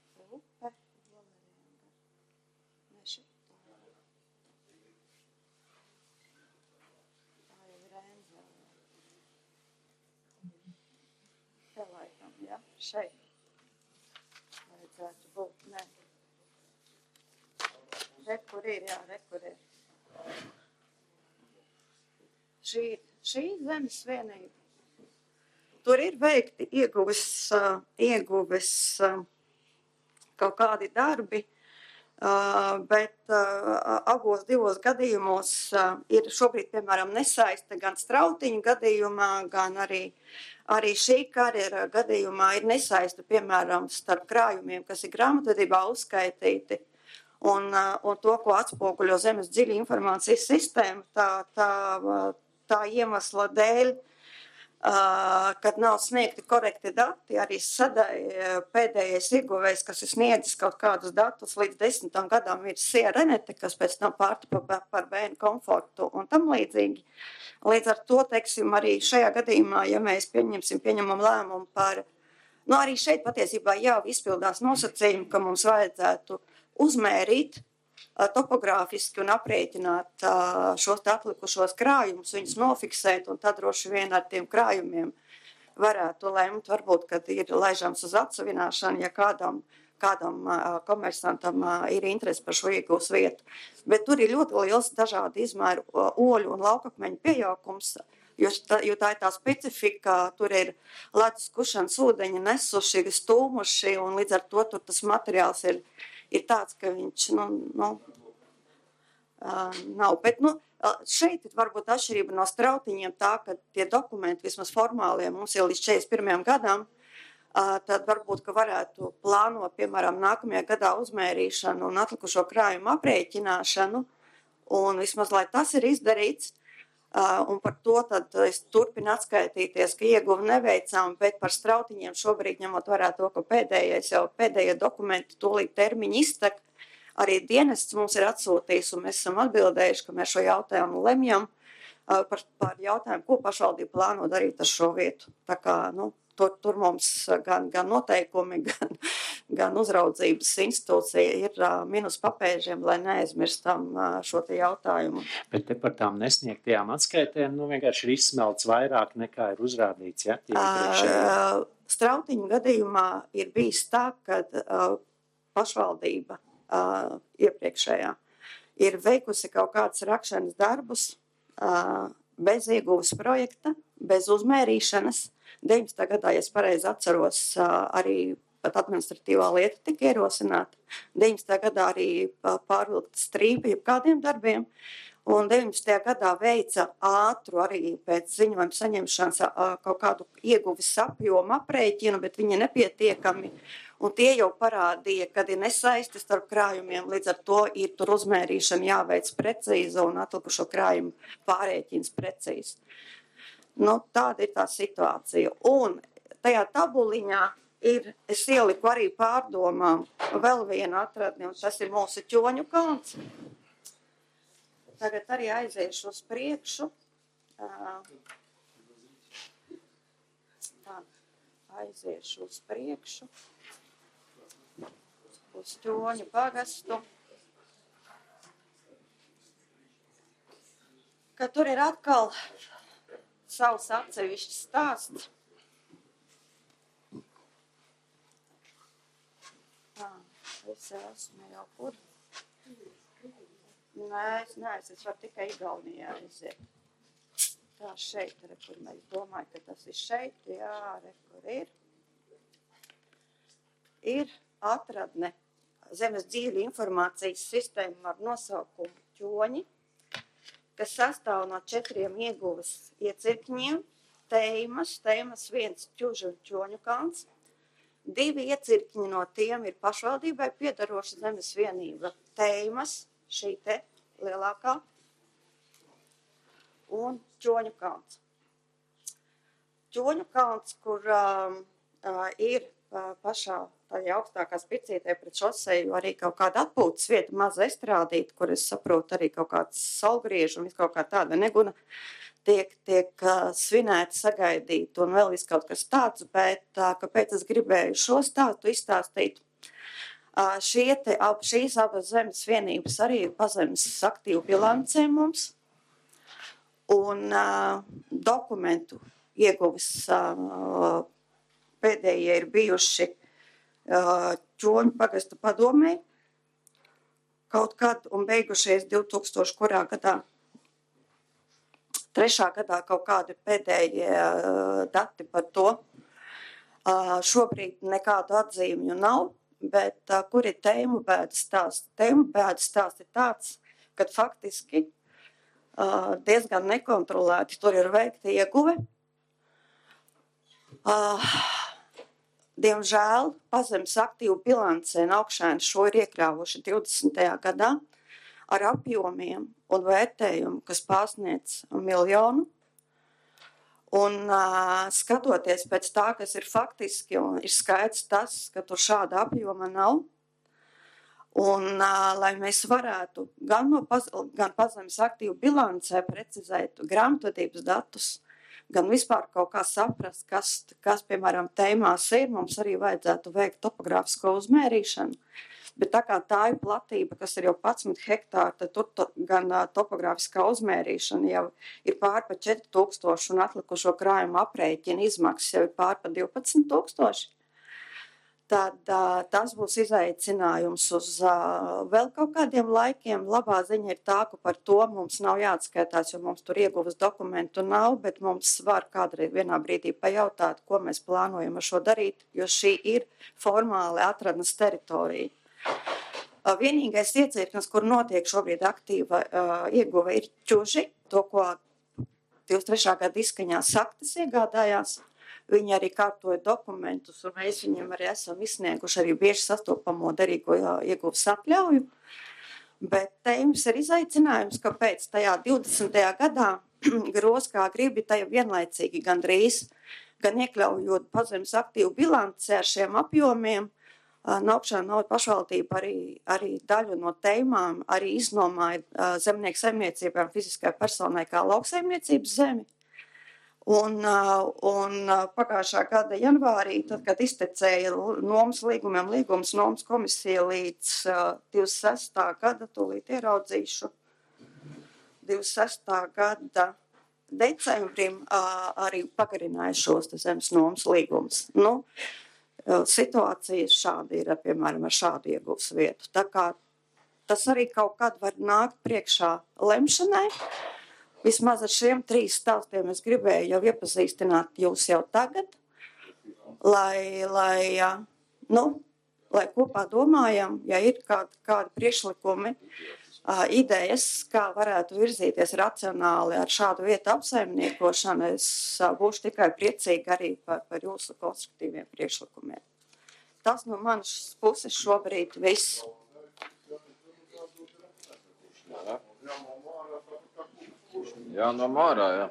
Šeit vajadzētu būt, ne. Rekur ir. Šī zemes vienība. Tur ir veikti ieguves kaut kādi darbi, bet abos divos gadījumos ir šobrīd, piemēram, nesaiste gan Strautiņu gadījumā, gan arī šī karjera gadījumā ir nesaista, piemēram, starp krājumiem, kas ir grāmatvedībā uzskaitīti, un to, ko atspoguļo zemes dziļa informācijas sistēma, tā iemesla dēļ, kad nav sniegti korekti dati, arī Sadai pēdējais ieguvējs, kas ir sniedzis kaut kādus datus līdz 10 gadam, ir Sija Renete, kas pēc tam pārtapa par bērnu komfortu un tam līdzīgi. Līdz ar to, teiksim, arī šajā gadījumā, ja mēs pieņemam lēmumu par, arī šeit patiesībā jau izpildās nosacījumi, ka mums vajadzētu uzmērīt topogrāfiski un aprēķināt šos atlikušos krājumus, viņus nofiksēt, un tad droši vien ar tiem krājumiem varētu lemt, varbūt, kad ir laižams uz atsavināšanu, ja kādam komersantam ir interesi par šo iegūs vietu. Bet tur ir ļoti liels dažādi izmēru oļu un laukakmeņu piejaukums, jo tā ir tā specifika, tur ir ledus kušanas ūdeņi nesuši, ir stūmuši, un līdz ar to tur tas materiāls ir tāds, ka viņš, nav. Bet, šeit ir varbūt atšķirība no Strautiņiem tā, ka tie dokumenti, vismaz formālie, mums jau līdz 41 gadam, tad varbūt, ka varētu plānot, piemēram, nākamajā gadā uzmērīšanu un atlikušo krājumu aprēķināšanu, un vismaz, lai tas ir izdarīts, un par to tad es turpinu atskaitīties, ka ieguvu neveicām, bet par Strautiņiem šobrīd ņemot vērā to, ka pēdējie dokumenti tūlīt termiņi iztek, arī dienests mums ir atsūtījis, un mēs esam atbildējuši, ka mēs šo jautājumu lemjam par jautājumu, ko pašvaldība plāno darīt ar šo vietu. Tā kā, tur mums gan noteikumi, gan uzraudzības institūcija ir minus papēžiem, lai neaizmirstam šo te jautājumu.
Bet te par tām nesniegtajām atskaitēm, vienkārši ir izsmelts vairāk nekā ir uzrādīts, ja?
Strautiņu gadījumā ir bijis tā, ka pašvaldība iepriekšējā ir veikusi kaut kāds rakšanas darbus bez ieguvas projekta, bez uzmērīšanas. 19. gadā, ja es pareizi atceros, arī pat administratīvā lieta tika ierosināta. 19. gadā arī pārvilkta strīpa jebkādiem darbiem. Un 19. gadā veica ātru arī pēc ziņojuma saņemšanas kaut kādu ieguvis apjomu aprēķinu, bet viņi nepietiekami. Un tie jau parādīja, kad ir nesaisti starp krājumiem, līdz ar to ir tur uzmērīšana jāveic precīza un atlikušo krājumu pārēķins precīzi. Tāda ir tā situācija. Un tajā tabuliņā es ieliku arī pārdomām vēl vienu atradni, un tas ir mūsu Ķoņu kalns. Tagad arī aiziešu uz priekšu. Aiziešu uz priekšu. Uz Ķoņu pagastu. Ka tur ir atkal savs atsevišķs stāsts. Es esmu jau kur. Nē, es varu tikai Igaunijā aiziet. Tā šeit, kur mēs domājam, ka tas ir šeit. Jā, kur ir. Ir atradne zemes dzīļu informācijas sistēma ar nosaukumu Ķoņi, kas sastāv no 4 ieguvas iecirkņiem, teimas 1 Ķužu un Ķoņu kalns. 2 iecirkņi no tiem ir pašvaldībai piedaroša zemes vienība. Teimas, šī te lielākā, un Ķoņu kalns. Ķoņu kalns, kur ir pašā tādā augstākā spicītē pret šoseju arī kaut kāda atpūtas vieta, maza estrādīta, kur es saprotu arī kaut kāds saulgriežu un kaut kā tāda neguna tiek svinēta, sagaidīta un vēl kaut kas tāds, bet kāpēc es gribēju šo stāstu izstāstīt? Šīs abas zemes vienības arī ir pazemes aktīvu bilancē mums un dokumentu ieguvis pēdējie ir bijuši Ķoņu pagasta padomē kaut kad un beigušies 2000 kurā gadā. 3. gadā kaut kādi pēdējie dati par to. Šobrīd nekādu atzīmju nav, bet kur ir tēmu bēdas stāsts? Tēmu bēdas stāsts ir tāds, ka faktiski diezgan nekontrolēti tur ir veikta ieguve. Diemžēl pazemes aktīvu bilancē Augšēni šo ir iekļāvuši 20. gadā ar apjomiem un vērtējumu, kas pārsniedz 1 miljonu. Un skatoties pēc tā, kas ir faktiski, un ir skaidrs tas, ka tur šāda apjoma nav. Un lai mēs varētu gan pazemes aktīvu bilancē precizēt grāmatvedības datus, gan vispār kaut kā saprast, kas piemēram, tēmās ir, mums arī vajadzētu veikt topogrāfisko uzmērīšanu. Bet tā kā tā ir platība, kas ir jau 11 hektāri, tad tur gan topogrāfiskā uzmērīšana jau ir pār pa 4000 un atlikušo krājumu aprēķina izmaksas jau ir pār pa 12000. Tad tas būs izaicinājums uz vēl kaut kādiem laikiem. Labā ziņa ir tā, ka par to mums nav jāatskaitās, jo mums tur ieguves dokumentu nav, bet mums var kādreiz vienā brīdī pajautāt, ko mēs plānojam ar šo darīt, jo šī ir formāli atradnes teritorija. Vienīgais iecirknis, kur notiek šobrīd aktīva ieguve, ir Ķuži, to, ko 23. gada izskaņā Saktas iegādājās. Viņi arī kārtoja dokumentus, un mēs viņiem arī esam izsnieguši arī bieži sastopamo derīgo ieguves atļauju. Bet te jums ir izaicinājums, ka pēc tajā 20. gadā Groz kā gribi tajā vienlaicīgi gandrīz, gan iekļaujot pazemes aktīvu bilanci ar šiem apjomiem, Naukšana nauda pašvaldība arī daļu no tēmām arī iznomāja zemnieku saimniecībām fiziskai personai kā lauksaimniecības zemi. Un pagājušā gada janvārī, tad, kad iztecēja nomas līgumiem, nomas komisija līdz 26. gada, tūlīt ieraudzīšu, 26. gada decembrim arī pagarināja šos zemes nomas līgumus. Nu, situācija šāda ir, piemēram, ar šādu ieguves vietu. Tā kā tas arī kaut kad var nākt priekšā lemšanai. Vismaz ar šiem 3 stāstiem es gribēju jau iepazīstināt jūs jau tagad, lai kopā domājam, ja ir kādi priekšlikumi, idejas, kā varētu virzīties racionāli ar šādu vietu apsaimniekošanu, es būšu tikai priecīga arī par jūsu konstruktīviem priekšlikumiem. Tas no manas puses šobrīd viss.
Jā, no mārā, jā.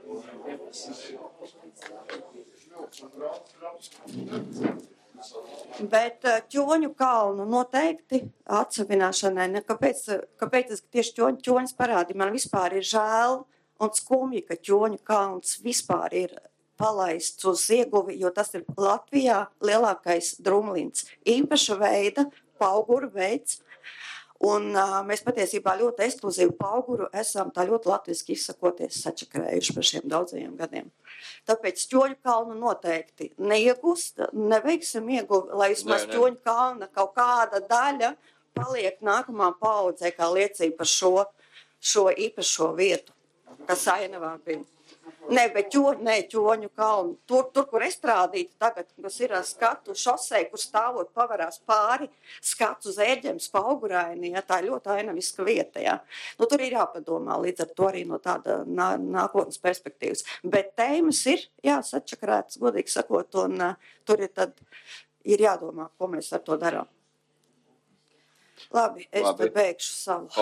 Bet Ķoņu kalnu noteikti atsevināšanai. Kāpēc es tieši ķoņus parādīju? Man vispār ir žēl un skumji, ka Ķoņu kalns vispār ir palaists uz ieguvi, jo tas ir Latvijā lielākais drumlins. Īpaša veida, pauguru veids. Un mēs patiesībā ļoti ekskluzīvu pauguru esam tā ļoti latviski izsakoties sačakrējuši par šiem daudzajiem gadiem. Tāpēc Ķoņu kalnu noteikti neiegūst, neveiksim ieguvi, lai vismaz Ķoņu kalna kaut kāda daļa paliek nākamā paaudzē kā liecība par šo īpašo vietu, kas ainavā bija. Bet Ķoņu kalnu. Tur, kur es strādītu tagad, kas ir skatu šosei, kur stāvot pavarās pāri skats uz ērģemes pauguraini, ja, tā ir ļoti ainaviska vieta. Ja. Tur ir jāpadomā līdz ar to arī no tāda nākotnes perspektīvas. Bet tēmas ir sačakrētas, godīgi sakot, un tur ir jādomā, ko mēs ar to darām. Labi, es tad beigšu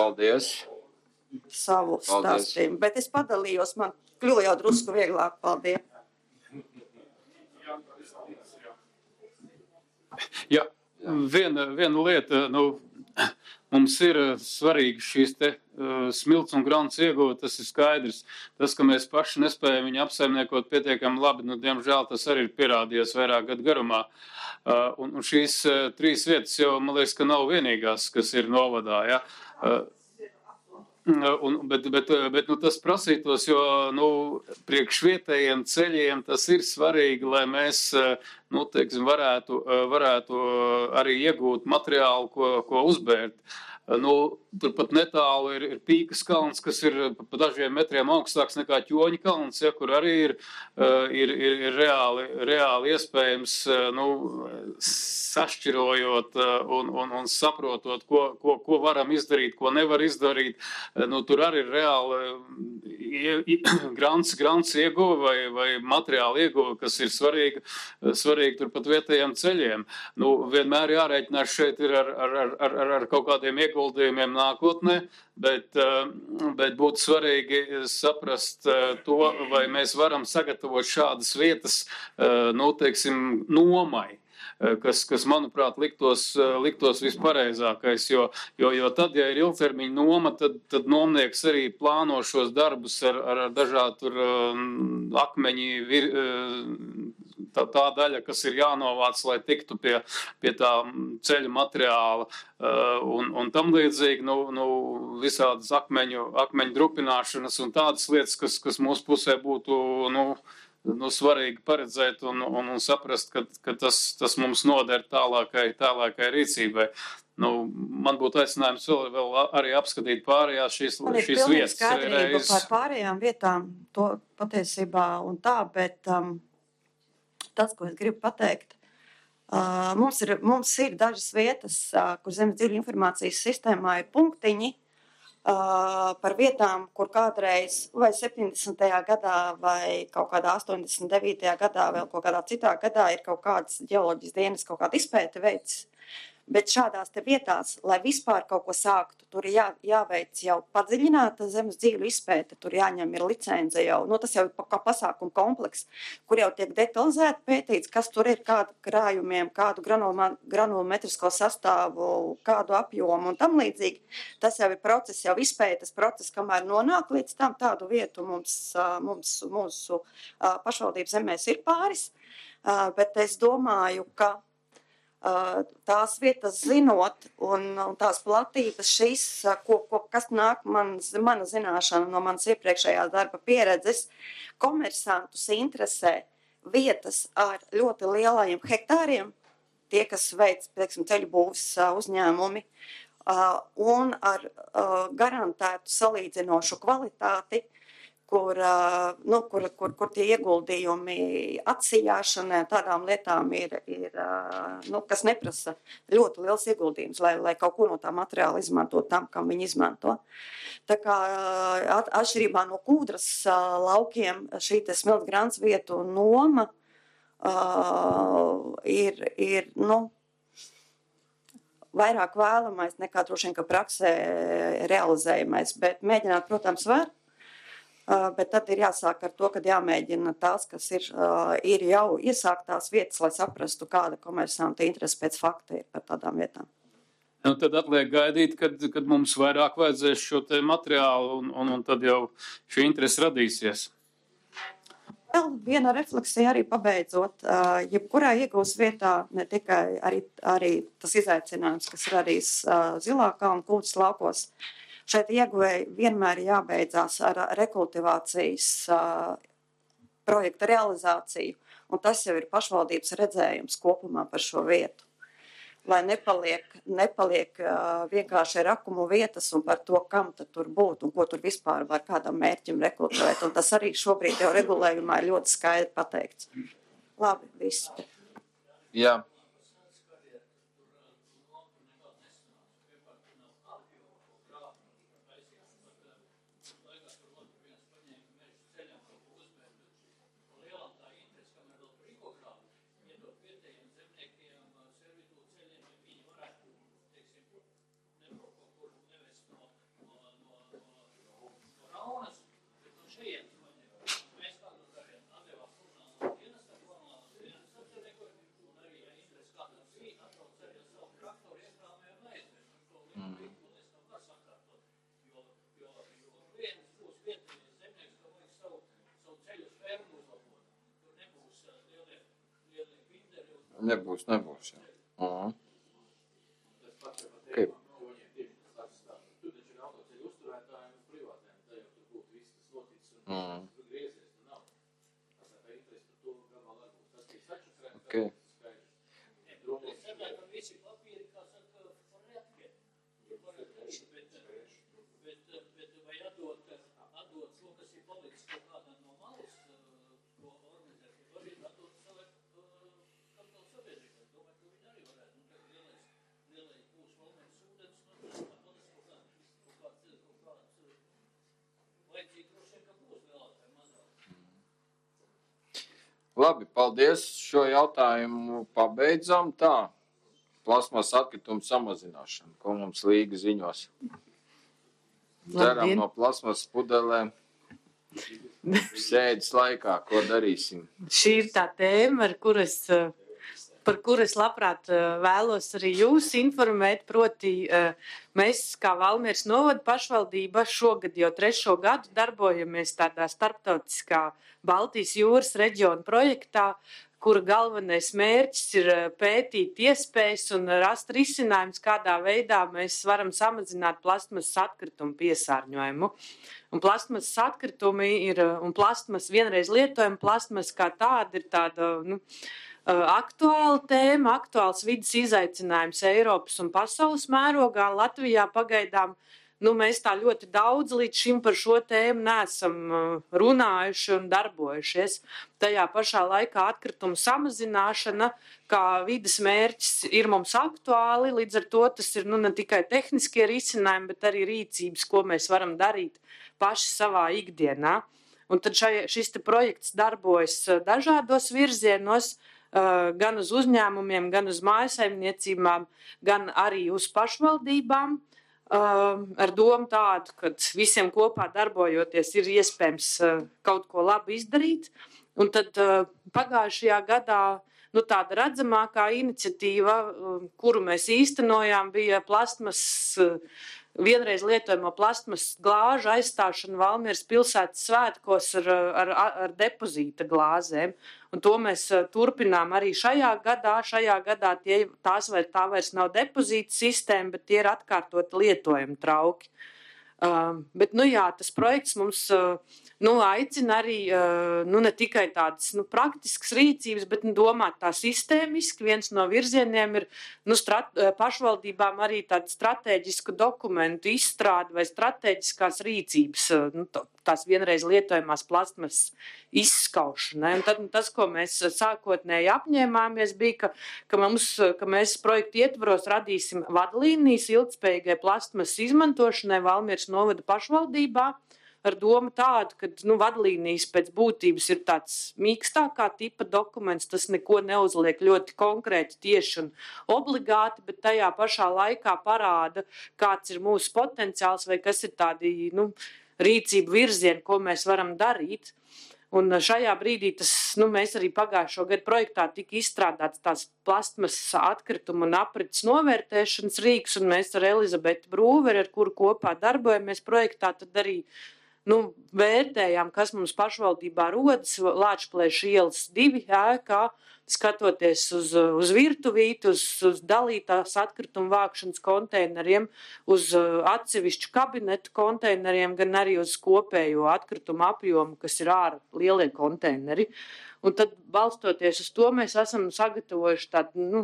savu stāstījumu. Bet es padalījos, man kļuva jau drusku vieglāk. Paldies.
Jā, viena lieta, mums ir svarīgi šīs te smilts un grants iegūt, tas ir skaidrs. Tas, ka mēs paši nespējam viņu apsaimniekot pietiekami labi, diemžēl tas arī ir pierādījies vairāk gadu garumā. Un šīs 3 vietas jau, man liekas, ka nav vienīgās, kas ir novadā, ja. Bet tas prasītos, jo priekš vietējiem ceļiem tas ir svarīgi, lai mēs varētu arī iegūt materiālu, ko uzbērt. Turpat netālu ir Pīkas kalns, kas ir pa dažiem metriem augstāks nekā Ķoņa kalns, ja, kur arī ir reāli iespējams sašķirojot un saprotot, ko varam izdarīt, ko nevar izdarīt. Tur arī ir reāli grants ieguva vai materiāli ieguva, kas ir svarīgi turpat vietējiem ceļiem. Vienmēr jārēķinās šeit ir ar kaut kādiem ieguldījumiem nākotnē, bet būtu svarīgi saprast to, vai mēs varam sagatavot šādas vietas, nomai, kas manuprāt, liktos vispareizākais, jo tad, ja ir ilgtermiņa noma, tad nomnieks arī plāno šos darbus ar dažādu akmeņi tā daļa, kas ir jānovāc, lai tiktu pie tā ceļa materiāla un tam līdzīgi, visādas akmeņu drupināšanas un tādas lietas, kas mūsu pusē būtu, svarīgi paredzēt un saprast, ka tas mums noder tālākai rīcībai. Man būtu aicinājums vēl arī apskatīt pārējās šīs vietas.
Skaidrība par pārējām vietām, to patiesībā un tā, bet tas, ko es gribu pateikt, mums ir dažas vietas, kur zemes dziļu informācijas sistēmā ir punktiņi par vietām, kur kādreiz vai 70. gadā vai kaut kādā 89. gadā, vēl kaut kādā citā gadā ir kaut kāds ģeoloģijas dienas, kaut kāda izpēte veids. Bet šādās te vietās, lai vispār kaut ko sāktu, tur ir jāveic jau padziļināta zemes dzīvju izpēte, tur jāņem ir licence jau, tas jau ir kā pasākuma kompleks, kur jau tiek detalizēti pētīts, kas tur ir, kādu krājumiem, kādu granulometrisko sastāvu, kādu apjomu un tam līdzīgi. Tas jau ir process, jau izpētes process, kamēr nonāk līdz tam tādu vietu mūsu pašvaldības zemēs ir pāris, bet es domāju, ka tās vietas zinot un tās platības šīs, kas nāk mana zināšana no manas iepriekšējās darba pieredzes, komersantus interesē vietas ar ļoti lielajiem hektāriem, tie, kas veic, ceļu būvs uzņēmumi, un ar garantētu salīdzinošu kvalitāti, kur tie ieguldījumi atsijāšanai, tādām lietām ir kas neprasa ļoti liels ieguldījums, lai kaut ko no tā materiāla izmantot tam, kam viņi izmanto. Tā kā atšķirībā no Kūdras laukiem šī te smiltgrāns vietu noma ir vairāk vēlamais nekā droši vien, ka praksē realizējamais, bet mēģināt, protams, var. Bet tad ir jāsāk ar to, ka jāmēģina tās, kas ir jau iesāktās vietas, lai saprastu, kāda komersanta interese pēc fakta ir par tādām vietām.
Tad atliek gaidīt, kad mums vairāk vajadzēs šo te materiālu un tad jau šī interese radīsies.
Vēl viena refleksija arī pabeidzot, jebkurā iegūs vietā, ne tikai arī tas izaicinājums, kas ir arī Zilākā un Kūdas laukos, šeit ieguvēji vienmēr jābeidzās ar rekultivācijas projekta realizāciju, un tas jau ir pašvaldības redzējums kopumā par šo vietu. Lai nepaliek vienkārši rakumu vietas un par to, kam tad tur būt un ko tur vispār var kādam mērķim rekultivēt. Un tas arī šobrīd jau regulējumā ir ļoti skaidri pateikts. Labi, viss.
Jā. Nebūs, jā. Okay. Okay. Labi, paldies. Šo jautājumu pabeidzam. Tā, plasmas atkritumu samazināšana, ko mums Līga ziņos. Ceram no plasmas pudelēm sēdes laikā, ko darīsim.
Šī ir tā tēma, par kuru es labprāt vēlos arī jūs informēt. Proti, mēs kā Valmieras novada pašvaldība šogad jau 3. gadu darbojamies tādā starptautiskā Baltijas jūras reģiona projektā, kura galvenais mērķis ir pētīt iespējas un rast risinājumus, kādā veidā mēs varam samazināt plastmasas atkritumu piesārņojumu. Un plastmasas atkritumi un vienreiz lietojama plastmasa kā tāda ir tāda, aktuāla tēma, aktuāls vidas izaicinājums Eiropas un pasaules mērogā. Latvijā pagaidām mēs tā ļoti daudz līdz šim par šo tēmu neesam runājuši un darbojušies. Tajā pašā laikā atkritumu samazināšana kā vidas mērķis ir mums aktuāli, līdz ar to tas ir ne tikai tehniskie risinājumi, bet arī rīcības, ko mēs varam darīt paši savā ikdienā. Un tad šis projekts darbojas dažādos virzienos, gan uz uzņēmumiem, gan uz mājasaimniecībām, gan arī uz pašvaldībām, ar domu tādu, ka visiem kopā darbojoties ir iespējams kaut ko labi izdarīt. Un tad pagājušajā gadā tāda redzamākā iniciatīva, kuru mēs īstenojām, bija vienreiz lietojamo plastmasas glāžu aizstāšana Valmieras pilsētas svētkos ar depozīta glāzēm. Un to mēs turpinām arī šajā gadā. Šajā gadā tā vairs nav depozīta sistēma, bet tie ir atkārtoti lietojami trauki. Bet, tas projekts mums aicina arī ne tikai tādas praktiskas rīcības, bet domāt tā sistēmiski. Viens no virzieniem ir pašvaldībām arī tādu strateģisku dokumentu izstrādi vai strateģiskās rīcības, tās vienreiz lietojamās plastmasas izskaušanai. Un tad tas, ko mēs sākotnēji apņēmāmies, bija, ka mēs projektu ietvaros radīsim vadlīnijas ilgtspējīgai plastmasas izmantošanai Valmieras novada pašvaldībā, ar domu tādu, ka vadlīnijas pēc būtības ir tāds mīkstākā tipa dokuments, tas neko neuzliek ļoti konkrēti, tieši un obligāti, bet tajā pašā laikā parāda, kāds ir mūsu potenciāls vai kas ir tādi rīcību virzieni, ko mēs varam darīt. Un šajā brīdī mēs arī pagājušo gadu projektā tika izstrādāts tās plastmasas atkritumu un aprits novērtēšanas rīks, un mēs ar Elizabetu Brūveri, ar kuru kopā darbojamies projektā, tad arī vērtējām, kas mums pašvaldībā rodas Lāčplēša ielas 2 ēkā, skatoties uz virtuvīti, uz dalītās atkritumu vākšanas konteineriem, uz atsevišķu kabinetu konteineriem, gan arī uz kopējo atkritumu apjomu, kas ir ārā lielie konteineri. Un tad, balstoties uz to, mēs esam sagatavojuši tādu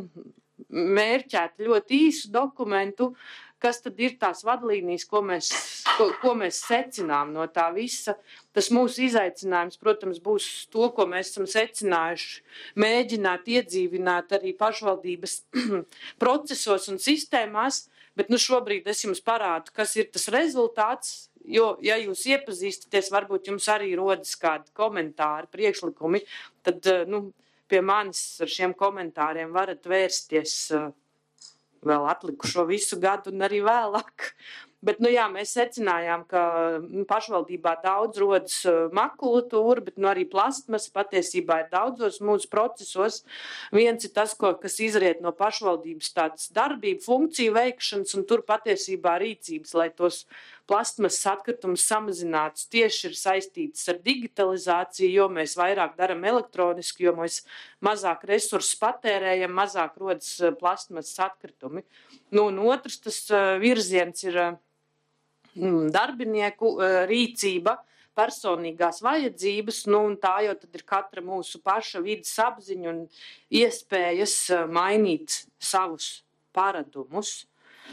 mērķētu ļoti īsu dokumentu, kas tad ir tās vadlīnijas, ko mēs secinām no tā visa. Tas mūsu izaicinājums, protams, būs to, ko mēs esam secinājuši, mēģināt iedzīvināt arī pašvaldības procesos un sistēmās, bet šobrīd es jums parādu, kas ir tas rezultāts, jo, ja jūs iepazīstaties, varbūt jums arī rodas kādi komentāri, priekšlikumi, tad pie manis ar šiem komentāriem varat vērsties vēl atlikušo visu gadu un arī vēlāk. Bet, mēs secinājām, ka pašvaldībā daudz rodas makulatūra, bet arī plastmasa patiesībā ir daudzos mūsu procesos. Viens ir tas, kas izriet no pašvaldības tādas darbību, funkciju veikšanas, un tur patiesībā rīcības, lai tos plastmasas atkritumus samazinātu, tieši ir saistītas ar digitalizāciju, jo mēs vairāk daram elektroniski, jo mēs mazāk resursus patērējam, mazāk rodas plastmasas atkritumi. Un otrs tas virziens ir darbinieku rīcība, personīgās vajadzības, un tā jau tad ir katra mūsu paša vidas apziņa un iespējas mainīt savus paradumus.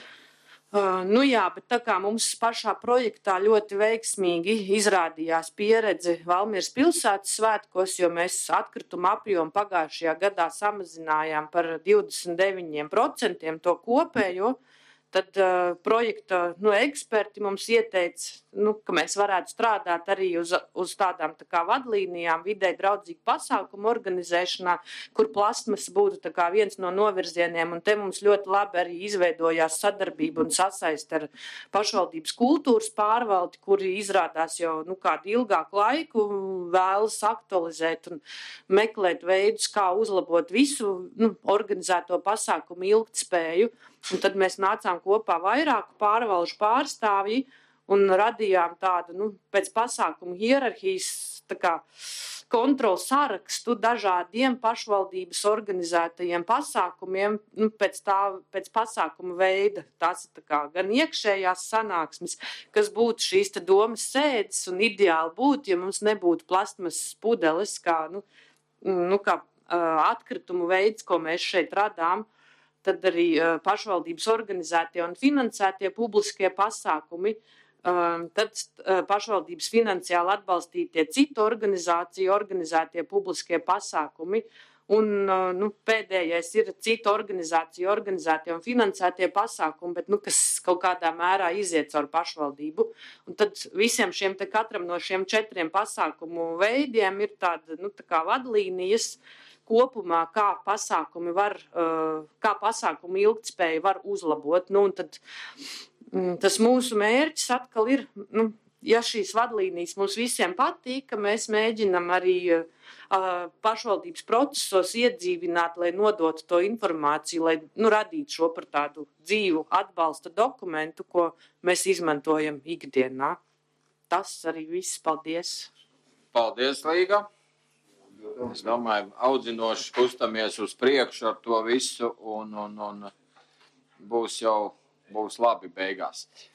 Bet tā kā mums pašā projektā ļoti veiksmīgi izrādījās pieredze Valmieras pilsētas svētkos, jo mēs atkritumu apjomu pagājušajā gadā samazinājām par 29% to kopējo, tad projekta eksperti mums ieteica, ka mēs varētu strādāt arī uz tādām tā kā vadlīnijām, vidē draudzīgu pasākumu organizēšanā, kur plastmasa būtu viens no novirzieniem. Un te mums ļoti labi arī izveidojās sadarbība un sasaiste ar pašvaldības kultūras pārvaldi, kuri izrādās jau kādu ilgāku laiku vēlas aktualizēt un meklēt veidus, kā uzlabot visu organizēto pasākumu ilgtspēju. Un tad mēs nācām kopā vairāku pārvalžu pārstāvji un radījām tādu pēc pasākumu hierarhijas kontrols sarakstu dažādiem pašvaldības organizētajiem pasākumiem, pēc pasākuma veida. Tās ir gan iekšējās sanāksmes, kas būtu šīs domas sēdes, un ideāli būtu, ja mums nebūtu plastmasas pudeles, kā atkritumu veids, ko mēs šeit radām, tad arī pašvaldības organizētie un finansētie publiskie pasākumi, tad pašvaldības finansiāli atbalstītie citu organizāciju organizētie publiskie pasākumi, un pēdējais ir citu organizāciju organizētie un finansētie pasākumi, bet kas kaut kādā mērā iziet caur pašvaldību. Un tad visiem katram no šiem 4 pasākumu veidiem ir tāda kā vadlīnijas kopumā, kā pasākumu ilgtspēju var uzlabot. Un tad tas mūsu mērķis atkal ir, ja šīs vadlīnijas mums visiem patīk, ka mēs mēģinam arī pašvaldības procesos iedzīvināt, lai nodotu to informāciju, lai radītu šo par tādu dzīvu atbalsta dokumentu, ko mēs izmantojam ikdienā. Tas arī viss. Paldies!
Paldies, Līga! Es domāju, audzinoši kustamies uz priekšu ar to visu un būs labi beigās.